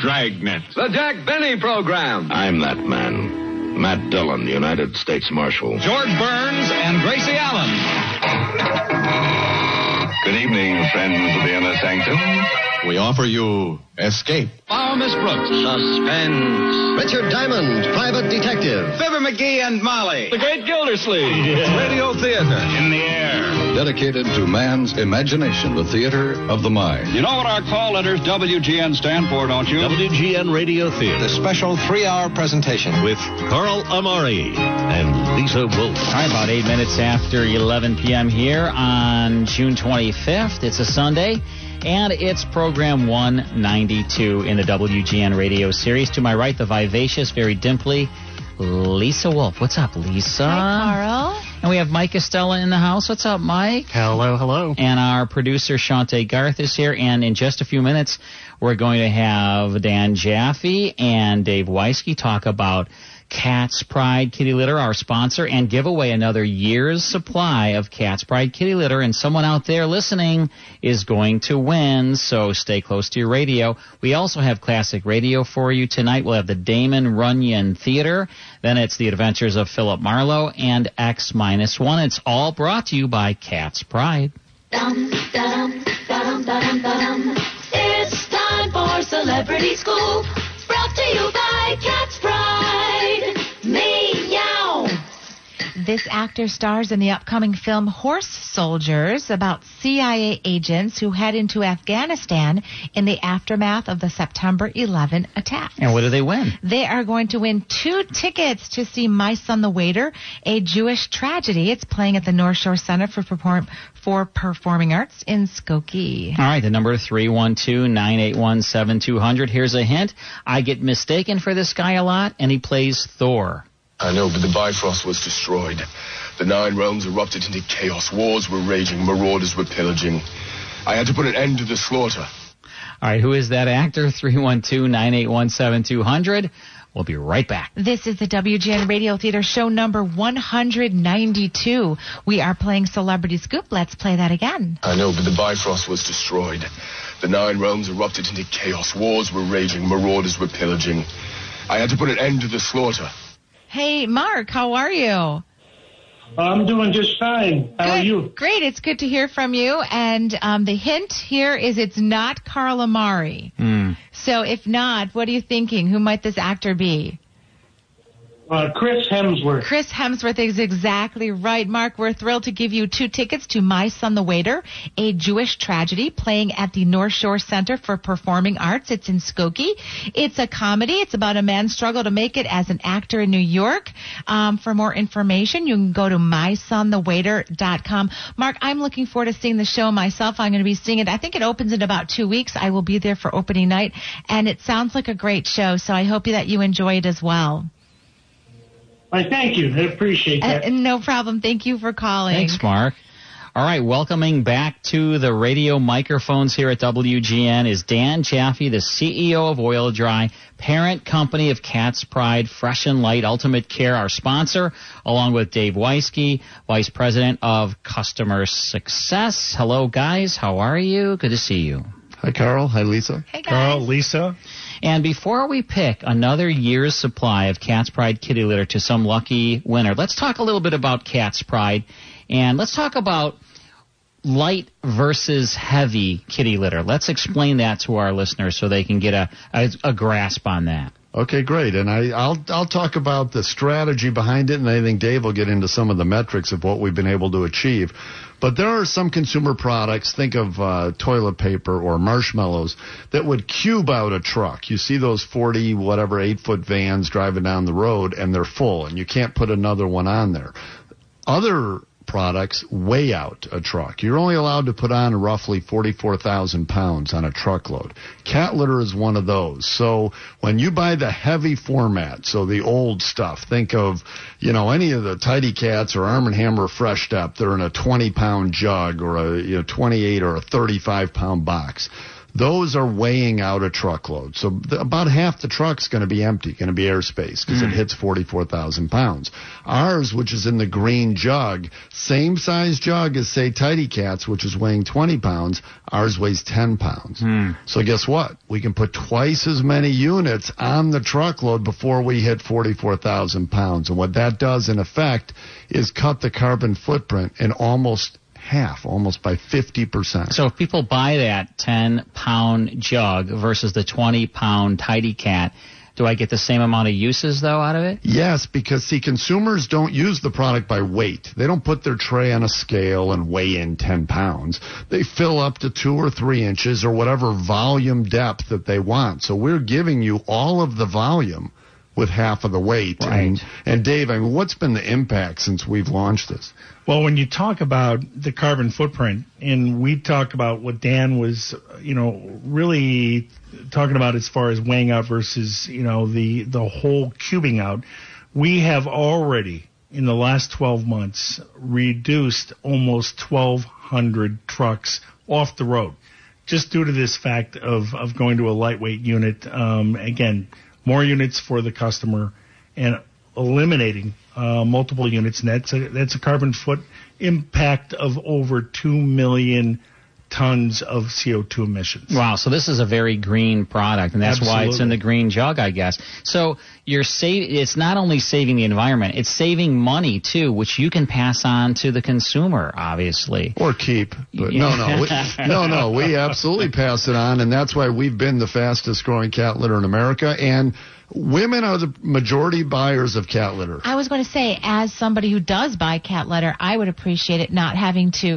Dragnet. The Jack Benny Program. I'm that man. Matt Dillon, United States Marshal. George Burns and Gracie Allen. Good evening, friends of the Inner Sanctum. We offer you Escape. Follow Miss Brooks. Suspense. Richard Diamond, Private Detective. Fibber McGee and Molly. The Great Gildersleeve. Radio Theater. In the air. Dedicated to man's imagination, the theater of the mind. You know what our call letters WGN stand for, don't you? WGN Radio Theater. The special 3-hour presentation With Carl Amari and Lisa Wolf. All right, about 8 minutes after 11 p.m. here on June 25th. It's a Sunday, and it's program 192 in the WGN radio series. To my right, the vivacious, very dimply Lisa Wolf. What's up, Lisa? Hi, Carl. And we have Mike Estella in the house. What's up, Mike? Hello, hello. And our producer, Shante Garth, is here. And in just a few minutes, we're going to have Dan Jaffe and Dave Weisky talk about Cat's Pride Kitty Litter, our sponsor, and give away another year's supply of Cat's Pride Kitty Litter. And someone out there listening is going to win, so stay close to your radio. We also have classic radio for you tonight. We'll have the Damon Runyon Theater. Then it's the Adventures of Philip Marlowe and X-1. It's all brought to you by Cat's Pride. It's time for Celebrity Scoop, brought to you by Cat's Pride. Meow. This actor stars in the upcoming film Horse Soldiers, about CIA agents who head into Afghanistan in the aftermath of the September 11 attacks. And what do they win? They are going to win 2 tickets to see My Son the Waiter, a Jewish tragedy. It's playing at the North Shore Center for Performing Arts in Skokie. All right, the number 312-981-7200. Here's a hint. I get mistaken for this guy a lot, and he plays Thor. I know, but the Bifrost was destroyed. The 9 realms erupted into chaos. Wars were raging. Marauders were pillaging. I had to put an end to the slaughter. All right, who is that actor? 312-981-7200. We'll be right back. This is the WGN Radio Theater show number 192. We are playing Celebrity Scoop. Let's play that again. I know, but the Bifrost was destroyed. The 9 realms erupted into chaos. Wars were raging. Marauders were pillaging. I had to put an end to the slaughter. Hey, Mark, how are you? I'm doing just fine. How are you? Great. It's good to hear from you. And the hint here is it's not Carl Amari. So if not, what are you thinking? Who might this actor be? Chris Hemsworth. Chris Hemsworth is exactly right. Mark, we're thrilled to give you 2 tickets to My Son the Waiter, a Jewish tragedy, playing at the North Shore Center for Performing Arts. It's in Skokie. It's a comedy. It's about a man's struggle to make it as an actor in New York. For more information, you can go to mysonthewaiter.com. Mark, I'm looking forward to seeing the show myself. I'm going to be seeing it. I think it opens in about 2 weeks. I will be there for opening night, and it sounds like a great show, so I hope that you enjoy it as well. Thank you. I appreciate that. No problem. Thank you for calling. Thanks, Mark. All right, welcoming back to the radio microphones here at WGN is Dan Jaffe, the CEO of Oil Dry, parent company of Cat's Pride, Fresh and Light, Ultimate Care, our sponsor, along with Dave Weisky, Vice President of Customer Success. Hello, guys. How are you? Good to see you. Hi, Carl. Hi, Lisa. Hey, guys. Carl, Lisa. And before we pick another year's supply of Cat's Pride kitty litter to some lucky winner, let's talk a little bit about Cat's Pride, and let's talk about light versus heavy kitty litter. Let's explain that to our listeners so they can get a grasp on that. Okay, great. And I'll talk about the strategy behind it, and I think Dave will get into some of the metrics of what we've been able to achieve. But there are some consumer products, think of toilet paper or marshmallows, that would cube out a truck. You see those 8-foot vans driving down the road, and they're full, and you can't put another one on there. Other products weigh out a truck. You're only allowed to put on roughly 44,000 pounds on a truckload. Cat litter is one of those. So when you buy the heavy format, so the old stuff, think of, any of the Tidy Cats or Arm & Hammer Fresh Step, they're in a 20-pound jug or a 28 or a 35-pound box. those are weighing out a truckload. So about half the truck's going to be empty, going to be airspace, because it hits 44,000 pounds. Ours, which is in the green jug, same size jug as, say, Tidy Cats, which is weighing 20 pounds, ours weighs 10 pounds. So guess what? We can put twice as many units on the truckload before we hit 44,000 pounds. And what that does, in effect, is cut the carbon footprint in almost half, almost by 50%. So if people buy that 10-pound jug versus the 20-pound Tidy Cat, do I get the same amount of uses, though, out of it? Yes, because, see, consumers don't use the product by weight. They don't put their tray on a scale and weigh in 10 pounds. They fill up to 2 or 3 inches or whatever volume depth that they want. So we're giving you all of the volume with half of the weight. Right. And Dave, I mean, what's been the impact since we've launched this? Well, when you talk about the carbon footprint, and we talk about what Dan was, really talking about as far as weighing out versus, the whole cubing out, we have already, in the last 12 months, reduced almost 1,200 trucks off the road, just due to this fact of going to a lightweight unit. Again, more units for the customer and eliminating multiple units. And that's a carbon foot impact of over 2 million tons of CO2 emissions. Wow, so this is a very green product, and that's why it's in the green jug, I guess. So it's not only saving the environment, it's saving money, too, which you can pass on to the consumer, obviously. Or keep. But no, we absolutely pass it on, and that's why we've been the fastest-growing cat litter in America, and women are the majority buyers of cat litter. I was going to say, as somebody who does buy cat litter, I would appreciate it not having to,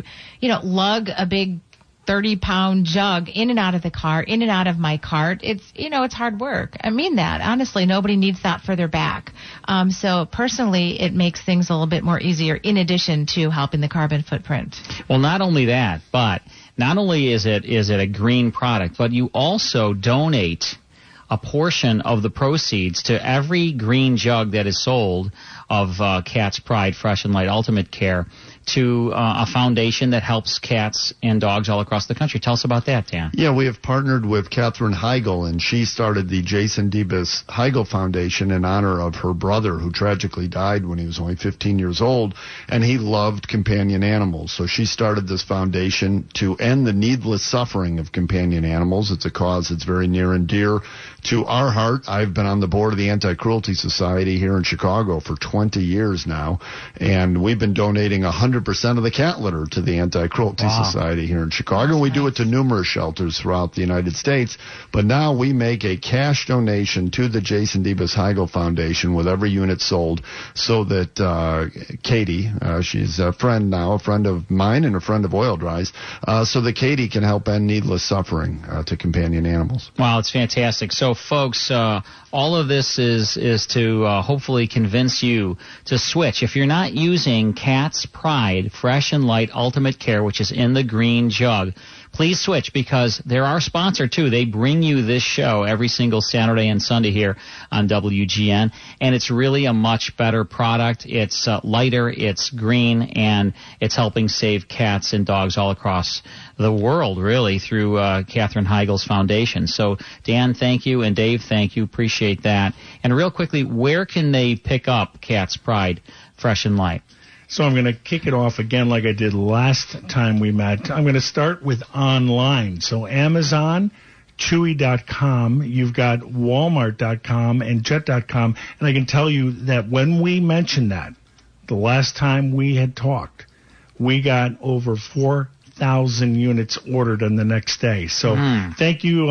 lug a big 30-pound jug in and out of the car, in and out of my cart. It's hard work. I mean that. Honestly, nobody needs that for their back. So personally, it makes things a little bit more easier in addition to helping the carbon footprint. Well, not only that, but not only is it a green product, but you also donate a portion of the proceeds to every green jug that is sold of Cat's Pride Fresh and Light Ultimate Care to a foundation that helps cats and dogs all across the country. Tell us about that, Dan. Yeah, we have partnered with Katherine Heigl, and she started the Jason Debus Heigl Foundation in honor of her brother, who tragically died when he was only 15 years old, and he loved companion animals. So she started this foundation to end the needless suffering of companion animals. It's a cause that's very near and dear to our heart. I've been on the board of the Anti-Cruelty Society here in Chicago for 20 years now, and we've been donating 100% of the cat litter to the Anti-Cruelty Society here in Chicago. We do it to numerous shelters throughout the United States, but now we make a cash donation to the Jason Debus Heigl Foundation with every unit sold, so that Katie, she's a friend now, a friend of mine and a friend of Oil Dries, so that Katie can help end needless suffering to companion animals. Wow, it's fantastic. So, folks, all of this is to hopefully convince you to switch. If you're not using Cat's Pride Fresh and Light Ultimate Care, which is in the green jug, please switch, because they're our sponsor, too. They bring you this show every single Saturday and Sunday here on WGN, and it's really a much better product. It's lighter, it's green, and it's helping save cats and dogs all across the world, really, through Katherine Heigl's foundation. So, Dan, thank you, and Dave, thank you. Appreciate that. And real quickly, where can they pick up Cat's Pride Fresh and Light? So I'm going to kick it off again like I did last time we met. I'm going to start with online. So Amazon, Chewy.com, you've got Walmart.com and Jet.com. And I can tell you that when we mentioned that, the last time we had talked, we got over 4,000 units ordered on the next day. So thank you,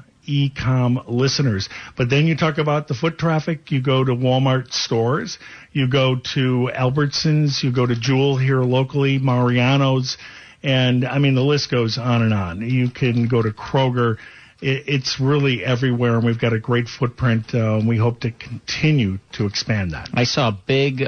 e-com listeners. But then you talk about the foot traffic. You go to Walmart stores, you go to Albertsons, you go to Jewel here locally, Mariano's, and I mean the list goes on and on. You can go to Kroger. It's really everywhere, and we've got a great footprint. We hope to continue to expand that. I saw a big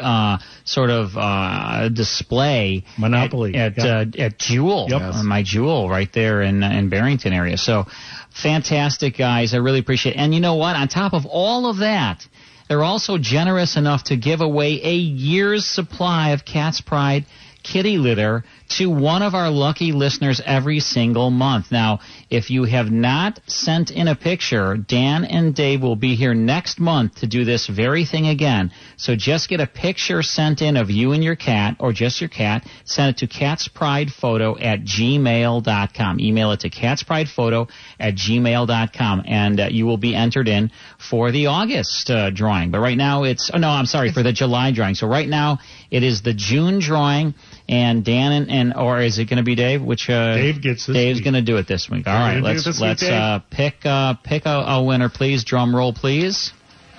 display Monopoly at Jewel, my Jewel right there in Barrington area. So fantastic, guys. I really appreciate it. And you know what? On top of all of that, they're also generous enough to give away a year's supply of Cat's Pride kitty litter to one of our lucky listeners every single month. Now, If you have not sent in a picture, Dan and Dave will be here next month to do this very thing again. So just get a picture sent in of you and your cat, or just your cat. Send it to catspridephoto@gmail.com. Email it to catspridephoto@gmail.com, and you will be entered in for the August drawing. But right now it's, for the July drawing. So right now it is the June drawing, and Dan or is it going to be Dave? Dave gets this Dave's week. going to do it this week. All right, let's pick a winner, please. Drum roll, please.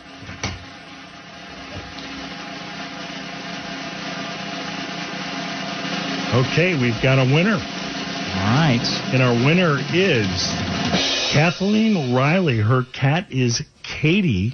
Okay, we've got a winner. All right. And our winner is Kathleen Riley. Her cat is Sadie,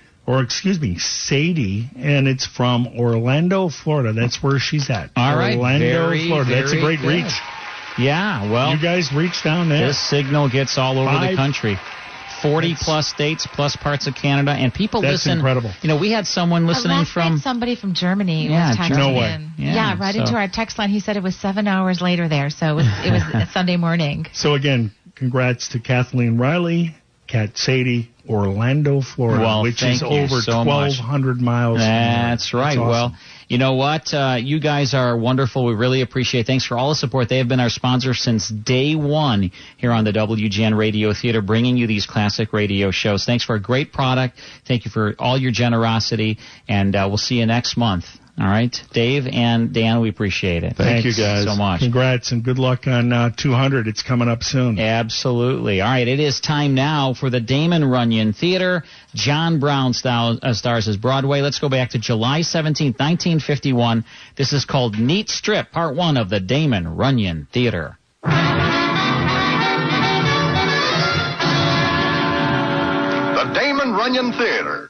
and it's from Orlando, Florida. That's where she's at. All right. Orlando, Florida. That's a great reach. Yeah, well. You guys reach down there. This signal gets all over the country. 40-plus states, plus parts of Canada, and people listen. That's incredible. You know, we had someone listening from... somebody from Germany was texting no way. in. Yeah, into our text line. He said it was 7 hours later there, so it was Sunday morning. So, again, congrats to Kathleen Riley, Cat Sadie, Orlando, Florida, which is over 1,200 miles. That's right. Awesome. Well, you know what? You guys are wonderful. We really appreciate it. Thanks for all the support. They have been our sponsor since day one here on the WGN Radio Theater, bringing you these classic radio shows. Thanks for a great product. Thank you for all your generosity, and we'll see you next month. All right, Dave and Dan, we appreciate it. Thank you, guys. So much. Congrats and good luck on 200. It's coming up soon. Absolutely. All right, it is time now for the Damon Runyon Theater. John Brown stars as Broadway. Let's go back to July 17th, 1951. This is called Neat Strip, Part 1 of the Damon Runyon Theater. The Damon Runyon Theater.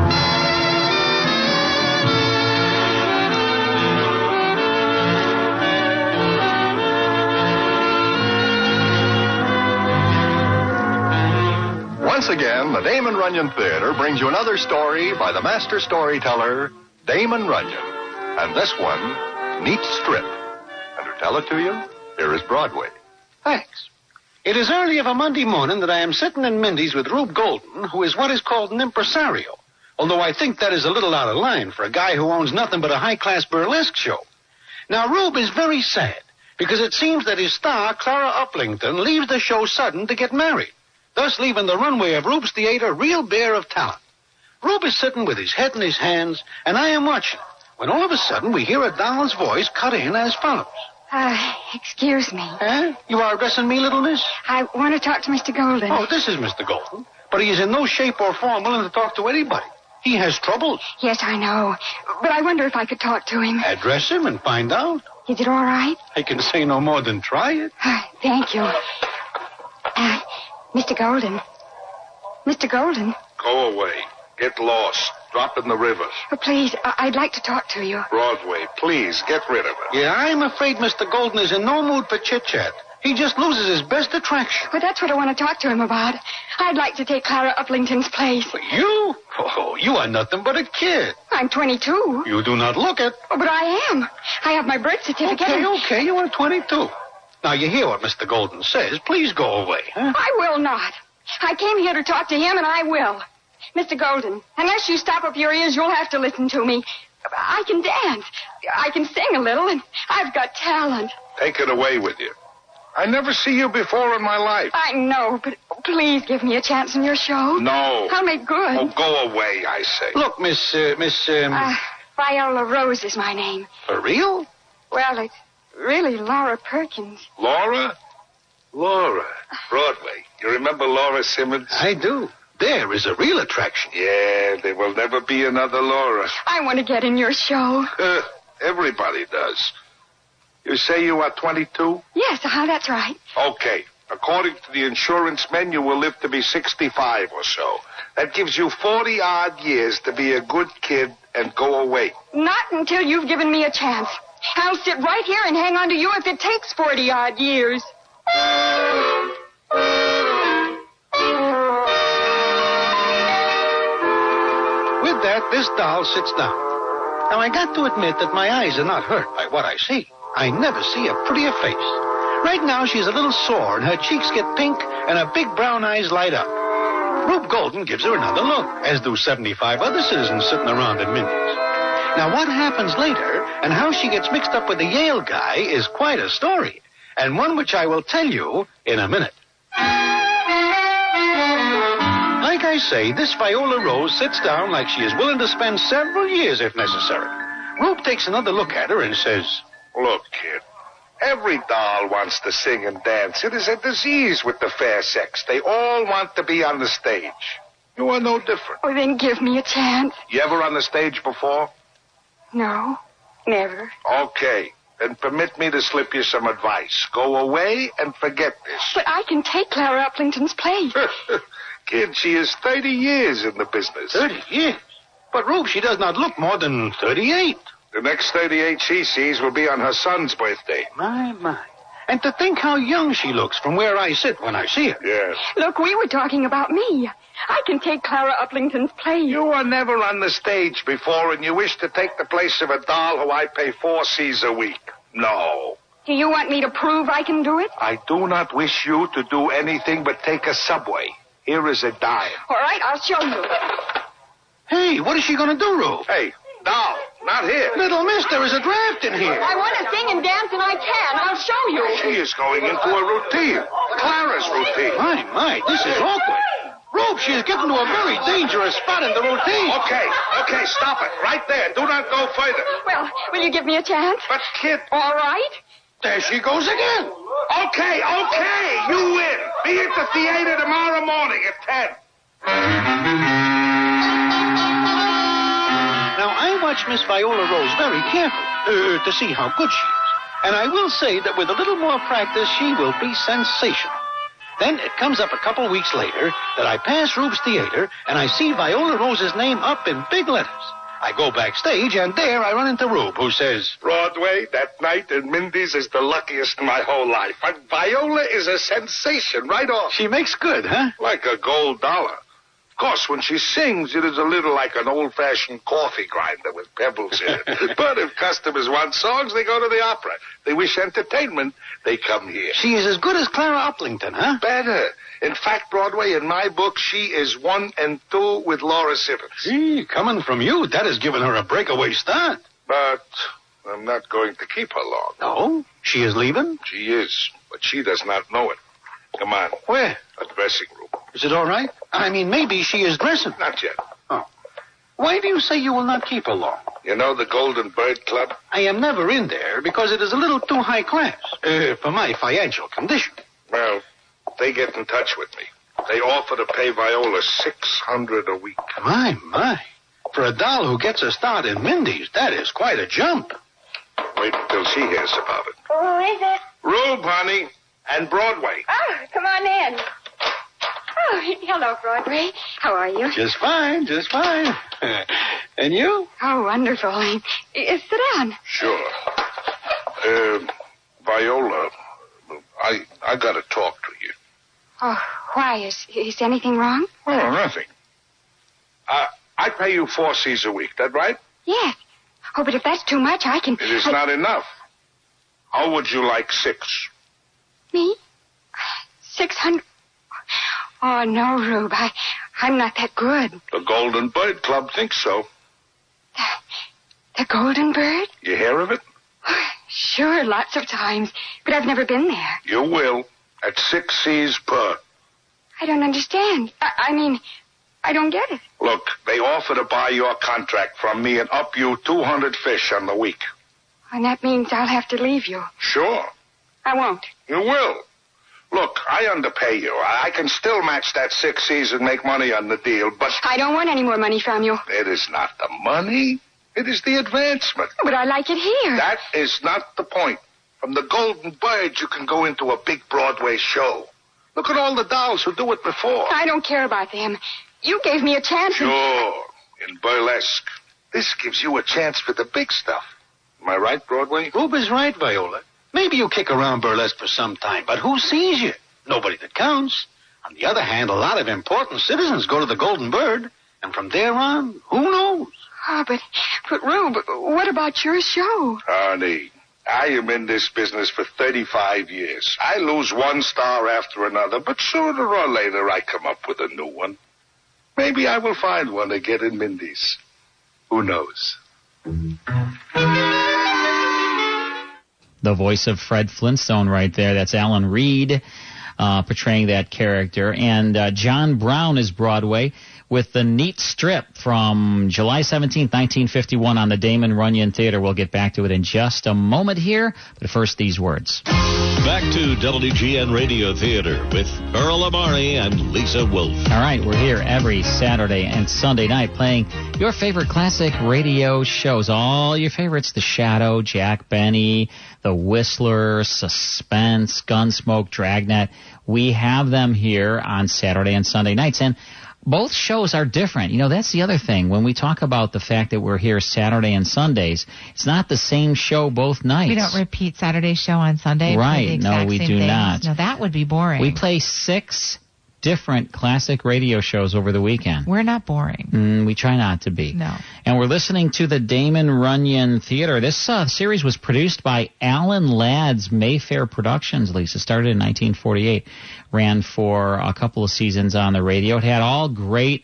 Once again, the Damon Runyon Theater brings you another story by the master storyteller, Damon Runyon. And this one, Neat Strip. And to tell it to you, here is Broadway. Thanks. It is early of a Monday morning that I am sitting in Mindy's with Rube Golden, who is what is called an impresario. Although I think that is a little out of line for a guy who owns nothing but a high-class burlesque show. Now, Rube is very sad, because it seems that his star, Clara Uplington, leaves the show sudden to get married, thus leaving the runway of Rube's theater real bare of talent. Rube is sitting with his head in his hands, and I am watching, when all of a sudden we hear a doll's voice cut in as follows. Excuse me. You are addressing me, little miss? I want to talk to Mr. Golden. Oh, this is Mr. Golden. But he is in no shape or form willing to talk to anybody. He has troubles. Yes, I know. But I wonder if I could talk to him. Address him and find out. Is it all right? I can say no more than try it. Thank you. Mr. Golden. Mr. Golden. Go away. Get lost. Drop in the river. Oh, please, I'd like to talk to you. Broadway, please, get rid of it. Yeah, I'm afraid Mr. Golden is in no mood for chit-chat. He just loses his best attraction. But that's what I want to talk to him about. I'd like to take Clara Uplington's place. You? Oh, you are nothing but a kid. I'm 22. You do not look it. Oh, but I am. I have my birth certificate. Okay, you are 22. Now, you hear what Mr. Golden says. Please go away. Huh? I will not. I came here to talk to him, and I will. Mr. Golden, unless you stop up your ears, you'll have to listen to me. I can dance. I can sing a little, and I've got talent. Take it away with you. I never see you before in my life. I know, but please give me a chance in your show. No. I'll make good. Oh, go away, I say. Look, Miss... Viola Rose is my name. For real? Well, it's really Laura Perkins. Laura? Laura. Broadway. You remember Laura Simmons? I do. There is a real attraction. Yeah, there will never be another Laura. I want to get in your show. Everybody does. You say you are 22? Yes, that's right. Okay. According to the insurance men, you will live to be 65 or so. That gives you 40-odd years to be a good kid and go away. Not until you've given me a chance. I'll sit right here and hang on to you if it takes 40-odd years. With that, this doll sits down. Now, I got to admit that my eyes are not hurt by what I see. I never see a prettier face. Right now, she's a little sore, and her cheeks get pink, and her big brown eyes light up. Rube Golden gives her another look, as do 75 other citizens sitting around at Mindy's. Now, what happens later, and how she gets mixed up with the Yale guy, is quite a story, and one which I will tell you in a minute. Like I say, this Viola Rose sits down like she is willing to spend several years if necessary. Rube takes another look at her and says, Look, kid, every doll wants to sing and dance. It is a disease with the fair sex. They all want to be on the stage. You are no different. Oh, then give me a chance. You ever on the stage before? No, never. Okay, then permit me to slip you some advice. Go away and forget this. But I can take Clara Uplington's place. Kid, she is 30 years in the business. 30 years? But, Rube, she does not look more than 38. The next 38 she sees will be on her son's birthday. My. And to think how young she looks from where I sit when I see her. Yes. Look, we were talking about me. I can take Clara Uplington's place. You were never on the stage before, and you wish to take the place of a doll who I pay 4 C's a week. No. Do you want me to prove I can do it? I do not wish you to do anything but take a subway. Here is a dime. All right, I'll show you. Hey, what is she going to do, Rube? Hey, doll, not here. Little miss, there is a draft in here. I want to sing and dance, and I can. I'll show you. She is going into a routine. Clara's routine. My, this is awkward. Rube, she is getting to a very dangerous spot in the routine. Okay, stop it. Right there. Do not go further. Well, will you give me a chance? But, kid... All right. There she goes again. Okay, you win. Be at the theater tomorrow morning at 10. Now, I watch Miss Viola Rose very carefully to see how good she is. And I will say that with a little more practice, she will be sensational. Then it comes up a couple weeks later that I pass Rube's theater and I see Viola Rose's name up in big letters. I go backstage, and there I run into Rube, who says, Broadway, that night in Mindy's is the luckiest in my whole life. And Viola is a sensation right off. She makes good, huh? Like a gold dollar. Of course, when she sings, it is a little like an old-fashioned coffee grinder with pebbles in it. But if customers want songs, they go to the opera. They wish entertainment, they come here. She is as good as Clara Uplington, huh? Better. In fact, Broadway, in my book, she is 1 and 2 with Laura Simmons. Gee, coming from you, that has given her a breakaway start. But I'm not going to keep her long. No? She is leaving? She is, but she does not know it. Come on. Where? A dressing room. Is it all right? I mean, maybe she is dressing. Not yet. Oh. Why do you say you will not keep her long? You know the Golden Bird Club? I am never in there because it is a little too high class for my financial condition. Well, they get in touch with me. They offer to pay Viola $600 a week. My. For a doll who gets a start in Mindy's, that is quite a jump. Wait until she hears about it. Who is it? Rube, honey, and Broadway. Oh, come on in. Oh, hello, Broadway. How are you? Just fine. And you? Oh, wonderful. Sit down. Sure. Viola, I got to talk to you. Oh, why? Is anything wrong? Oh, nothing. I pay you 4 C's a week, that right? Yes. Oh, but if that's too much, I can... It is not enough. How would you like 6? Me? 600... Oh, no, Rube. I'm not that good. The Golden Bird Club thinks so. The Golden Bird? You hear of it? Sure, lots of times. But I've never been there. You will. At 6 C's per. I don't understand. I mean, I don't get it. Look, they offer to buy your contract from me and up you 200 fish on the week. And that means I'll have to leave you. Sure. I won't. You will. Look, I underpay you. I can still match that 6 C's and make money on the deal, but... I don't want any more money from you. It is not the money. It is the advancement. But I like it here. That is not the point. From the Golden Bird, you can go into a big Broadway show. Look at all the dolls who do it before. I don't care about them. You gave me a chance. Sure. In burlesque. This gives you a chance for the big stuff. Am I right, Broadway? Rube is right, Viola. Maybe you kick around burlesque for some time, but who sees you? Nobody that counts. On the other hand, a lot of important citizens go to the Golden Bird, and from there on, who knows? Oh, but Rube, what about your show? Honey, I am in this business for 35 years. I lose one star after another, but sooner or later I come up with a new one. Maybe I will find one again in Mindy's. Who knows? The voice of Fred Flintstone right there. That's Alan Reed portraying that character. And John Brown is Broadway with the Neat Strip from July 17th, 1951 on the Damon Runyon Theater. We'll get back to it in just a moment here, but first these words. Back to WGN Radio Theater with Earl Amari and Lisa Wolf. All right, we're here every Saturday and Sunday night playing your favorite classic radio shows. All your favorites, The Shadow, Jack Benny, The Whistler, Suspense, Gunsmoke, Dragnet. We have them here on Saturday and Sunday nights, and both shows are different. You know, that's the other thing. When we talk about the fact that we're here Saturday and Sundays, it's not the same show both nights. We don't repeat Saturday's show on Sunday. Right. No, we do not. No, that would be boring. We play 6 different classic radio shows over the weekend. We're not boring. We try not to be. No. And we're listening to the Damon Runyon Theater. This series was produced by Alan Ladd's Mayfair Productions, Lisa. Started in 1948. Ran for a couple of seasons on the radio. It had all great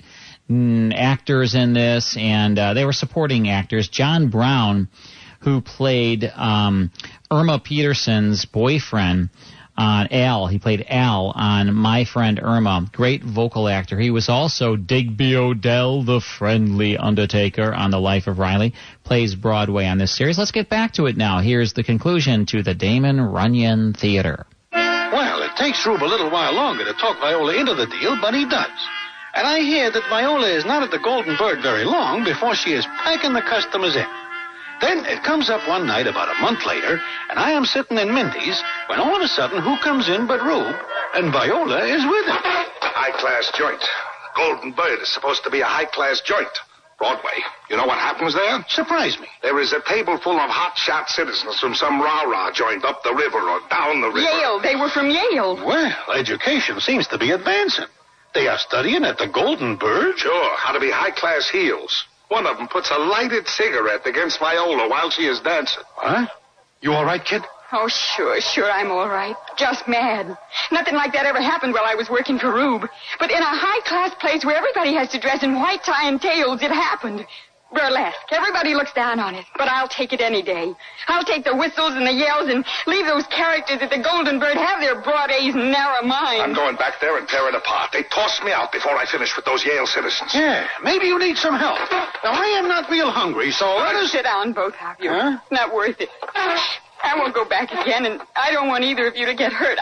actors in this, and they were supporting actors. John Brown, who played Irma Peterson's boyfriend, Al. He played Al on My Friend Irma. Great vocal actor. He was also Digby O'Dell, the friendly undertaker on The Life of Riley. Plays Broadway on this series. Let's get back to it now. Here's the conclusion to the Damon Runyon Theater. Well, it takes Rube a little while longer to talk Viola into the deal, but he does. And I hear that Viola is not at the Golden Bird very long before she is packing the customers in. Then it comes up one night about a month later, and I am sitting in Mindy's when all of a sudden who comes in but Rube, and Viola is with him. High-class joint. Golden Bird is supposed to be a high-class joint. Broadway. You know what happens there? Surprise me. There is a table full of hot-shot citizens from some rah-rah joint up the river or down the river. Yale. They were from Yale. Well, education seems to be advancing. They are studying at the Golden Bird? Sure. How to be high-class heels. One of them puts a lighted cigarette against Viola while she is dancing. What? You all right, kid? Oh, sure, I'm all right. Just mad. Nothing like that ever happened while I was working for Rube. But in a high-class place where everybody has to dress in white tie and tails, it happened. Burlesque. Everybody looks down on it, but I'll take it any day. I'll take the whistles and the yells and leave those characters at the Golden Bird have their broad A's and narrow minds. I'm going back there and tear it apart. They tossed me out before I finished with those Yale citizens. Yeah, maybe you need some help. Now, I am not real hungry, so let us... Sit down, both of you. Huh? Not worth it. I won't go back again, and I don't want either of you to get hurt.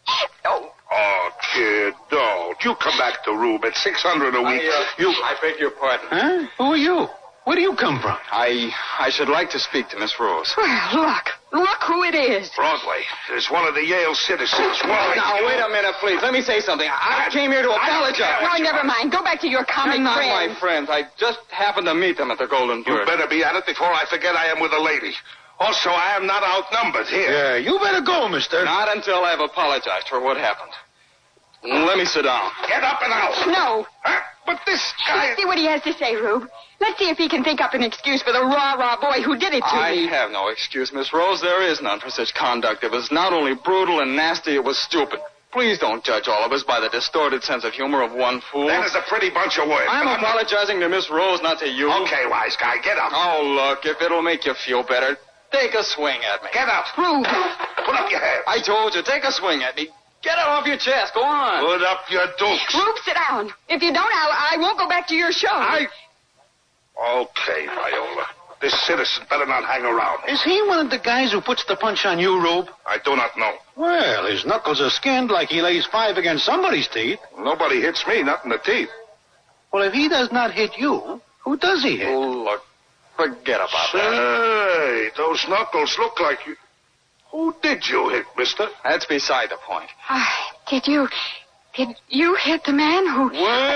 Oh, kid, don't. You come back to Rube at $600 a week. I beg your pardon. Huh? Who are you? Where do you come from? I should like to speak to Miss Rose. Well, look who it is. Broadway. It's one of the Yale citizens. Now, wait a minute, please. Let me say something. I came here to apologize. No, never mind. Go back to your comic They're not friends. my friends. I just happened to meet them at the Golden Bird. You better be at it before I forget I am with a lady. Also, I am not outnumbered here. Yeah, you better go, mister. Not until I've apologized for what happened. Let me sit down. Get up and out. No. Huh? But this guy... Let's see what he has to say, Rube. Let's see if he can think up an excuse for the rah-rah boy who did it to me. I have no excuse, Miss Rose. There is none for such conduct. It was not only brutal and nasty, it was stupid. Please don't judge all of us by the distorted sense of humor of one fool. That is a pretty bunch of words. I'm apologizing to Miss Rose, not to you. Okay, wise guy, get up. Oh, look, if it'll make you feel better, take a swing at me. Get up. Rube. Put up your hands. I told you, take a swing at me. Get it off your chest. Go on. Put up your dukes. Rube, sit down. If you don't, I won't go back to your show. Okay, Viola. This citizen better not hang around. Is he one of the guys who puts the punch on you, Rube? I do not know. Well, his knuckles are skinned like he lays 5 against somebody's teeth. Nobody hits me, not in the teeth. Well, if he does not hit you, who does he hit? Oh, look. Forget about that. Say, those knuckles look like you... Who did you hit, mister? That's beside the point. Did you hit the man who...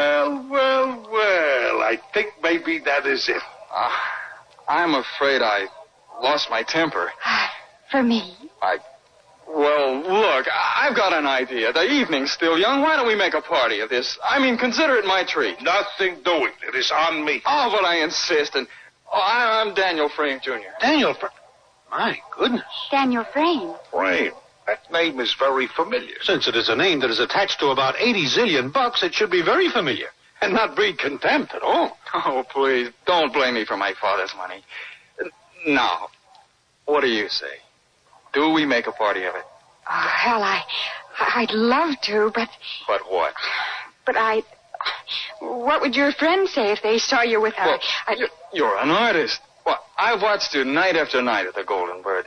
Well, I think maybe that is it. I'm afraid I lost my temper. For me? Well, look, I've got an idea. The evening's still young. Why don't we make a party of this? I mean, consider it my treat. Nothing doing. It is on me. Oh, but I insist. And I'm Daniel Frame, Jr. Daniel My goodness. Daniel Frame. Frame. That name is very familiar. Since it is a name that is attached to about 80 zillion bucks, it should be very familiar and not breed contempt at all. Oh, please, don't blame me for my father's money. Now, what do you say? Do we make a party of it? Oh, hell, I'd love to, but... But what? But what would your friends say if they saw you with her? Well, you're an artist. Well, I've watched you night after night at the Golden Bird.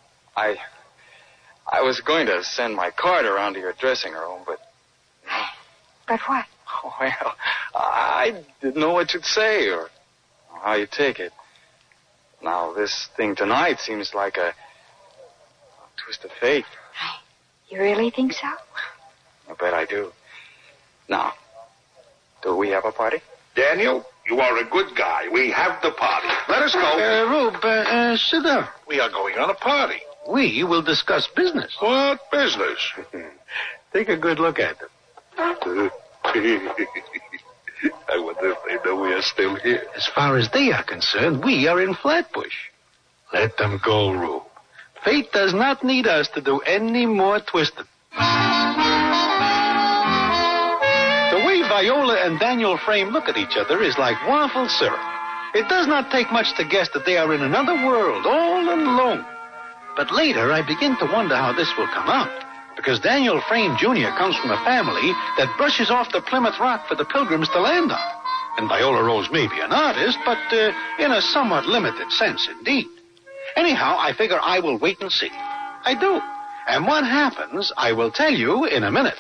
I was going to send my card around to your dressing room, but... But what? Well, I didn't know what you'd say or how you'd take it. Now, this thing tonight seems like a twist of fate. You really think so? I bet I do. Now, do we have a party? Daniel, you are a good guy. We have the party. Let us go. Rube, sit down. We are going on a party. We will discuss business. What business? Take a good look at them. I wonder if they know we are still here. As far as they are concerned, we are in Flatbush. Let them go, Rube. Fate does not need us to do any more twisting. The way Viola and Daniel Frame look at each other is like waffle syrup. It does not take much to guess that they are in another world, all alone. But later, I begin to wonder how this will come out. Because Daniel Frame Jr. comes from a family that brushes off the Plymouth Rock for the pilgrims to land on. And Viola Rose may be an artist, but in a somewhat limited sense indeed. Anyhow, I figure I will wait and see. I do. And what happens, I will tell you in a minute.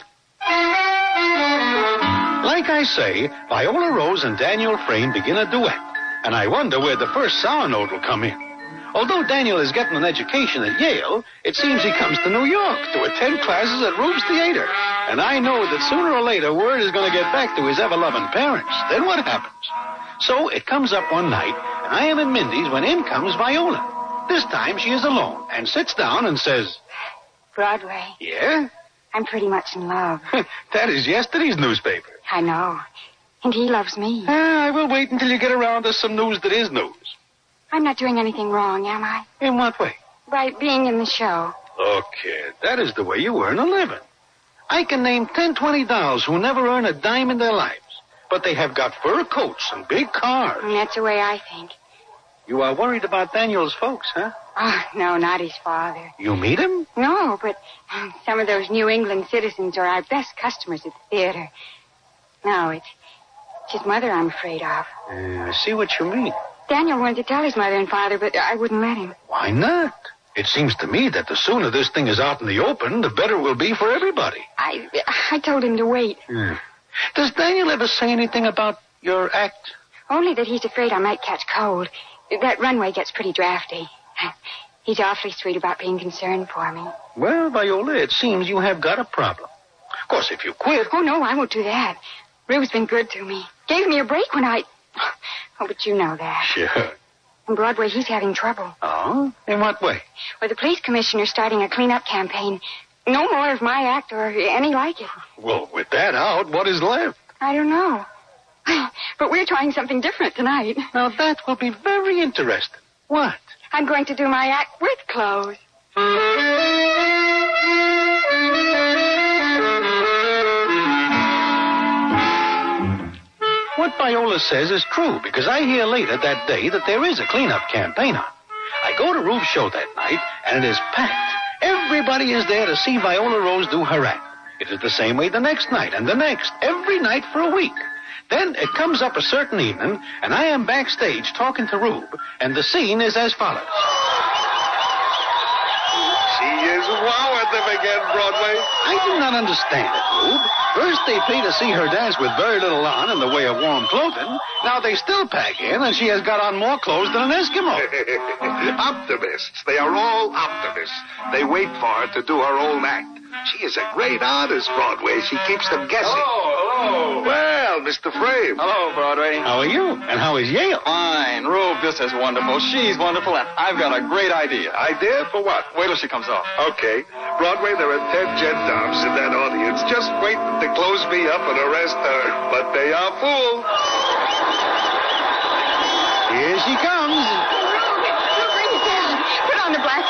Like I say, Viola Rose and Daniel Frame begin a duet. And I wonder where the first sour note will come in. Although Daniel is getting an education at Yale, it seems he comes to New York to attend classes at Rube's Theater. And I know that sooner or later word is going to get back to his ever-loving parents. Then what happens? So it comes up one night, and I am in Mindy's when in comes Viola. This time she is alone and sits down and says... Broadway. Yeah? I'm pretty much in love. That is yesterday's newspaper. I know. And he loves me. I will wait until you get around to some news that is news. I'm not doing anything wrong, am I? In what way? By being in the show. Look, kid, that is the way you earn a living. I can name 10, 20 dolls who never earn a dime in their lives. But they have got fur coats and big cars. And that's the way I think. You are worried about Daniel's folks, huh? Oh, no, not his father. You meet him? No, but some of those New England citizens are our best customers at the theater. No, it's his mother I'm afraid of. I see what you mean. Daniel wanted to tell his mother and father, but I wouldn't let him. Why not? It seems to me that the sooner this thing is out in the open, the better it will be for everybody. I told him to wait. Does Daniel ever say anything about your act? Only that he's afraid I might catch cold. That runway gets pretty drafty. He's awfully sweet about being concerned for me. Well, Viola, it seems you have got a problem. Of course, if you quit... Oh, no, I won't do that. Rube's been good to me. Gave me a break when I... Oh, but you know that. Sure. On Broadway, he's having trouble. Oh? In what way? Well, the police commissioner's starting a cleanup campaign. No more of my act or any like it. Well, with that out, what is left? I don't know. But we're trying something different tonight. Now, that will be very interesting. What? I'm going to do my act with clothes. What Viola says is true, because I hear later that day that there is a cleanup campaign on. I go to Rube's show that night, and it is packed. Everybody is there to see Viola Rose do her act. It is the same way the next night, and the next, every night for a week. Then it comes up a certain evening, and I am backstage talking to Rube, and the scene is as follows. She is wowing them again, Broadway. I do not understand it, Rube. First they pay to see her dance with very little on in the way of warm clothing. Now they still pack in, and she has got on more clothes than an Eskimo. Optimists. They are all optimists. They wait for her to do her own act. She is a great artist, Broadway. She keeps them guessing. Hello. Well, Mr. Frame. Hello, Broadway. How are you? And how is Yale? Fine. Rube, this is wonderful. She's wonderful, and I've got a great idea. Idea for what? Wait till she comes off. Okay. Broadway, there are 10 gendarmes in that audience. Just wait to close me up and arrest her. But they are fooled. Here she comes. Rube, bring it down. Put on the black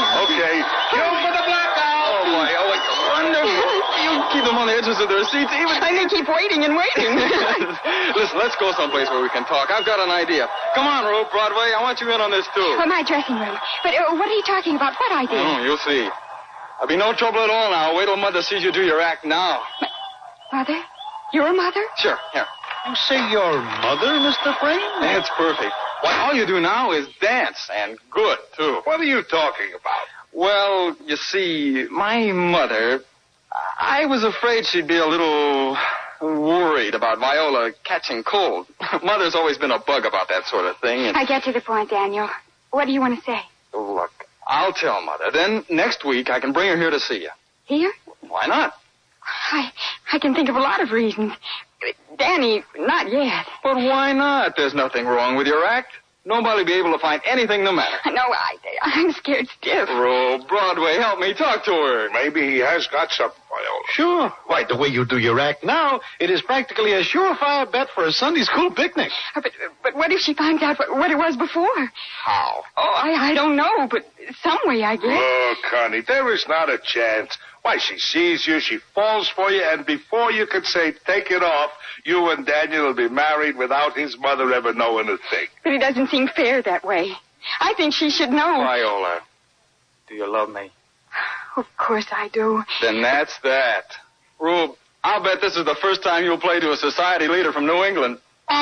edges of their seats even... And they keep waiting and waiting. Listen, let's go someplace where we can talk. I've got an idea. Come on, Rube, Broadway. I want you in on this, too. Oh, my dressing room. But what are you talking about? What idea? You'll see. There'll be no trouble at all now. Wait till Mother sees you do your act now. Mother? Your mother? Sure, here. You say your mother, Mr. Frame? That's perfect. Why, all you do now is dance, and good, too. What are you talking about? Well, you see, my mother, I was afraid she'd be a little worried about Viola catching cold. Mother's always been a bug about that sort of thing. And... I get to the point, Daniel. What do you want to say? Look, I'll tell Mother. Then next week I can bring her here to see you. Here? Why not? I can think of a lot of reasons. Danny, not yet. But why not? There's nothing wrong with your act. Nobody'll be able to find anything the matter. No, I'm scared stiff. Oh, Broadway, help me talk to her. Maybe he has got something, Viola. Sure. Why, the way you do your act now, it is practically a surefire bet for a Sunday school picnic. But what if she finds out what it was before? How? Oh, I don't know, but some way, I guess. Look, Connie, there is not a chance. Why, she sees you, she falls for you, and before you can say take it off, you and Daniel will be married without his mother ever knowing a thing. But it doesn't seem fair that way. I think she should know. Viola, do you love me? Of course I do. Then that's that. Rube, I'll bet this is the first time you'll play to a society leader from New England.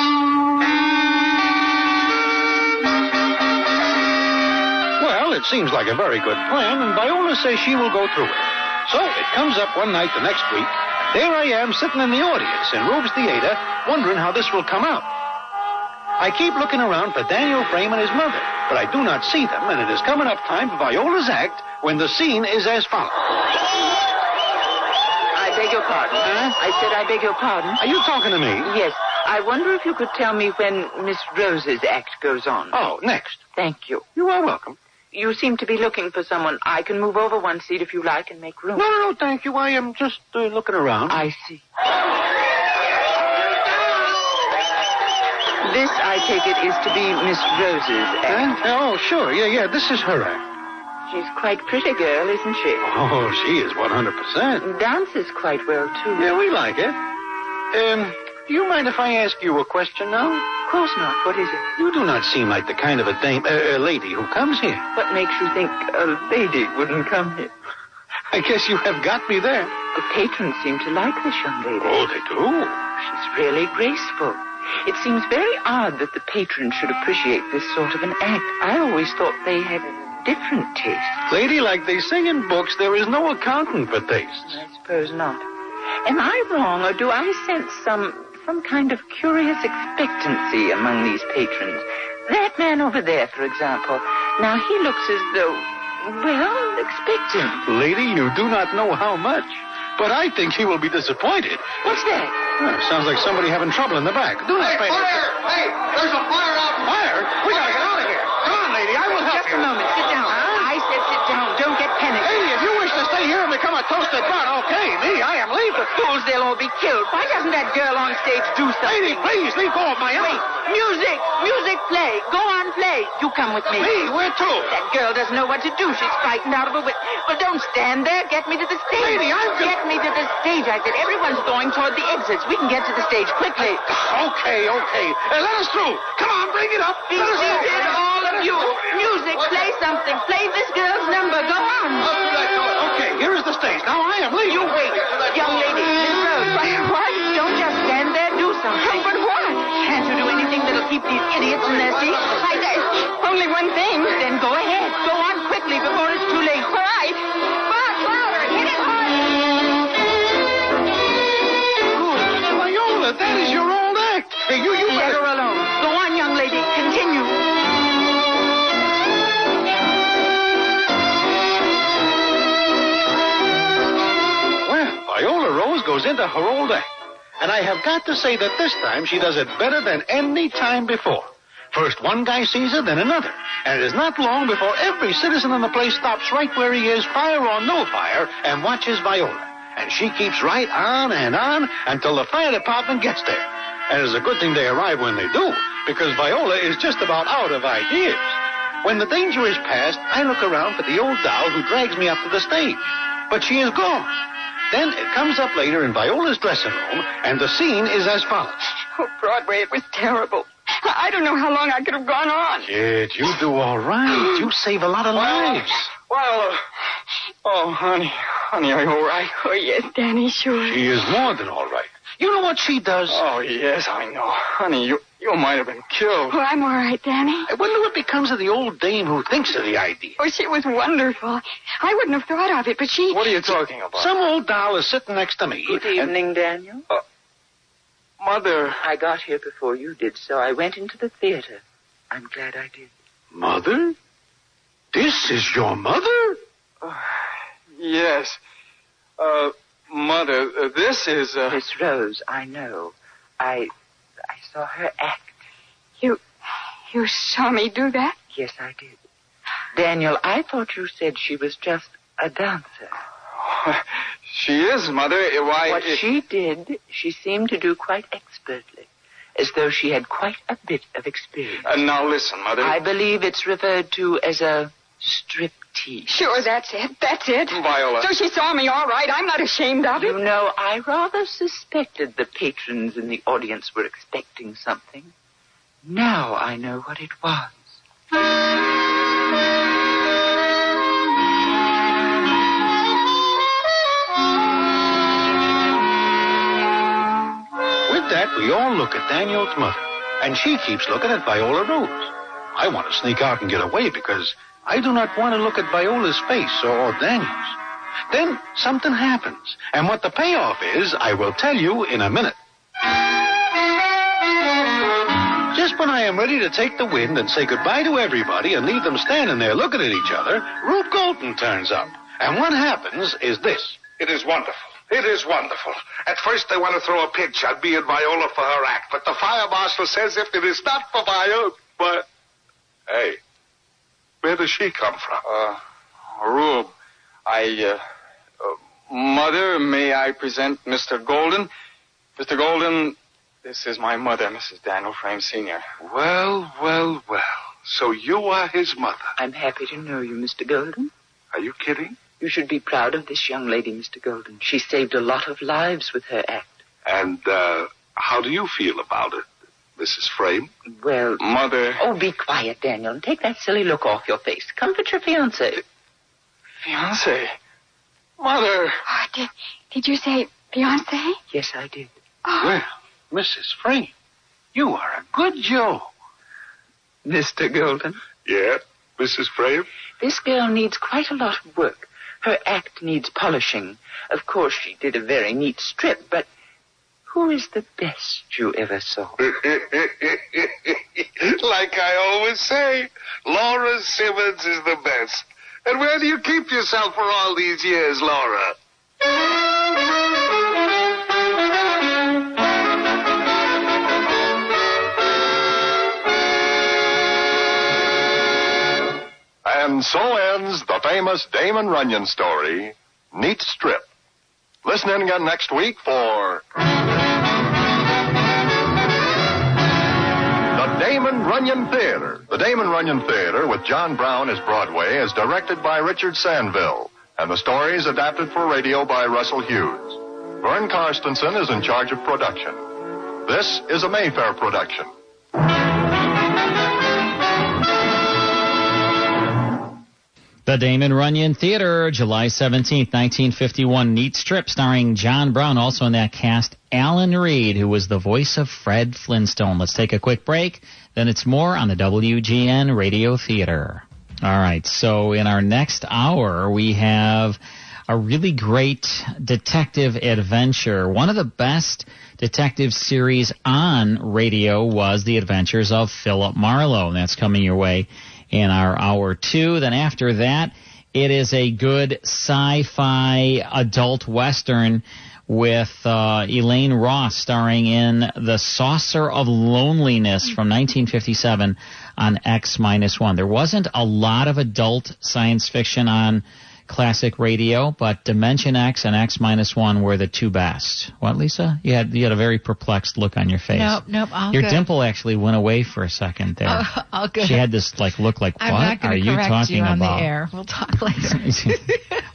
Well, it seems like a very good plan, and Viola says she will go through it. So it comes up one night the next week. There I am sitting in the audience in Rube's Theater, wondering how this will come out. I keep looking around for Daniel Frame and his mother, but I do not see them, and it is coming up time for Viola's act when the scene is as follows. I beg your pardon. Huh? I said I beg your pardon. Are you talking to me? Yes. I wonder if you could tell me when Miss Rose's act goes on. Oh, next. Thank you. You are welcome. You seem to be looking for someone. I can move over one seat if you like and make room. No, thank you. I am just looking around. I see. This, I take it, is to be Miss Rose's act. Oh, sure. Yeah, this is her act. She's quite pretty girl, isn't she? Oh, she is 100%. Dances quite well, too. Yeah, we like it. Do you mind if I ask you a question now? Of course not. What is it? You do not seem like the kind of a lady who comes here. What makes you think a lady wouldn't come here? I guess you have got me there. The patrons seem to like this young lady. Oh, they do? She's really graceful. It seems very odd that the patrons should appreciate this sort of an act. I always thought they had different tastes. Lady, like they say in books, there is no accounting for tastes. I suppose not. Am I wrong, or do I sense some kind of curious expectancy among these patrons? That man over there, for example. Now, he looks as though, well, expectant. Lady, you do not know how much. But I think he will be disappointed. What's that? Sounds like somebody having trouble in the back. Do not pay Fire! Hey, there's a fire out. Fire? We gotta get out of here. Come on, lady, I will help Just you. a moment. Sit down. I said sit down. Don't get panicked. Lady, if you wish to stay here and become a toasted bun, okay. Me, I am leaving. The fools, they'll all be killed. Why doesn't that girl on stage do something? Lady, please, leave go of my arm. Wait. Music! Music, play. Go on, play. You come with me. Me? Where to? That girl doesn't know what to do. She's frightened out of her wit. Well, don't stand there. Get me to the stage. Lady, Get me to the stage. I said everyone's going toward the exits. We can get to the stage quickly. Okay. Let us through. Come on, bring it up. Be seated, all of you. Music, play something. Play this girl's number. Go on. Okay, here is the stage. Now I am leaving. You wait. Young lady, Miss Rose. What? Don't just stand there. Do something. But what? Can't you do anything that'll keep these idiots in their seats? Only one thing. Then go ahead. Go on quickly before it's too late. All right. Box louder. Hit it hard. Good. Viola, that is your old act. Hey, you Let better... her alone. Go on, young lady. Continue. Well, Viola Rose goes into her old act. And I have got to say that this time she does it better than any time before. First one guy sees her, then another. And it is not long before every citizen in the place stops right where he is, fire or no fire, and watches Viola. And she keeps right on and on until the fire department gets there. And it's a good thing they arrive when they do, because Viola is just about out of ideas. When the danger is past, I look around for the old doll who drags me up to the stage. But she is gone. Then it comes up later in Viola's dressing room, and the scene is as follows. Oh, Broadway, it was terrible. I don't know how long I could have gone on. Kid, you do all right. You save a lot of lives. Well, oh, honey, are you all right? Oh, yes, Danny, sure. She is more than all right. You know what she does? Oh, yes, I know. Honey, you might have been killed. Oh, I'm all right, Danny. I wonder what becomes of the old dame who thinks of the idea. Oh, she was wonderful. I wouldn't have thought of it, but she... What are you talking about? Some old doll is sitting next to me. Good evening, Daniel. Mother. I got here before you did, so I went into the theater. I'm glad I did. Mother? This is your mother? Yes. Mother, this is... Miss Rose, I know. I saw her act. You saw me do that? Yes, I did. Daniel, I thought you said she was just a dancer. She is, Mother. Why... What she did, she seemed to do quite expertly, as though she had quite a bit of experience. Now listen, Mother. I believe it's referred to as a striptease. Sure, that's it. Viola. So she saw me all right. I'm not ashamed of it. You know, I rather suspected the patrons in the audience were expecting something. Now I know what it was. With that, we all look at Daniel's mother, and she keeps looking at Viola Rose. I want to sneak out and get away because I do not want to look at Viola's face or Daniel's. Then something happens, and what the payoff is, I will tell you in a minute. Just when I am ready to take the wind and say goodbye to everybody and leave them standing there looking at each other, Rube Golden turns up. And what happens is this. It is wonderful. It is wonderful. At first they want to throw a pitch at me and Viola for her act, but the fire marshal says if it is not for Viola, but... Hey, where does she come from? Rube, Mother, may I present Mr. Golden? Mr. Golden, this is my mother, Mrs. Daniel Frame Sr. Well. So you are his mother. I'm happy to know you, Mr. Golden. Are you kidding? You should be proud of this young lady, Mr. Golden. She saved a lot of lives with her act. And, how do you feel about it, Mrs. Frame? Well... Mother... Oh, be quiet, Daniel, and take that silly look off your face. Comfort your fiancé. Fiancé? Mother... Oh, did you say fiancé? Yes, I did. Oh. Well, Mrs. Frame, you are a good Joe. Mr. Golden? Yeah, Mrs. Frame? This girl needs quite a lot of work. Her act needs polishing. Of course, she did a very neat strip, but who is the best you ever saw? Like I always say, Laura Simmons is the best. And where do you keep yourself for all these years, Laura? And so ends the famous Damon Runyon story, Neat Strip. Listen in again next week for the Damon Runyon Theater. The Damon Runyon Theater with John Brown as Broadway is directed by Richard Sandville, and the story is adapted for radio by Russell Hughes. Vern Karstensen is in charge of production. This is a Mayfair production. The Damon Runyon Theater, July 17th, 1951. Neat strip starring John Brown. Also in that cast, Alan Reed, who was the voice of Fred Flintstone. Let's take a quick break. Then it's more on the WGN Radio Theater. All right, so in our next hour, we have a really great detective adventure. One of the best detective series on radio was The Adventures of Philip Marlowe. And that's coming your way in our hour 2. Then after that, it is a good sci-fi adult western with Elaine Ross starring in The Saucer of Loneliness from 1957 on X-1. There wasn't a lot of adult science fiction on classic radio, but Dimension X and X-1 were the two best. What, Lisa? You had a very perplexed look on your face. Nope, all your good. dimple actually went away for a second there. All good. She had this look like, I'm what not are you correct talking you on about? the air. We'll talk later.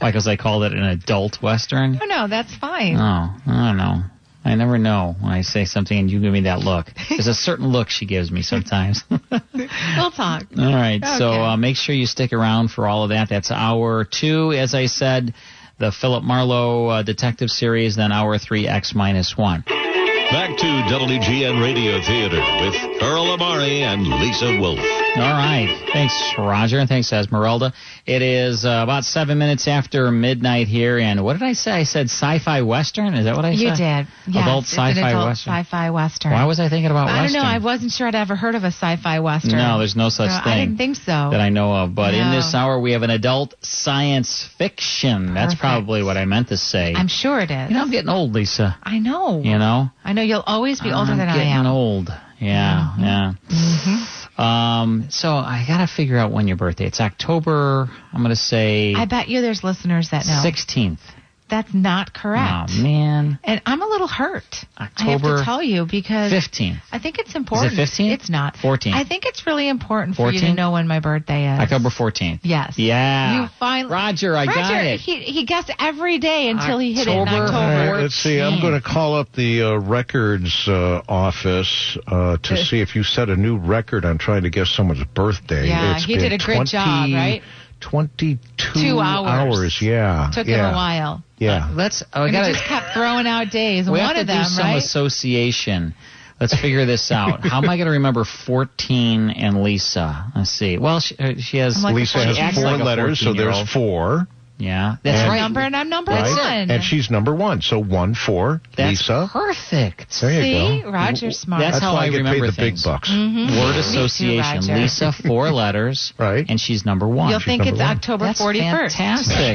Why? Because I called it an adult Western? No, that's fine. Oh, I don't know. I never know when I say something and you give me that look. There's a certain look she gives me sometimes. We'll talk. All right, Okay. so make sure you stick around for all of that. That's hour 2, as I said, the Philip Marlowe detective series, then hour 3, X-1. Back to WGN Radio Theater with Earl Amari and Lisa Wolf. All right. Thanks, Roger, and thanks, Esmeralda. It is about 7 minutes after midnight here, and what did I say? I said sci-fi Western? Is that what I said? You did. Yes, adult it's sci-fi an adult Western. sci-fi Western. Why was I thinking about I Western? don't know. I wasn't sure I'd ever heard of a sci-fi Western. No, there's no such thing. I didn't think so. That I know of. But in No. this hour, we have an adult science fiction. That's probably what I meant to say. I'm sure it is. You know, I'm getting old, Lisa. I know. You know? I know you'll always be older than I getting am. old. Yeah, yeah. So I got to figure out when your birthday. It's October, I'm going to say... I bet you there's listeners that know. 16th. That's not correct. Oh, man. And I'm a little hurt. I have October to tell you because 15th. I think it's important. Is it 15th? It's not. 14th. I think it's really important for you 14th? to know when my birthday is. October 14th. Yes. Yeah. You finally, Roger, I got it. He guessed every day until he hit it in October October. All right, let's see. I'm going to call up the records office to see if you set a new record on trying to guess someone's birthday. Yeah, It's he been did a great job, right? 22 2 hours. Yeah. Took him a while. Yeah. Let's. And he just kept throwing out days. We One have to of them, do some right? association. Let's figure this out. How am I going to remember 14 and Lisa? Let's see. Well, she has. Lisa she has acts 4 like a letters, so 14-year-old. there's 4. Yeah, that's That's right. number, and I'm number Right? one. And she's number 1, so 1, 4. That's Lisa. perfect. There you See? go. Roger's smart. That's how why I get remember paid the things. big bucks. Mm-hmm. Word Me too, association. Roger. Lisa, 4 letters. Right. And she's number 1. You'll think it's October That's 41st. fantastic.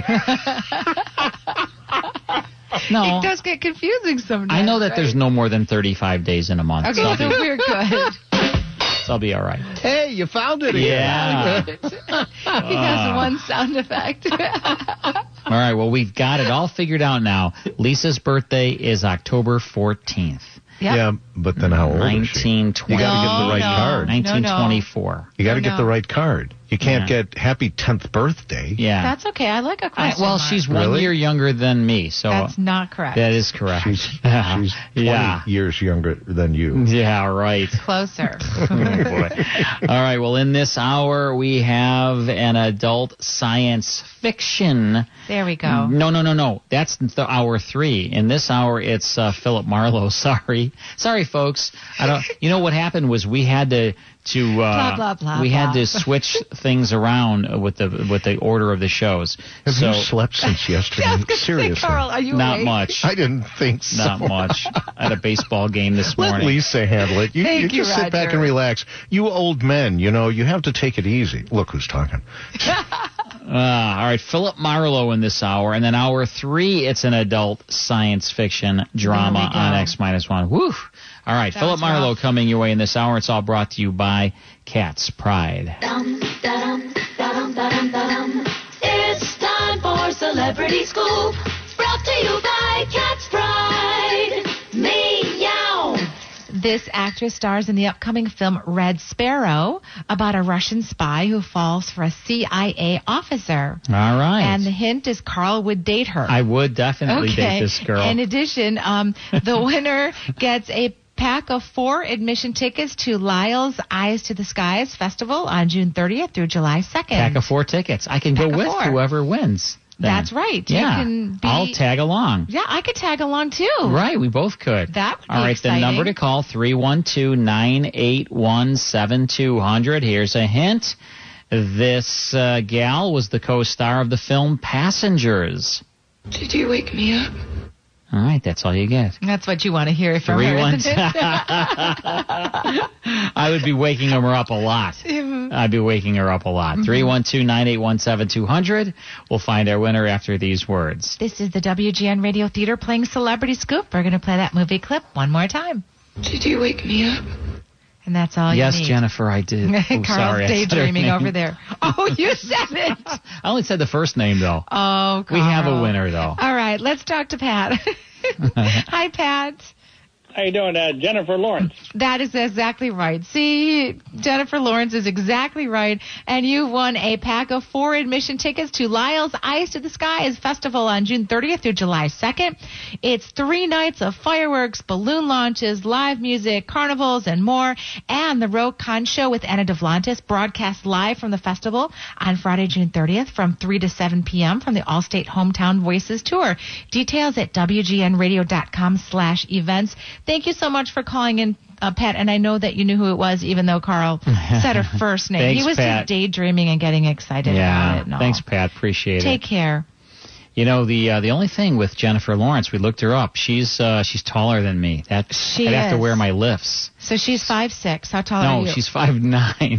No. It does get confusing sometimes. I know that right? there's no more than 35 days in a month. Okay, so so we're good. I'll be all right. Hey, you found it again. Yeah. He has one sound effect. All right, well, we've got it all figured out now. Lisa's birthday is October 14th. Yep. Yeah, but then how old is she? 1920. You got to get the right card. 1924. You got to No, get the no. right card. You can't Yeah. get happy 10th birthday. Yeah. That's okay. I like a question Well, mark. she's 1 Really? year younger than me, so That's not correct. that is correct. She's 20 yeah. years younger than you. Yeah, right. Closer. Oh, boy. All right, well, in this hour, we have an adult science fiction. There we go. No. That's the hour 3. In this hour, it's Philip Marlowe. Sorry, folks. I don't. You know what happened was we had to Blah, blah, blah, we had blah. to switch things around with the order of the shows. Have so you slept since yesterday? Seriously. Carl, are you not awake? much. I didn't think so. Not much. I had a baseball game this Let morning. Lisa handle it. You Thank you, just sit back Roger. and relax. You old men, you have to take it easy. Look who's talking. All right, Philip Marlowe in this hour, and then hour 3, it's an adult science fiction drama There we go. on X-1. Woo! All right, That Philip was Marlowe rough. coming your way in this hour. It's all brought to you by Cat's Pride. Dum, da-dum, da-dum, da-dum, da-dum. It's time for Celebrity Scoop. Brought to you by Cat's Pride. Meow. This actress stars in the upcoming film Red Sparrow about a Russian spy who falls for a CIA officer. All right. And the hint is Carl would date her. I would definitely okay. date this girl. In addition, the winner gets a pack of 4 admission tickets to Lyle's Eyes to the Skies Festival on June 30th through July 2nd. Pack of 4 tickets. I can go Pack of with 4. whoever wins. then. That's right. Yeah. You can be, I'll tag along. Yeah, I could tag along too. Right, we both could. That would be All right, exciting. the number to call, 312-981-7200. Here's a hint. This gal was the co-star of the film Passengers. Did you wake me up? All right, that's all you get. That's what you want to hear from her, isn't it? I would be waking her up a lot. I'd be waking her up a lot. 312-981-7200. We'll find our winner after these words. This is the WGN Radio Theater playing Celebrity Scoop. We're going to play that movie clip one more time. Did you wake me up? And that's all Yes, you need. Jennifer, I did. Oh, Carl's sorry, I said her daydreaming name. over there. Oh, you said it. I only said the first name, though. Oh, Carl. We have a winner, though. All right, let's talk to Pat. Hi, Pat. How you doing, Jennifer Lawrence? That is exactly right. See, Jennifer Lawrence is exactly right. And you won a pack of 4 admission tickets to Lyle's Eyes to the Skies Festival on June 30th through July 2nd. It's 3 nights of fireworks, balloon launches, live music, carnivals, and more. And the Roe Khan Show with Anna Devlantis broadcast live from the festival on Friday, June 30th from 3 to 7 p.m. from the Allstate Hometown Voices Tour. Details at WGNradio.com/events. Thank you so much for calling in, Pat, and I know that you knew who it was, even though Carl said her first name. Thanks, he was Pat. just daydreaming and getting excited about it. No. Thanks, Pat. Appreciate it. Take care. You know, the only thing with Jennifer Lawrence, we looked her up. She's taller than me. I'd have to wear my lifts. So she's 5'6". How tall are you? No, she's 5'9".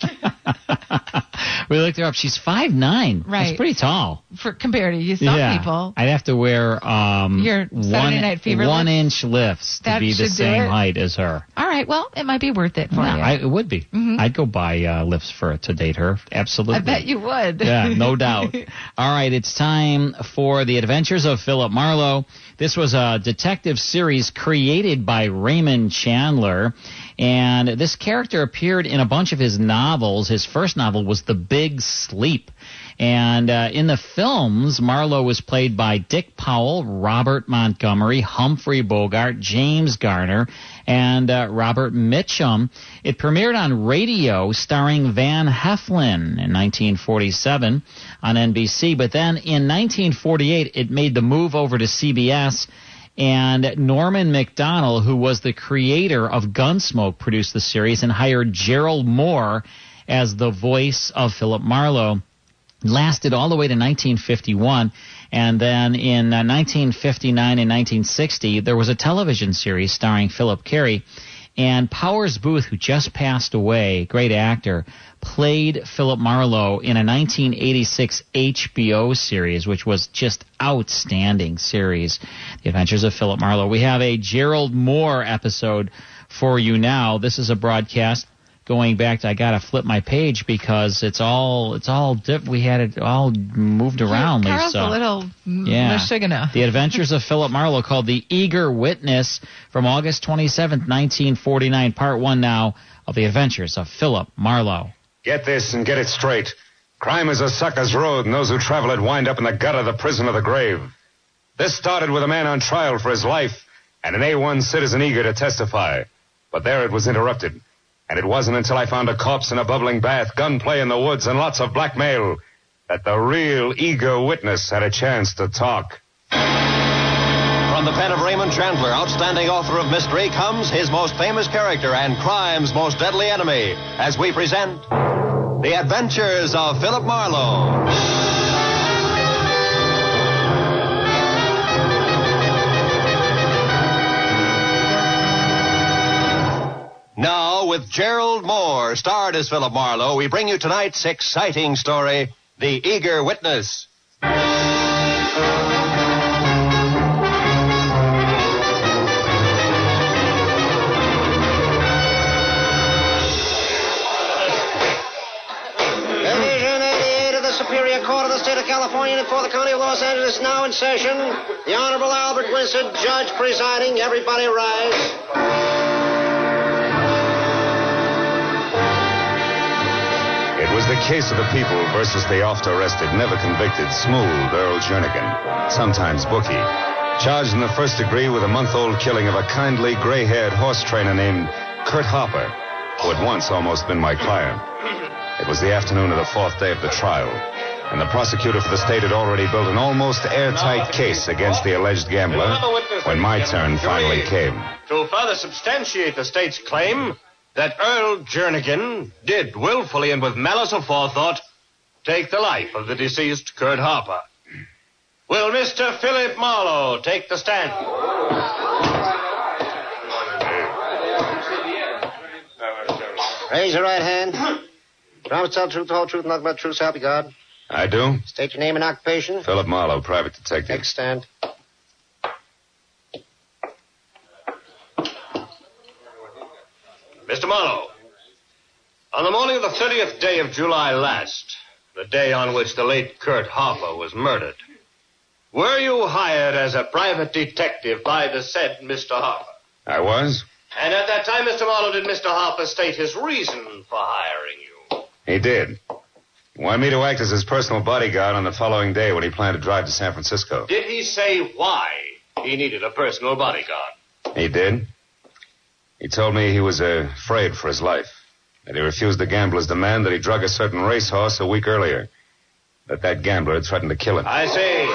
We looked her up. She's 5'9". Right. That's pretty tall. Compared to some people. I'd have to wear your Saturday Night Fever 1 inch lifts to be the same height as her. All right. Well, it might be worth it for you. It would be. Mm-hmm. I'd go buy lifts to date her. Absolutely. I bet you would. Yeah, no doubt. All right, it's time for The Adventures of Philip Marlowe. This was a detective series created by Raymond Chandler. And this character appeared in a bunch of his novels. His first novel was The Big Sleep. And in the films, Marlowe was played by Dick Powell, Robert Montgomery, Humphrey Bogart, James Garner, and Robert Mitchum. It premiered on radio starring Van Heflin in 1947 on NBC. But then in 1948, it made the move over to CBS. And Norman Macdonald, who was the creator of Gunsmoke, produced the series and hired Gerald Moore as the voice of Philip Marlowe. It lasted all the way to 1951. And then in 1959 and 1960, there was a television series starring Philip Carey. And Powers Booth, who just passed away, great actor, played Philip Marlowe in a 1986 HBO series, which was just outstanding series, The Adventures of Philip Marlowe. We have a Gerald Moore episode for you now. This is a broadcast going back to, I got to flip my page because we had it all moved around, Lisa. Carl's a little mashigana. The Adventures of Philip Marlowe, called The Eager Witness, from August 27th, 1949. Part 1 now of The Adventures of Philip Marlowe. Get this and get it straight. Crime is a sucker's road, and those who travel it wind up in the gutter, the prison, or the grave. This started with a man on trial for his life and an A1 citizen eager to testify. But there it was interrupted. And it wasn't until I found a corpse in a bubbling bath, gunplay in the woods, and lots of blackmail that the real eager witness had a chance to talk. From the pen of Raymond Chandler, outstanding author of mystery, comes his most famous character and crime's most deadly enemy, as we present The Adventures of Philip Marlowe. Now, with Gerald Moore, starred as Philip Marlowe, we bring you tonight's exciting story, The Eager Witness. Superior Court of the State of California and for the County of Los Angeles now in session. The Honorable Albert Winsett, Judge presiding. Everybody rise. It was the case of the people versus the oft-arrested, never convicted, smooth Earl Jernigan, sometimes Bookie, charged in the first degree with a month-old killing of a kindly, gray-haired horse trainer named Kurt Hopper, who had once almost been my client. It was the afternoon of the 4th day of the trial, and the prosecutor for the state had already built an almost airtight case against the alleged gambler when my turn finally came. To further substantiate the state's claim that Earl Jernigan did willfully and with malice aforethought take the life of the deceased Kurt Hopper. Will Mr. Philip Marlowe take the stand? Raise your right hand. Promise to tell the truth, the whole truth, and nothing but the truth, so help you God. I do. State your name and occupation. Philip Marlowe, private detective. Take a stand. Mr. Marlowe, on the morning of the 30th day of July last, the day on which the late Kurt Hopper was murdered, were you hired as a private detective by the said Mr. Hopper? I was? And at that time, Mr. Marlowe, did Mr. Harper state his reason for hiring you? He did. He wanted me to act as his personal bodyguard on the following day when he planned to drive to San Francisco. Did he say why he needed a personal bodyguard? He did. He told me he was afraid for his life, that he refused the gambler's demand that he drug a certain racehorse a week earlier, that gambler had threatened to kill him. I see.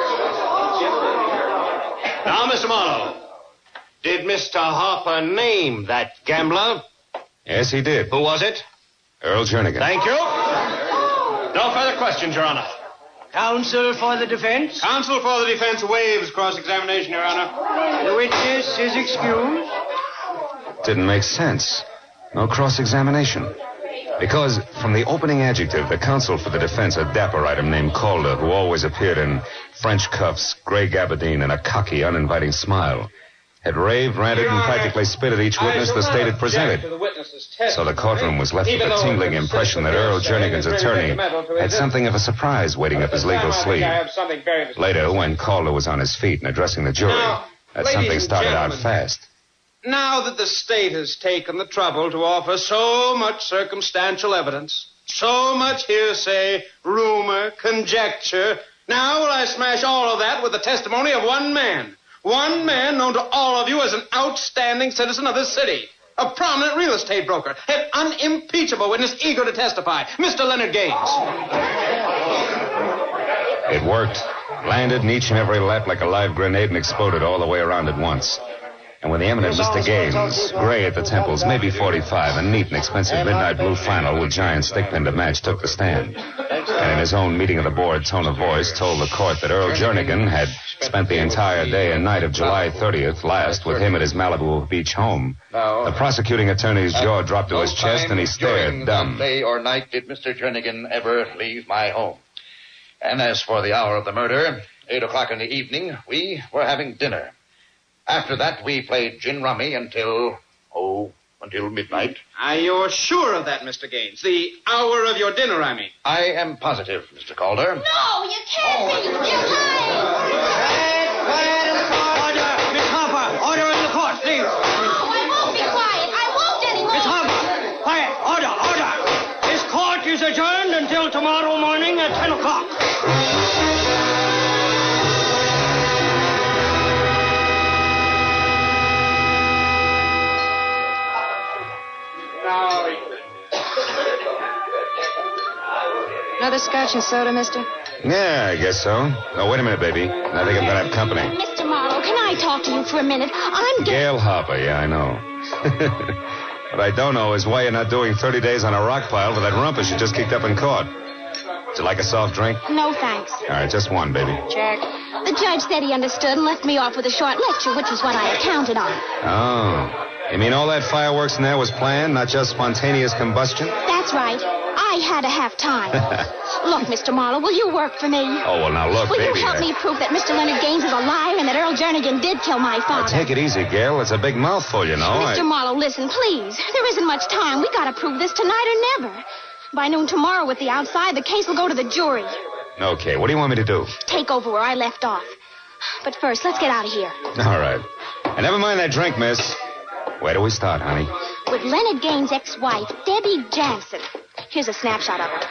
Now, Mr. Marlowe, did Mr. Harper name that gambler? Yes, he did. Who was it? Earl Jernigan. Thank you. No further questions, Your Honor. Counsel for the defense? Counsel for the defense waives cross-examination, Your Honor. The witness is excused. Didn't make sense. No cross-examination. Because from the opening adjective, the counsel for the defense, a dapper item named Calder, who always appeared in French cuffs, gray gabardine, and a cocky, uninviting smile, had raved, ranted, and practically spit at each witness the state had presented. So the courtroom was left with a tingling impression that Earl Jernigan's attorney had something of a surprise waiting up his legal sleeve. Later, when Calder was on his feet and addressing the jury, that something started out fast. Now that the state has taken the trouble to offer so much circumstantial evidence, so much hearsay, rumor, conjecture, now will I smash all of that with the testimony of one man. One man known to all of you as an outstanding citizen of this city. A prominent real estate broker. An unimpeachable witness eager to testify. Mr. Leonard Gaines. It worked. Landed in each and every lap like a live grenade and exploded all the way around at once. And when the eminent Mr. Gaines, gray at the temples, maybe 45, a neat and expensive midnight blue flannel with giant stick-pin to match, took the stand. And in his own meeting of the board tone of voice, told the court that Earl Jernigan had spent the entire day and night of July 30th last with him at his Malibu Beach home. The prosecuting attorney's jaw dropped to his chest and he stared dumb. What day or night did Mr. Jernigan ever leave my home? And as for the hour of the murder, 8 o'clock in the evening, we were having dinner. After that, we played gin rummy until midnight. Are you sure of that, Mr. Gaines? The hour of your dinner, I mean. I am positive, Mr. Calder. No, you can't be. You're lying. Quiet in the court. Order. Miss Harper, order in the court, please. No, I won't be quiet. I won't anymore. Miss Harper, quiet. Order. This court is adjourned until tomorrow morning at 10 o'clock. Another scotch and soda, mister? Yeah, I guess so. Oh, wait a minute, baby. I think I'm going to have company. Mr. Marlowe, can I talk to you for a minute? Gail Harper, yeah, I know. What I don't know is why you're not doing 30 days on a rock pile for that rumpus you just kicked up in court. Would you like a soft drink? No, thanks. All right, just one, baby. Jack. The judge said he understood and left me off with a short lecture, which was what I had counted on. Oh. You mean all that fireworks in there was planned, not just spontaneous combustion? That's right. I had to have time. Look, Mr. Marlowe, will you work for me? Oh, well, now look, will baby. You help me prove that Mr. Leonard Gaines is a liar and that Earl Jernigan did kill my father? Now, take it easy, Gail. It's a big mouthful, you know. Mr. Marlowe, listen, please. There isn't much time. We got to prove this tonight or never. By noon tomorrow with the outside, the case will go to the jury. Okay, what do you want me to do? Take over where I left off. But first, let's get out of here. All right. And never mind that drink, miss. Where do we start, honey? With Leonard Gaines' ex-wife, Debbie Jansen. Here's a snapshot of her.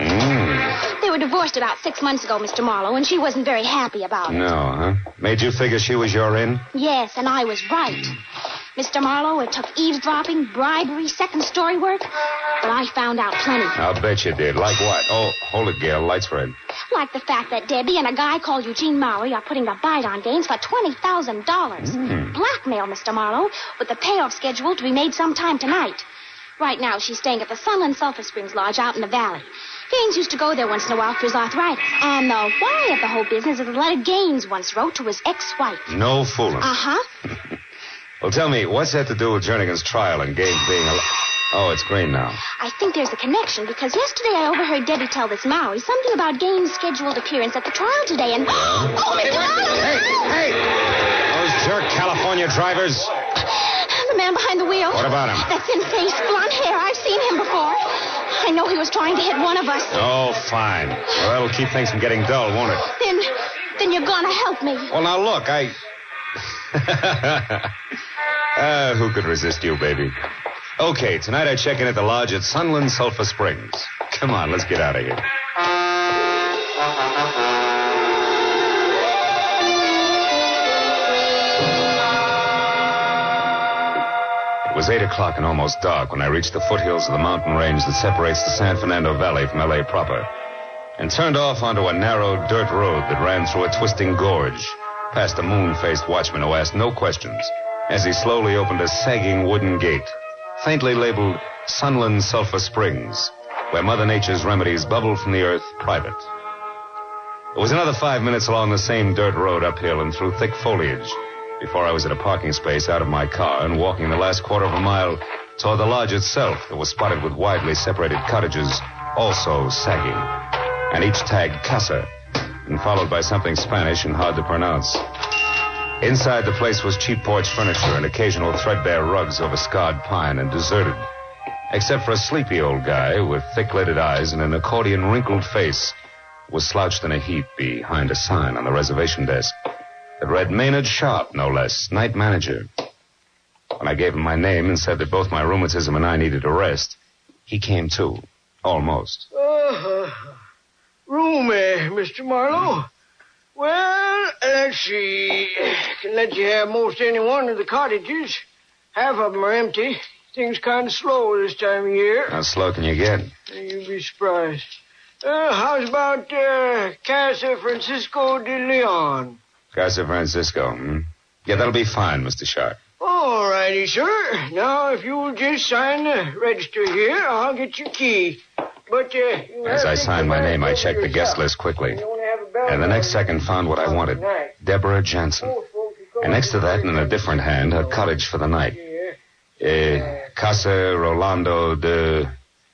They were divorced about 6 months ago, Mr. Marlowe, and she wasn't very happy about it. No, huh? Made you figure she was your in? Yes, and I was right. Mr. Marlowe, it took eavesdropping, bribery, second-story work, but I found out plenty. I'll bet you did. Like what? Oh, hold it, Gail. Light's red. Like the fact that Debbie and a guy called Eugene Maury are putting a bite on Gaines for $20,000. Blackmail, Mr. Marlowe, with the payoff schedule to be made sometime tonight. Right now, she's staying at the Sunland Sulphur Springs Lodge out in the valley. Gaines used to go there once in a while for his arthritis. And the why of the whole business is a letter Gaines once wrote to his ex-wife. No fooling. Uh-huh. Well, tell me, what's that to do with Jernigan's trial and Gaines being Oh, it's green now. I think there's a connection, because yesterday I overheard Debbie tell this Maury something about Gaines' scheduled appearance at the trial today, and... Oh, Mr. Hey! Those jerk California drivers. The man behind the wheel. What about him? That thin face, blonde hair. I've seen him before. I know he was trying to hit one of us. Oh, fine. Well, that'll keep things from getting dull, won't it? Then you're gonna help me. Well, now, look, Who could resist you, baby? Okay, tonight I check in at the lodge at Sunland Sulphur Springs. Come on, let's get out of here. It was 8 o'clock and almost dark when I reached the foothills of the mountain range that separates the San Fernando Valley from L.A. proper, and turned off onto a narrow dirt road that ran through a twisting gorge, past a moon-faced watchman who asked no questions as he slowly opened a sagging wooden gate, faintly labeled Sunland Sulphur Springs, where Mother Nature's remedies bubble from the earth private. It was another 5 minutes along the same dirt road uphill and through thick foliage before I was at a parking space out of my car and walking the last quarter of a mile toward the lodge itself that was spotted with widely separated cottages, also sagging, and each tagged Casa, and followed by something Spanish and hard to pronounce. Inside the place was cheap porch furniture and occasional threadbare rugs over scarred pine and deserted, except for a sleepy old guy with thick-lidded eyes and an accordion-wrinkled face was slouched in a heap behind a sign on the reservation desk that read Maynard Sharp, no less, night manager. When I gave him my name and said that both my rheumatism and I needed a rest, he came too, almost. Roomy, Mr. Marlowe. Well, let's see. Can let you have most any one of the cottages. Half of them are empty. Things kind of slow this time of year. How slow can you get? You'd be surprised. How's about Casa Francisco de Leon? Casa Francisco, hmm? Yeah, that'll be fine, Mr. Sharp. All righty, sir. Now, if you'll just sign the register here, I'll get your key. But, as I signed my name, I checked the guest list quickly. And the next second found what I wanted. Deborah Jansen. And next to that, and in a different hand, her cottage for the night. Casa Rolando de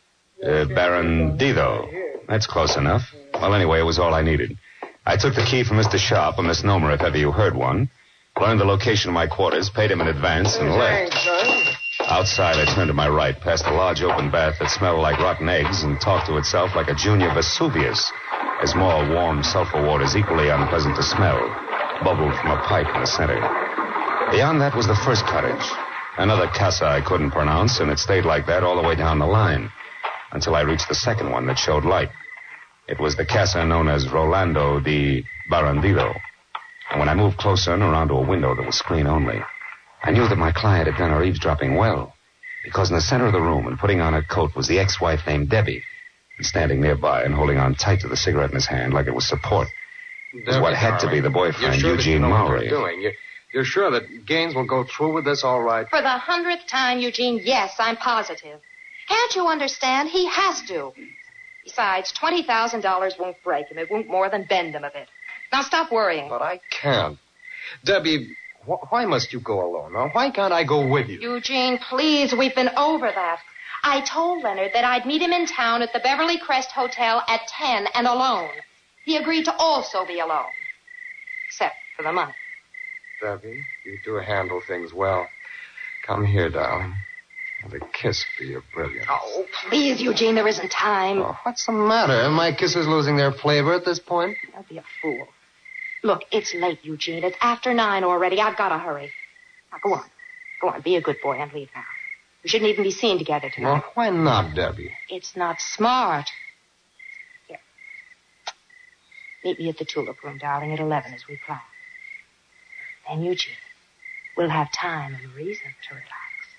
Barandido. That's close enough. Well, anyway, it was all I needed. I took the key from Mr. Sharp, a misnomer if ever you heard one, learned the location of my quarters, paid him in advance, and left. Outside, I turned to my right, past a large open bath that smelled like rotten eggs and talked to itself like a junior Vesuvius, as more warm sulfur waters, equally unpleasant to smell, bubbled from a pipe in the center. Beyond that was the first cottage, another casa I couldn't pronounce, and it stayed like that all the way down the line, until I reached the second one that showed light. It was the casa known as Rolando de Barandido. And when I moved closer and around to a window that was screen only, I knew that my client had done her eavesdropping well, because in the center of the room and putting on her coat was the ex-wife named Debbie, and standing nearby and holding on tight to the cigarette in his hand like it was support was what had to be the boyfriend, sure Eugene Maury. You're sure that Gaines will go through with this all right? For the 100th time, Eugene, yes, I'm positive. Can't you understand? He has to. Besides, $20,000 won't break him. It won't more than bend him a bit. Now stop worrying. But I can't. Debbie, why must you go alone? Now, why can't I go with you? Eugene, please, we've been over that. I told Leonard that I'd meet him in town at the Beverly Crest Hotel at 10 and alone. He agreed to also be alone. Except for the money. Debbie, you do handle things well. Come here, darling. And a kiss for your brilliance. Oh, please, Eugene, there isn't time. Oh, what's the matter? Are my kisses losing their flavor at this point? Don't be a fool. Look, it's late, Eugene. It's after 9 already. I've got to hurry. Now, go on. Go on, be a good boy and leave now. We shouldn't even be seen together tonight. Well, why not, Debbie? It's not smart. Here. Meet me at the Tulip Room, darling, at 11 as we planned. Then, Eugene, we'll have time and reason to relax.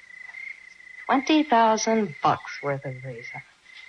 $20,000 worth of reason.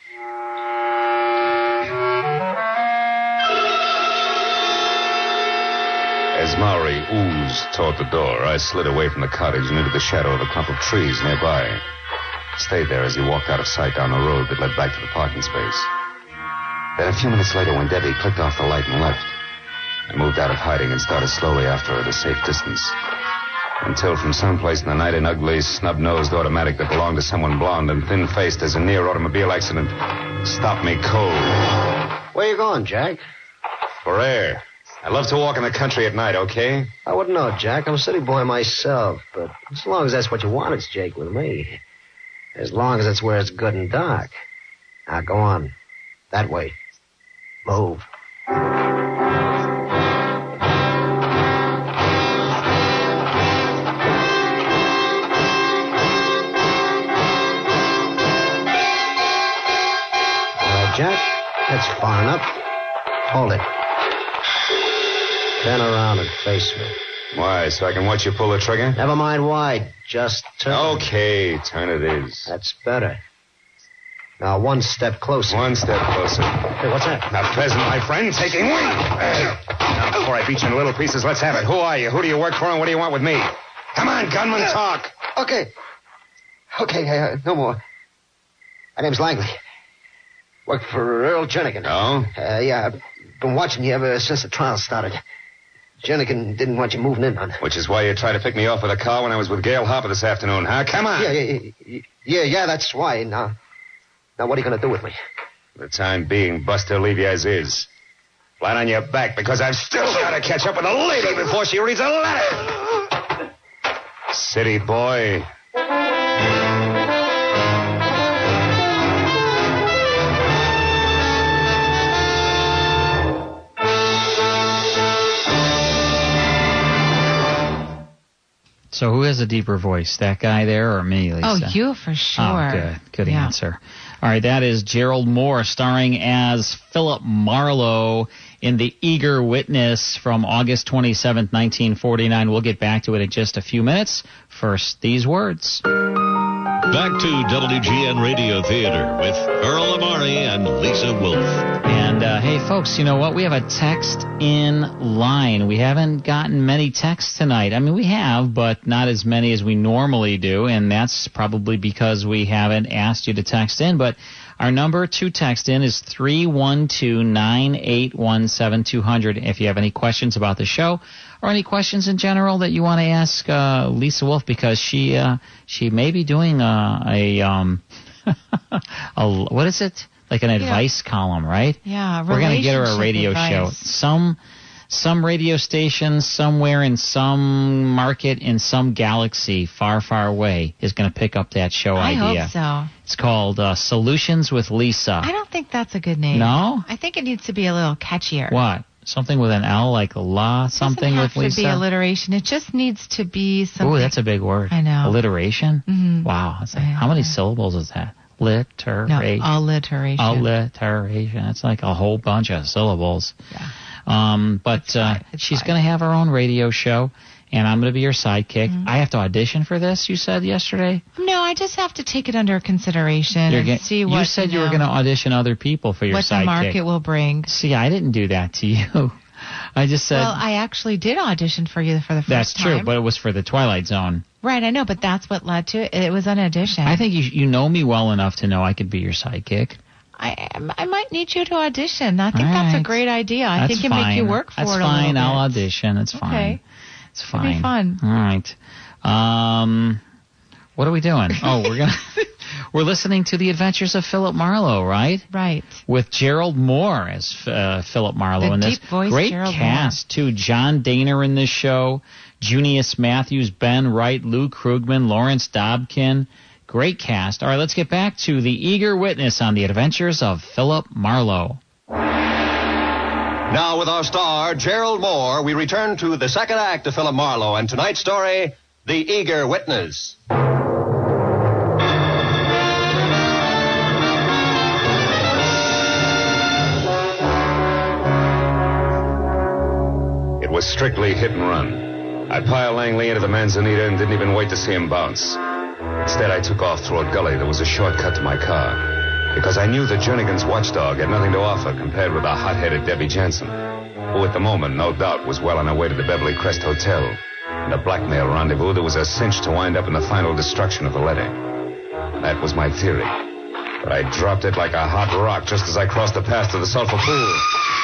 As Maury oozed toward the door, I slid away from the cottage and into the shadow of a clump of trees nearby. Stayed there as he walked out of sight down the road that led back to the parking space. Then a few minutes later, when Debbie clicked off the light and left, I moved out of hiding and started slowly after her at a safe distance. Until from someplace in the night, an ugly, snub-nosed automatic that belonged to someone blonde and thin-faced as a near automobile accident stopped me cold. Where you going, Jack? For air. I love to walk in the country at night, okay? I wouldn't know, Jack. I'm a city boy myself. But as long as that's what you want, it's Jake with me. As long as it's where it's good and dark. Now, go on. That way. Move. Jack. That's far enough. Hold it. Turn around and face me. Why, so I can watch you pull the trigger? Never mind why. Just turn. Okay, turn it is. That's better. Now, one step closer. One step closer. Hey, what's that? Now, Pheasant, my friend, taking wing. Now, before I beat you in little pieces, let's have it. Who are you? Who do you work for, and what do you want with me? Come on, gunman, talk. Okay, no more. My name's Langley. Work for Earl Jernigan. Oh? Yeah, I've been watching you ever since the trial started. Jernigan didn't want you moving in on. Which is why you tried to pick me off with a car when I was with Gail Harper this afternoon, huh? Come on. Yeah, that's why. Now, what are you going to do with me? For the time being, Buster, leave you as is. Flat on your back, because I've still got to catch up with a lady before she reads a letter. City boy. So who has a deeper voice, that guy there or me, Lisa? Oh, you for sure. Oh, good answer. All right, that is Gerald Moore starring as Philip Marlowe in The Eager Witness from August 27th, 1949. We'll get back to it in just a few minutes. First, these words. Back to WGN Radio Theater with Earl Amari and Lisa Wolf. And, hey, folks, you know what? We have a text in line. We haven't gotten many texts tonight. I mean, we have, but not as many as we normally do, and that's probably because we haven't asked you to text in. But our number to text in is 312-981-7200 if you have any questions about the show or any questions in general that you want to ask Lisa Wolf, because she may be doing a what is it? Like an advice column, right? Yeah, we're going to get her a radio advice. show. Some radio station somewhere in some market in some galaxy far, far away is going to pick up that show idea. I hope so. It's called Solutions with Lisa. I don't think that's a good name. No? I think it needs to be a little catchier. What? Something with an L, like la something with Lisa? It doesn't have to be alliteration. It just needs to be something. Ooh, that's a big word. I know. Alliteration? Mm-hmm. Wow. That's like, how many syllables is that? Alliteration. No, alliteration. Alliteration. That's like a whole bunch of syllables. Yeah. But she's going to have her own radio show, and I'm going to be her sidekick. Mm-hmm. I have to audition for this, you said yesterday? No, I just have to take it under consideration and see what... You said you were going to audition other people for your what sidekick. The market will bring. See, I didn't do that to you. I just said... Well, I actually did audition for you for the first time. That's true, but it was for the Twilight Zone. Right, I know, but that's what led to it. It was an audition. I think you know me well enough to know I could be your sidekick. I might need you to audition. I think that's a great idea. I think it make you work for it a little bit. That's fine. I'll audition. It's fine. Okay. It's fine. It'll be fun. All right. What are we doing? Oh, we're listening to The Adventures of Philip Marlowe, right? Right. With Gerald Moore as Philip Marlowe in this. Great Gerald cast too. John Daner in this show, Junius Matthews, Ben Wright, Lou Krugman, Lawrence Dobkin. Great cast. All right, let's get back to The Eager Witness on The Adventures of Philip Marlowe. Now, with our star, Gerald Moore, we return to the second act of Philip Marlowe and tonight's story, The Eager Witness. It was strictly hit and run. I piled Langley into the Manzanita and didn't even wait to see him bounce. Instead, I took off through a gully that was a shortcut to my car, because I knew that Jernigan's watchdog had nothing to offer compared with the hot-headed Debbie Jansen, who at the moment, no doubt, was well on her way to the Beverly Crest Hotel, and a blackmail rendezvous that was a cinch to wind up in the final destruction of the letter. That was my theory, but I dropped it like a hot rock just as I crossed the path to the sulfur pool.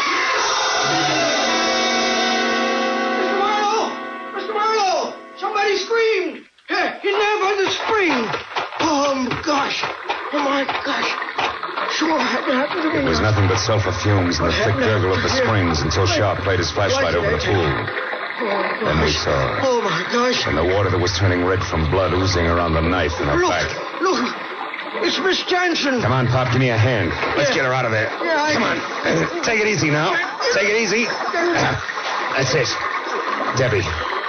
Mr. Marlowe! Somebody screamed! In there by the spring! Oh, gosh! Oh, my gosh! Sure had to happen to me. It was nothing but sulfur fumes and the thick gurgle of the springs until Sharp played his flashlight over the pool. Then we saw. Oh, my gosh. And the water that was turning red from blood oozing around the knife in her back. Look! It's Miss Jansen. Come on, Pop, give me a hand. Let's get her out of there. Yeah, Come on. Take it easy now. Take it easy. That's it. Debbie.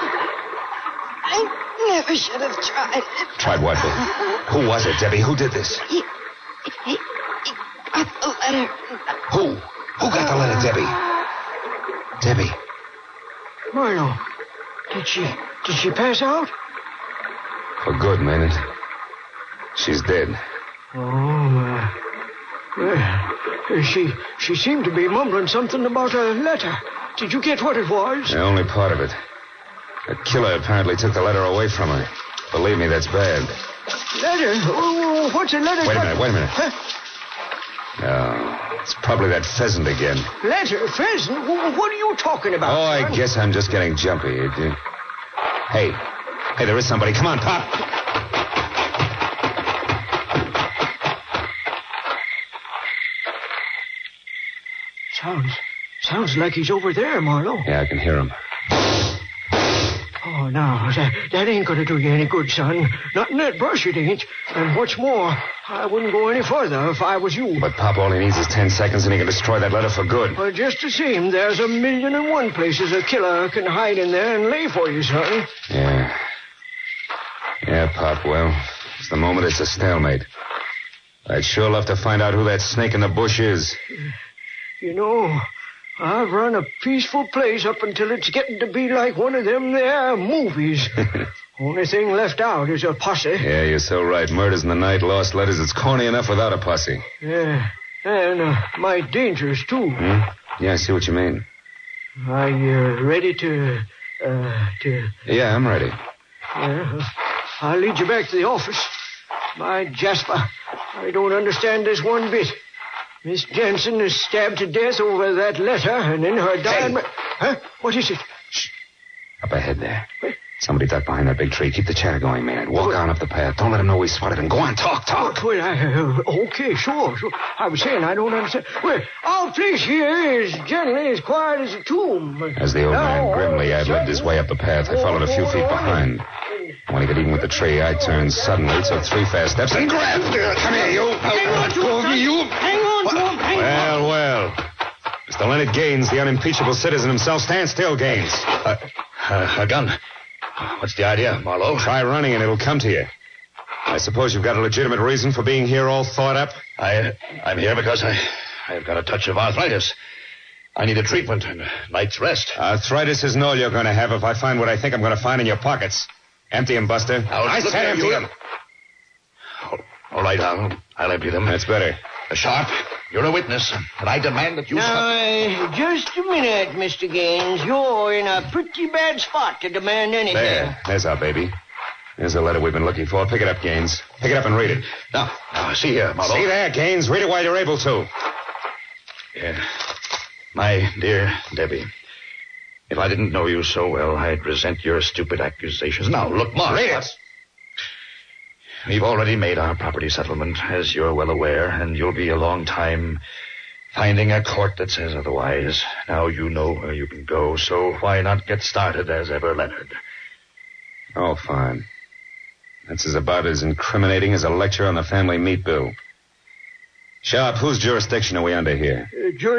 I never should have tried it. Tried what? Who was it, Debbie? Who did this? He got the letter. Who? Who got the letter, Debbie? Debbie. Marlo, did she pass out? For good, Maynard. She's dead. Oh, well, she seemed to be mumbling something about a letter. Did you get what it was? The only part of it. The killer apparently took the letter away from her. Believe me, that's bad. Letter? Oh, what's a letter? Wait a minute. Huh? No, it's probably that pheasant again. Letter? Pheasant? What are you talking about? Oh, I son? guess I'm just getting jumpy. Hey, there is somebody. Come on, Pop. Sounds like he's over there, Marlo. Yeah, I can hear him. Oh, no, that ain't gonna do you any good, son. Not in that brush, it ain't. And what's more, I wouldn't go any further if I was you. But Pop, all he needs is 10 seconds and he can destroy that letter for good. Well, just the same, there's 1,000,001 places a killer can hide in there and lay for you, son. Yeah. Yeah, Pop, well, it's the moment it's a stalemate. I'd sure love to find out who that snake in the bush is. You know, I've run a peaceful place up until it's getting to be like one of them there movies. Only thing left out is a posse. Yeah, you're so right. Murders in the night, lost letters. It's corny enough without a posse. Yeah, and might dangerous, too. Yeah, I see what you mean. Are you ready to... Yeah, I'm ready. Yeah, I'll lead you back to the office. My Jasper, I don't understand this one bit. Miss Jensen is stabbed to death over that letter, and in her dying... Hey. Huh? What is it? Shh. Up ahead there. Somebody duck behind that big tree. Keep the chatter going, man. Walk on up the path. Don't let him know we spotted him. Go on, talk. Well, okay, sure. I was saying I don't understand. Well, our place here is generally as quiet as a tomb. As the old man grimly ad-libbed his way up the path, I followed a few feet behind. When he got even with the tree, I turned suddenly, took 3 fast steps, and grabbed her. Come here, you. Hang on to him. Hang on to him. Well. Mr. Leonard Gaines, the unimpeachable citizen himself. Stand still, Gaines. A gun. What's the idea, Marlowe? Try running and it'll come to you. I suppose you've got a legitimate reason for being here all thought up? I'm here because I've got a touch of arthritis. I need a treatment and a night's rest. Arthritis isn't all you're going to have if I find what I think I'm going to find in your pockets. Empty them, Buster. I said empty them. All right, I'll empty them. That's better. Sharp, you're a witness, and I demand that you... Now, just a minute, Mr. Gaines. You're in a pretty bad spot to demand anything. There's our baby. There's the letter we've been looking for. Pick it up, Gaines. Pick it up and read it. Now, see here, Marlowe. See there, Gaines. Read it while you're able to. Yeah. My dear Debbie, if I didn't know you so well, I'd resent your stupid accusations. Now, look, Mark. Read it. We've already made our property settlement, as you're well aware, and you'll be a long time finding a court that says otherwise. Now you know where you can go, so why not get started as ever, Leonard? Oh, fine. That's about as incriminating as a lecture on the family meat bill. Sharp, whose jurisdiction are we under here?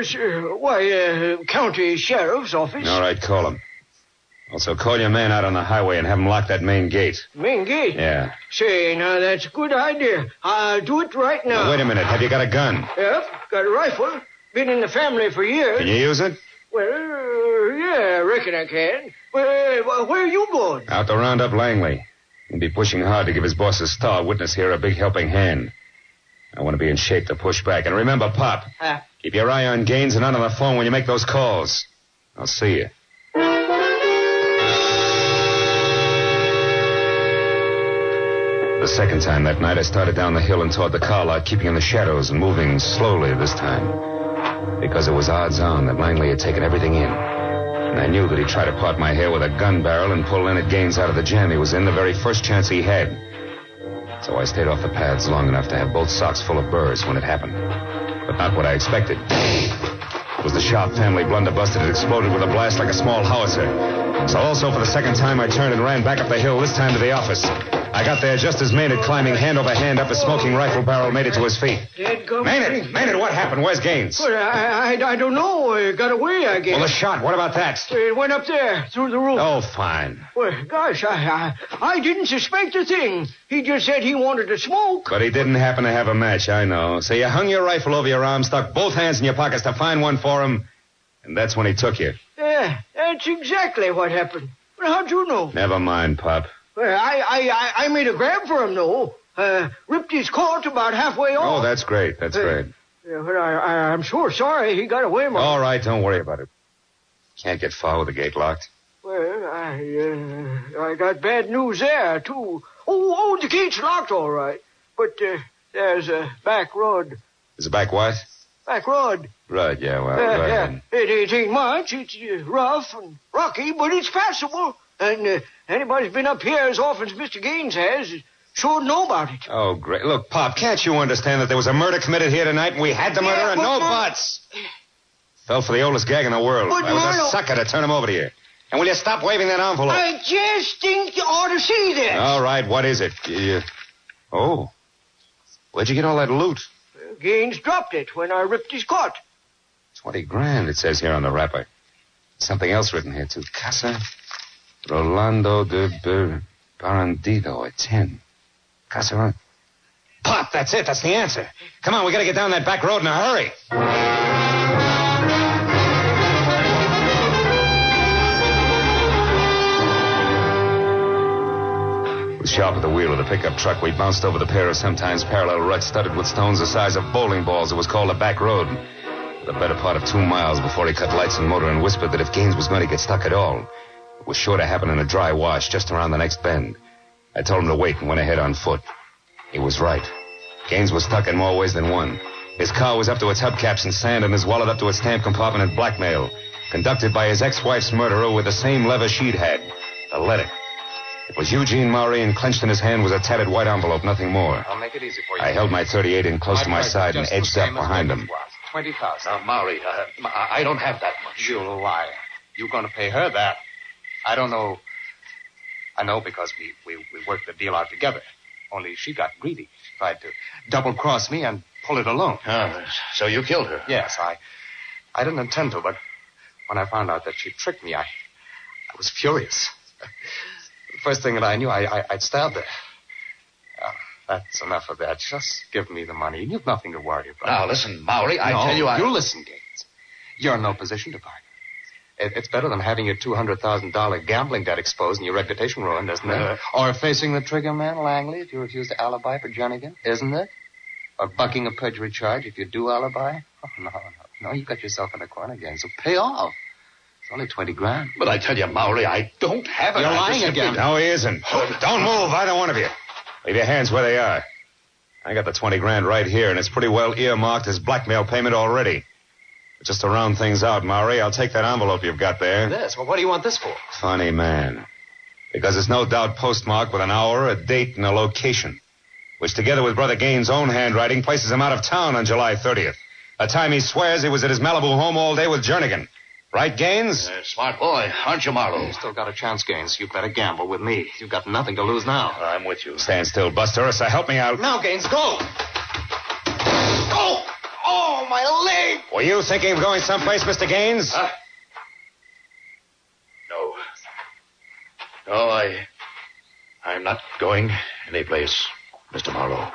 County Sheriff's Office. All right, call him. Also, call your man out on the highway and have him lock that main gate. Main gate? Yeah. Say, now, that's a good idea. I'll do it right now. Wait a minute. Have you got a gun? Yep, got a rifle. Been in the family for years. Can you use it? Well, yeah, I reckon I can. Well, where are you going? Out to round up Langley. He'll be pushing hard to give his boss a star witness here a big helping hand. I want to be in shape to push back. And remember, Pop, keep your eye on Gaines and not on the phone when you make those calls. I'll see you. The second time that night, I started down the hill and toward the car lot, keeping in the shadows and moving slowly this time. Because it was odds on that Langley had taken everything in. And I knew that he'd try to part my hair with a gun barrel and pull Leonard Gaines out of the jam he was in the very first chance he had. So I stayed off the paths long enough to have both socks full of burrs when it happened. But not what I expected. It was the Sharp family blunderbuss that had exploded with a blast like a small howitzer. So also for the second time, I turned and ran back up the hill, this time to the office. I I got there just as Maynard, climbing hand over hand up a smoking rifle barrel, made it to his feet. Maynard, what happened? Where's Gaines? Well, I don't know. It got away, I guess. Well, the shot, what about that? It went up there, through the roof. Oh, fine. Well, gosh, I didn't suspect a thing. He just said he wanted to smoke. But he didn't happen to have a match, I know. So you hung your rifle over your arm, stuck both hands in your pockets to find one for him, and that's when he took you. Yeah, that's exactly what happened. Well, how'd you know? Never mind, Pop. Well, I made a grab for him, though. Ripped his coat about halfway off. Oh, that's great. That's great. Yeah, but I'm sure sorry he got away, Mark. All right, don't worry about it. Can't get far with the gate locked. Well, I got bad news there, too. Oh, the gate's locked, all right. But there's a back road. Is it back what? Back road. Right, yeah, well, go ahead. It ain't much. It's rough and rocky, but it's passable. And anybody's been up here as often as Mr. Gaines has sure know about it. Oh, great. Look, Pop, can't you understand that there was a murder committed here tonight and we had the murderer? No buts. Fell for the oldest gag in the world. But I was a sucker to turn him over to you. And will you stop waving that envelope? I just think you ought to see this. All right, what is it? Oh. Where'd you get all that loot? Gaines dropped it when I ripped his coat. $20,000, it says here on the wrapper. Something else written here, too. Casa Rolando de Barandito at 10. Casa... Pop, that's it. That's the answer. Come on, we gotta get down that back road in a hurry. With Sharp at the wheel of the pickup truck, we bounced over the pair of sometimes parallel ruts studded with stones the size of bowling balls. It was called a back road. The better part of 2 miles before he cut lights and motor and whispered that if Gaines was going to get stuck at all, it was sure to happen in a dry wash just around the next bend. I told him to wait and went ahead on foot. He was right. Gaines was stuck in more ways than one. His car was up to its hubcaps in sand and his wallet up to its stamp compartment in blackmail, conducted by his ex-wife's murderer with the same lever she'd had, the letter. It was Eugene Maury, and clenched in his hand was a tattered white envelope, nothing more. I'll make it easy for you. I held my .38 in close to my side and edged up behind him. 20,000. Now, Maury, I don't have that much. You'll lie. You're going to pay her that. I don't know. I know because we worked the deal out together. Only she got greedy. She tried to double-cross me and pull it alone. Oh, so you killed her? Yes, I didn't intend to, but when I found out that she tricked me, I was furious. The first thing that I knew, I'd stabbed her. That's enough of that. Just give me the money. You've nothing to worry about. Now, listen, Maury, I tell you, You listen, Gaines. You're in no position to bargain. It's better than having your $200,000 gambling debt exposed and your reputation ruined, isn't it? Or facing the trigger man, Langley, if you refuse to alibi for Jernigan, isn't it? Or bucking a perjury charge if you do alibi? Oh, no, you got yourself in a corner again, so pay off. It's only $20,000. But I tell you, Maury, I don't have it. You're lying again. No, he isn't. Don't move, either one of you. Leave your hands where they are. I got the $20,000 right here, and it's pretty well earmarked as blackmail payment already. But just to round things out, Maury, I'll take that envelope you've got there. This? Well, what do you want this for? Funny man. Because it's no doubt postmarked with an hour, a date, and a location, which together with Brother Gaines' own handwriting places him out of town on July 30th, a time he swears he was at his Malibu home all day with Jernigan. Right, Gaines? Smart boy, aren't you, Marlowe? You still got a chance, Gaines. You better gamble with me. You've got nothing to lose now. I'm with you. Stand still, Buster, or help me out. Now, Gaines, go! Oh, my leg! Were you thinking of going someplace, Mr. Gaines? No. No, I'm not going anyplace, Mr. Marlowe.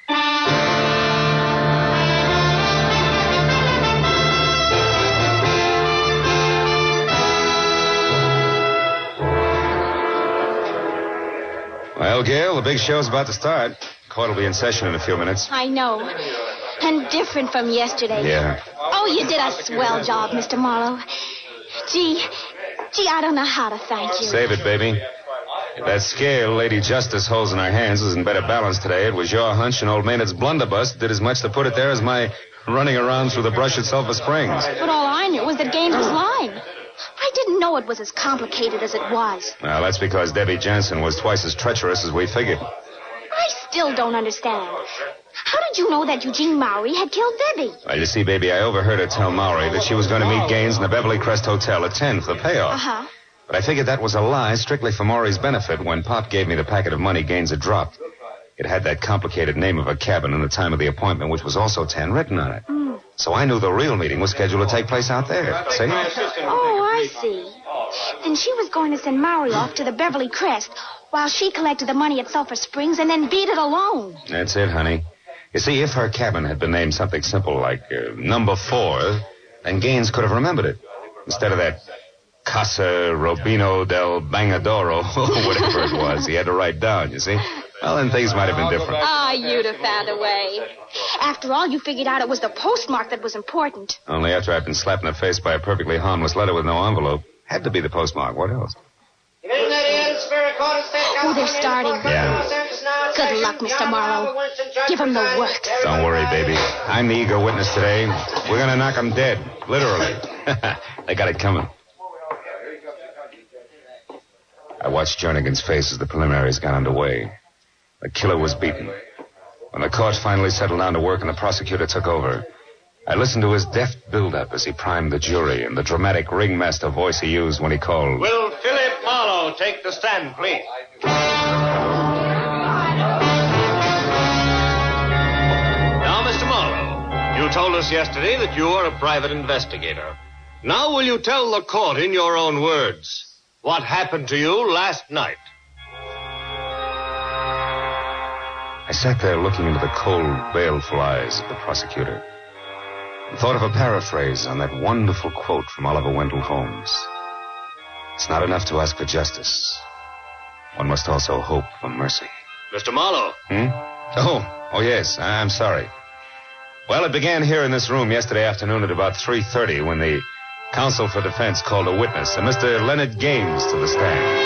Well, Gail, the big show's about to start. Court will be in session in a few minutes. I know. And different from yesterday. Yeah. Oh, you did a swell job, Mr. Marlowe. Gee, I don't know how to thank you. Save it, baby. If that scale Lady Justice holds in her hands was in better balance today, it was your hunch and old Maynard's blunderbuss did as much to put it there as my running around through the brush at Sulphur Springs. But all I knew was that Gaines was lying. I didn't know it was as complicated as it was. Well, that's because Debbie Jansen was twice as treacherous as we figured. I still don't understand. How did you know that Eugene Maury had killed Debbie? Well, you see, baby, I overheard her tell Maury that she was going to meet Gaines in the Beverly Crest Hotel at 10 for the payoff. Uh-huh. But I figured that was a lie strictly for Maury's benefit when Pop gave me the packet of money Gaines had dropped. It had that complicated name of a cabin and the time of the appointment, which was also 10 written on it. So I knew the real meeting was scheduled to take place out there. See? Oh, I see. Then she was going to send Maury off to the Beverly Crest while she collected the money at Sulphur Springs and then beat it alone. That's it, honey. You see, if her cabin had been named something simple like Number 4, then Gaines could have remembered it. Instead of that Casa Robino del Bangadoro, or whatever it was, he had to write down, you see? Well, then things might have been different. Ah, you'd have found a way. After all, you figured out it was the postmark that was important. Only after I'd been slapped in the face by a perfectly harmless letter with no envelope. Had to be the postmark. What else? Oh, they're starting. Yeah. Good luck, Mr. Marlowe. Give him the works. Don't worry, baby. I'm the eager witness today. We're going to knock them dead. Literally. They got it coming. I watched Jernigan's face as the preliminaries got underway. The killer was beaten. When the court finally settled down to work and the prosecutor took over, I listened to his deft build-up as he primed the jury and the dramatic ringmaster voice he used when he called. Will Philip Marlowe take the stand, please? Now, Mr. Marlowe, you told us yesterday that you are a private investigator. Now will you tell the court in your own words what happened to you last night? I sat there looking into the cold, baleful eyes of the prosecutor and thought of a paraphrase on that wonderful quote from Oliver Wendell Holmes. It's not enough to ask for justice. One must also hope for mercy. Mr. Marlowe. Oh, yes, I'm sorry. Well, it began here in this room yesterday afternoon at about 3:30 when the counsel for defense called a witness, Mr. Leonard Gaines, to the stand.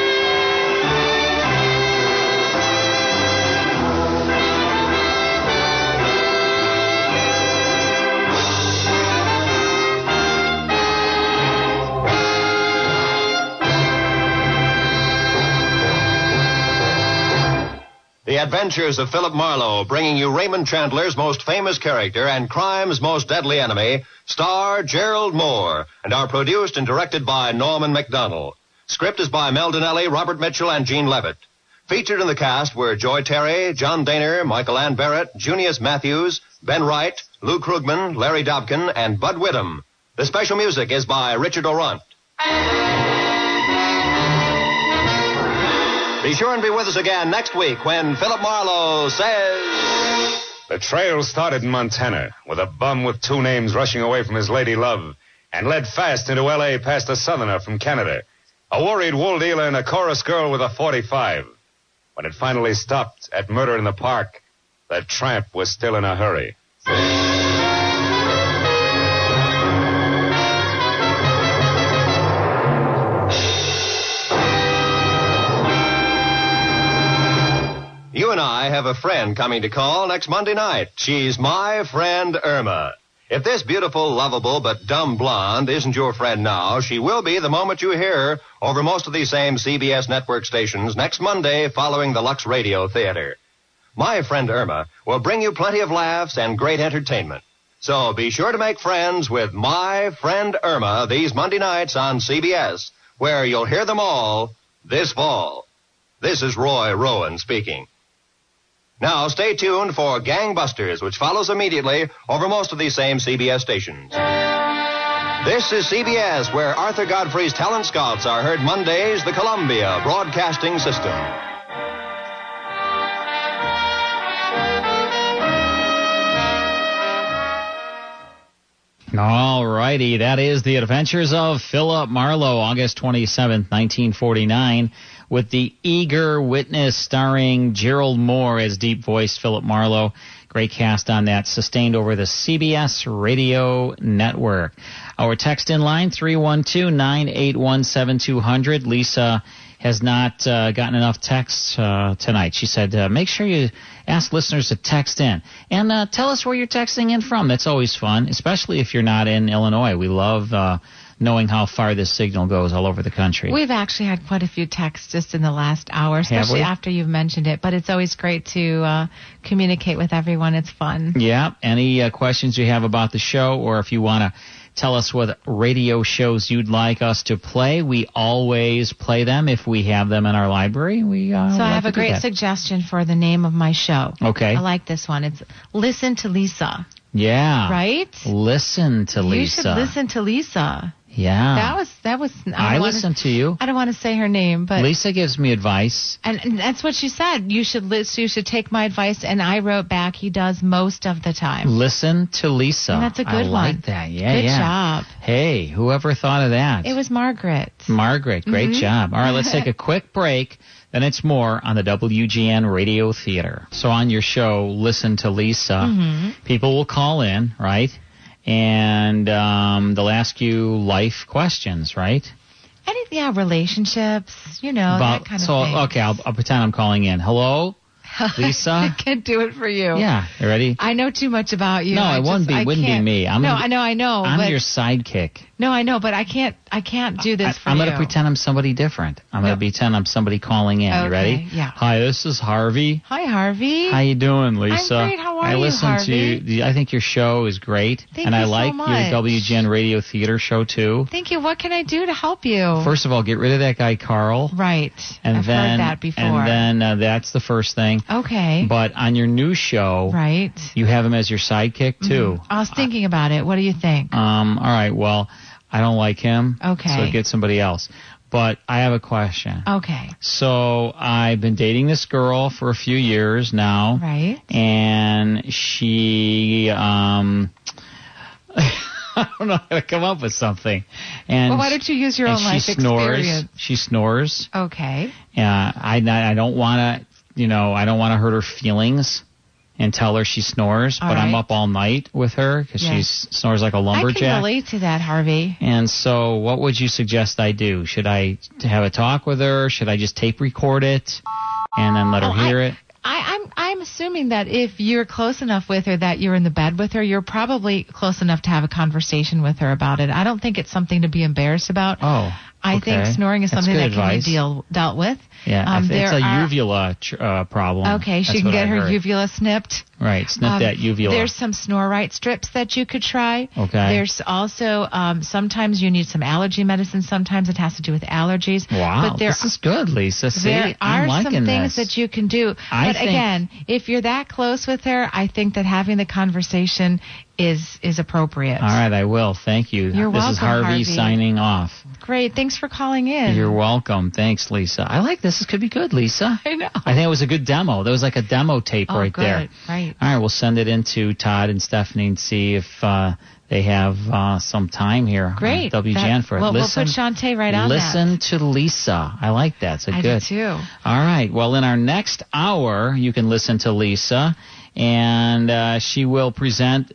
The Adventures of Philip Marlowe, bringing you Raymond Chandler's most famous character and crime's most deadly enemy, star Gerald Moore, and are produced and directed by Norman MacDonald. Script is by Mel Donnelly, Robert Mitchell, and Gene Levitt. Featured in the cast were Joy Terry, John Daner, Michael Ann Barrett, Junius Matthews, Ben Wright, Lou Krugman, Larry Dobkin, and Bud Whittam. The special music is by Richard Orant. Be sure and be with us again next week when Philip Marlowe says... The trail started in Montana with a bum with two names rushing away from his lady love and led fast into L.A. past a southerner from Canada, a worried wool dealer and a chorus girl with a .45. When it finally stopped at Murder in the Park, the tramp was still in a hurry. You and I have a friend coming to call next Monday night. She's my friend Irma. If this beautiful, lovable, but dumb blonde isn't your friend now, she will be the moment you hear her over most of these same CBS network stations next Monday following the Lux Radio Theater. My friend Irma will bring you plenty of laughs and great entertainment. So be sure to make friends with my friend Irma these Monday nights on CBS, where you'll hear them all this fall. This is Roy Rowan speaking. Now, stay tuned for Gangbusters, which follows immediately over most of these same CBS stations. This is CBS, where Arthur Godfrey's Talent Scouts are heard Mondays, the Columbia Broadcasting System. All righty, that is The Adventures of Philip Marlowe, August 27th, 1949, with the eager witness starring Gerald Moore as deep-voiced Philip Marlowe. Great cast on that, sustained over the CBS radio network. Our text-in line, 312-981-7200. Lisa has not gotten enough texts tonight. She said, make sure you ask listeners to text in. And tell us where you're texting in from. That's always fun, especially if you're not in Illinois. We love knowing how far this signal goes all over the country. We've actually had quite a few texts just in the last hour, especially after you've mentioned it. But it's always great to communicate with everyone. It's fun. Yeah. Any questions you have about the show, or if you want to Tell us what radio shows you'd like us to play. We always play them if we have them in our library. So I have a great suggestion for the name of my show. Okay. I like this one. It's Listen to Lisa. Yeah. Right? Listen to Lisa. You should listen to Lisa. Yeah. That was. I listen to you. I don't want to say her name, but Lisa gives me advice, and that's what she said. You should listen. You should take my advice, and I wrote back. He does most of the time. Listen to Lisa. And that's a good one. I like that. Yeah, good job. Hey, whoever thought of that? It was Margaret. Margaret, great job. All right, let's take a quick break. Then it's more on the WGN Radio Theater. So on your show, Listen to Lisa, people will call in, right? And they'll ask you life questions, right? Relationships, that kind of thing. Okay, I'll pretend I'm calling in. Hello, Lisa? I can't do it for you. Yeah, you ready? I know too much about you. No, it wouldn't be me. I know. I'm your sidekick. No, I know, but I can't do this for you. I'm going to pretend I'm somebody different. I'm going to pretend I'm somebody calling in. Okay, you ready? Yeah. Hi, this is Harvey. Hi, Harvey. How you doing, Lisa? I'm great. How are I you, listen Harvey? to you. I think your show is great. Thank and you I so like much. your WGN Radio Theater show, too. Thank you. What can I do to help you? First of all, get rid of that guy, Carl. Right. And I've then, heard that before. And then that's the first thing. Okay. But on your new show, right, you have him as your sidekick, too. I was thinking about it. What do you think? All right, well, I don't like him. Okay. So get somebody else. But I have a question. Okay. So I've been dating this girl for a few years now. Right. And she, I don't know how to come up with something. And well, why don't you use your own life experience? She snores. Okay. I don't want to, I don't want to hurt her feelings and tell her she snores, but I'm up all night with her because she snores like a lumberjack. I can relate to that, Harvey. And so what would you suggest I do? Should I have a talk with her? Should I just tape record it and then let her hear it? I'm assuming that if you're close enough with her that you're in the bed with her, you're probably close enough to have a conversation with her about it. I don't think it's something to be embarrassed about. Oh, I think snoring is something that can be dealt with. Yeah, it's a uvula problem. Okay, she can get her uvula snipped. Right, snip that uvula. There's some Snorite strips that you could try. Okay. There's also, sometimes you need some allergy medicine. Sometimes it has to do with allergies. Wow, but this is good, Lisa. See, there I'm are some things this. that you can do. But again, if you're that close with her, I think that having the conversation is appropriate. All right, I will. Thank you. You're welcome, This is Harvey signing off. Great. Thanks for calling in. You're welcome. Thanks, Lisa. I like this. This could be good, Lisa. I know. I think it was a good demo. There was like a demo tape right good. there. Right. All right, we'll send it into Todd and Stephanie and see if they have some time here. Great. On WGN for it. We'll put Shantae right on Listen to Lisa. I like that. So I good. do too. All right. Well, in our next hour, you can listen to Lisa, and she will present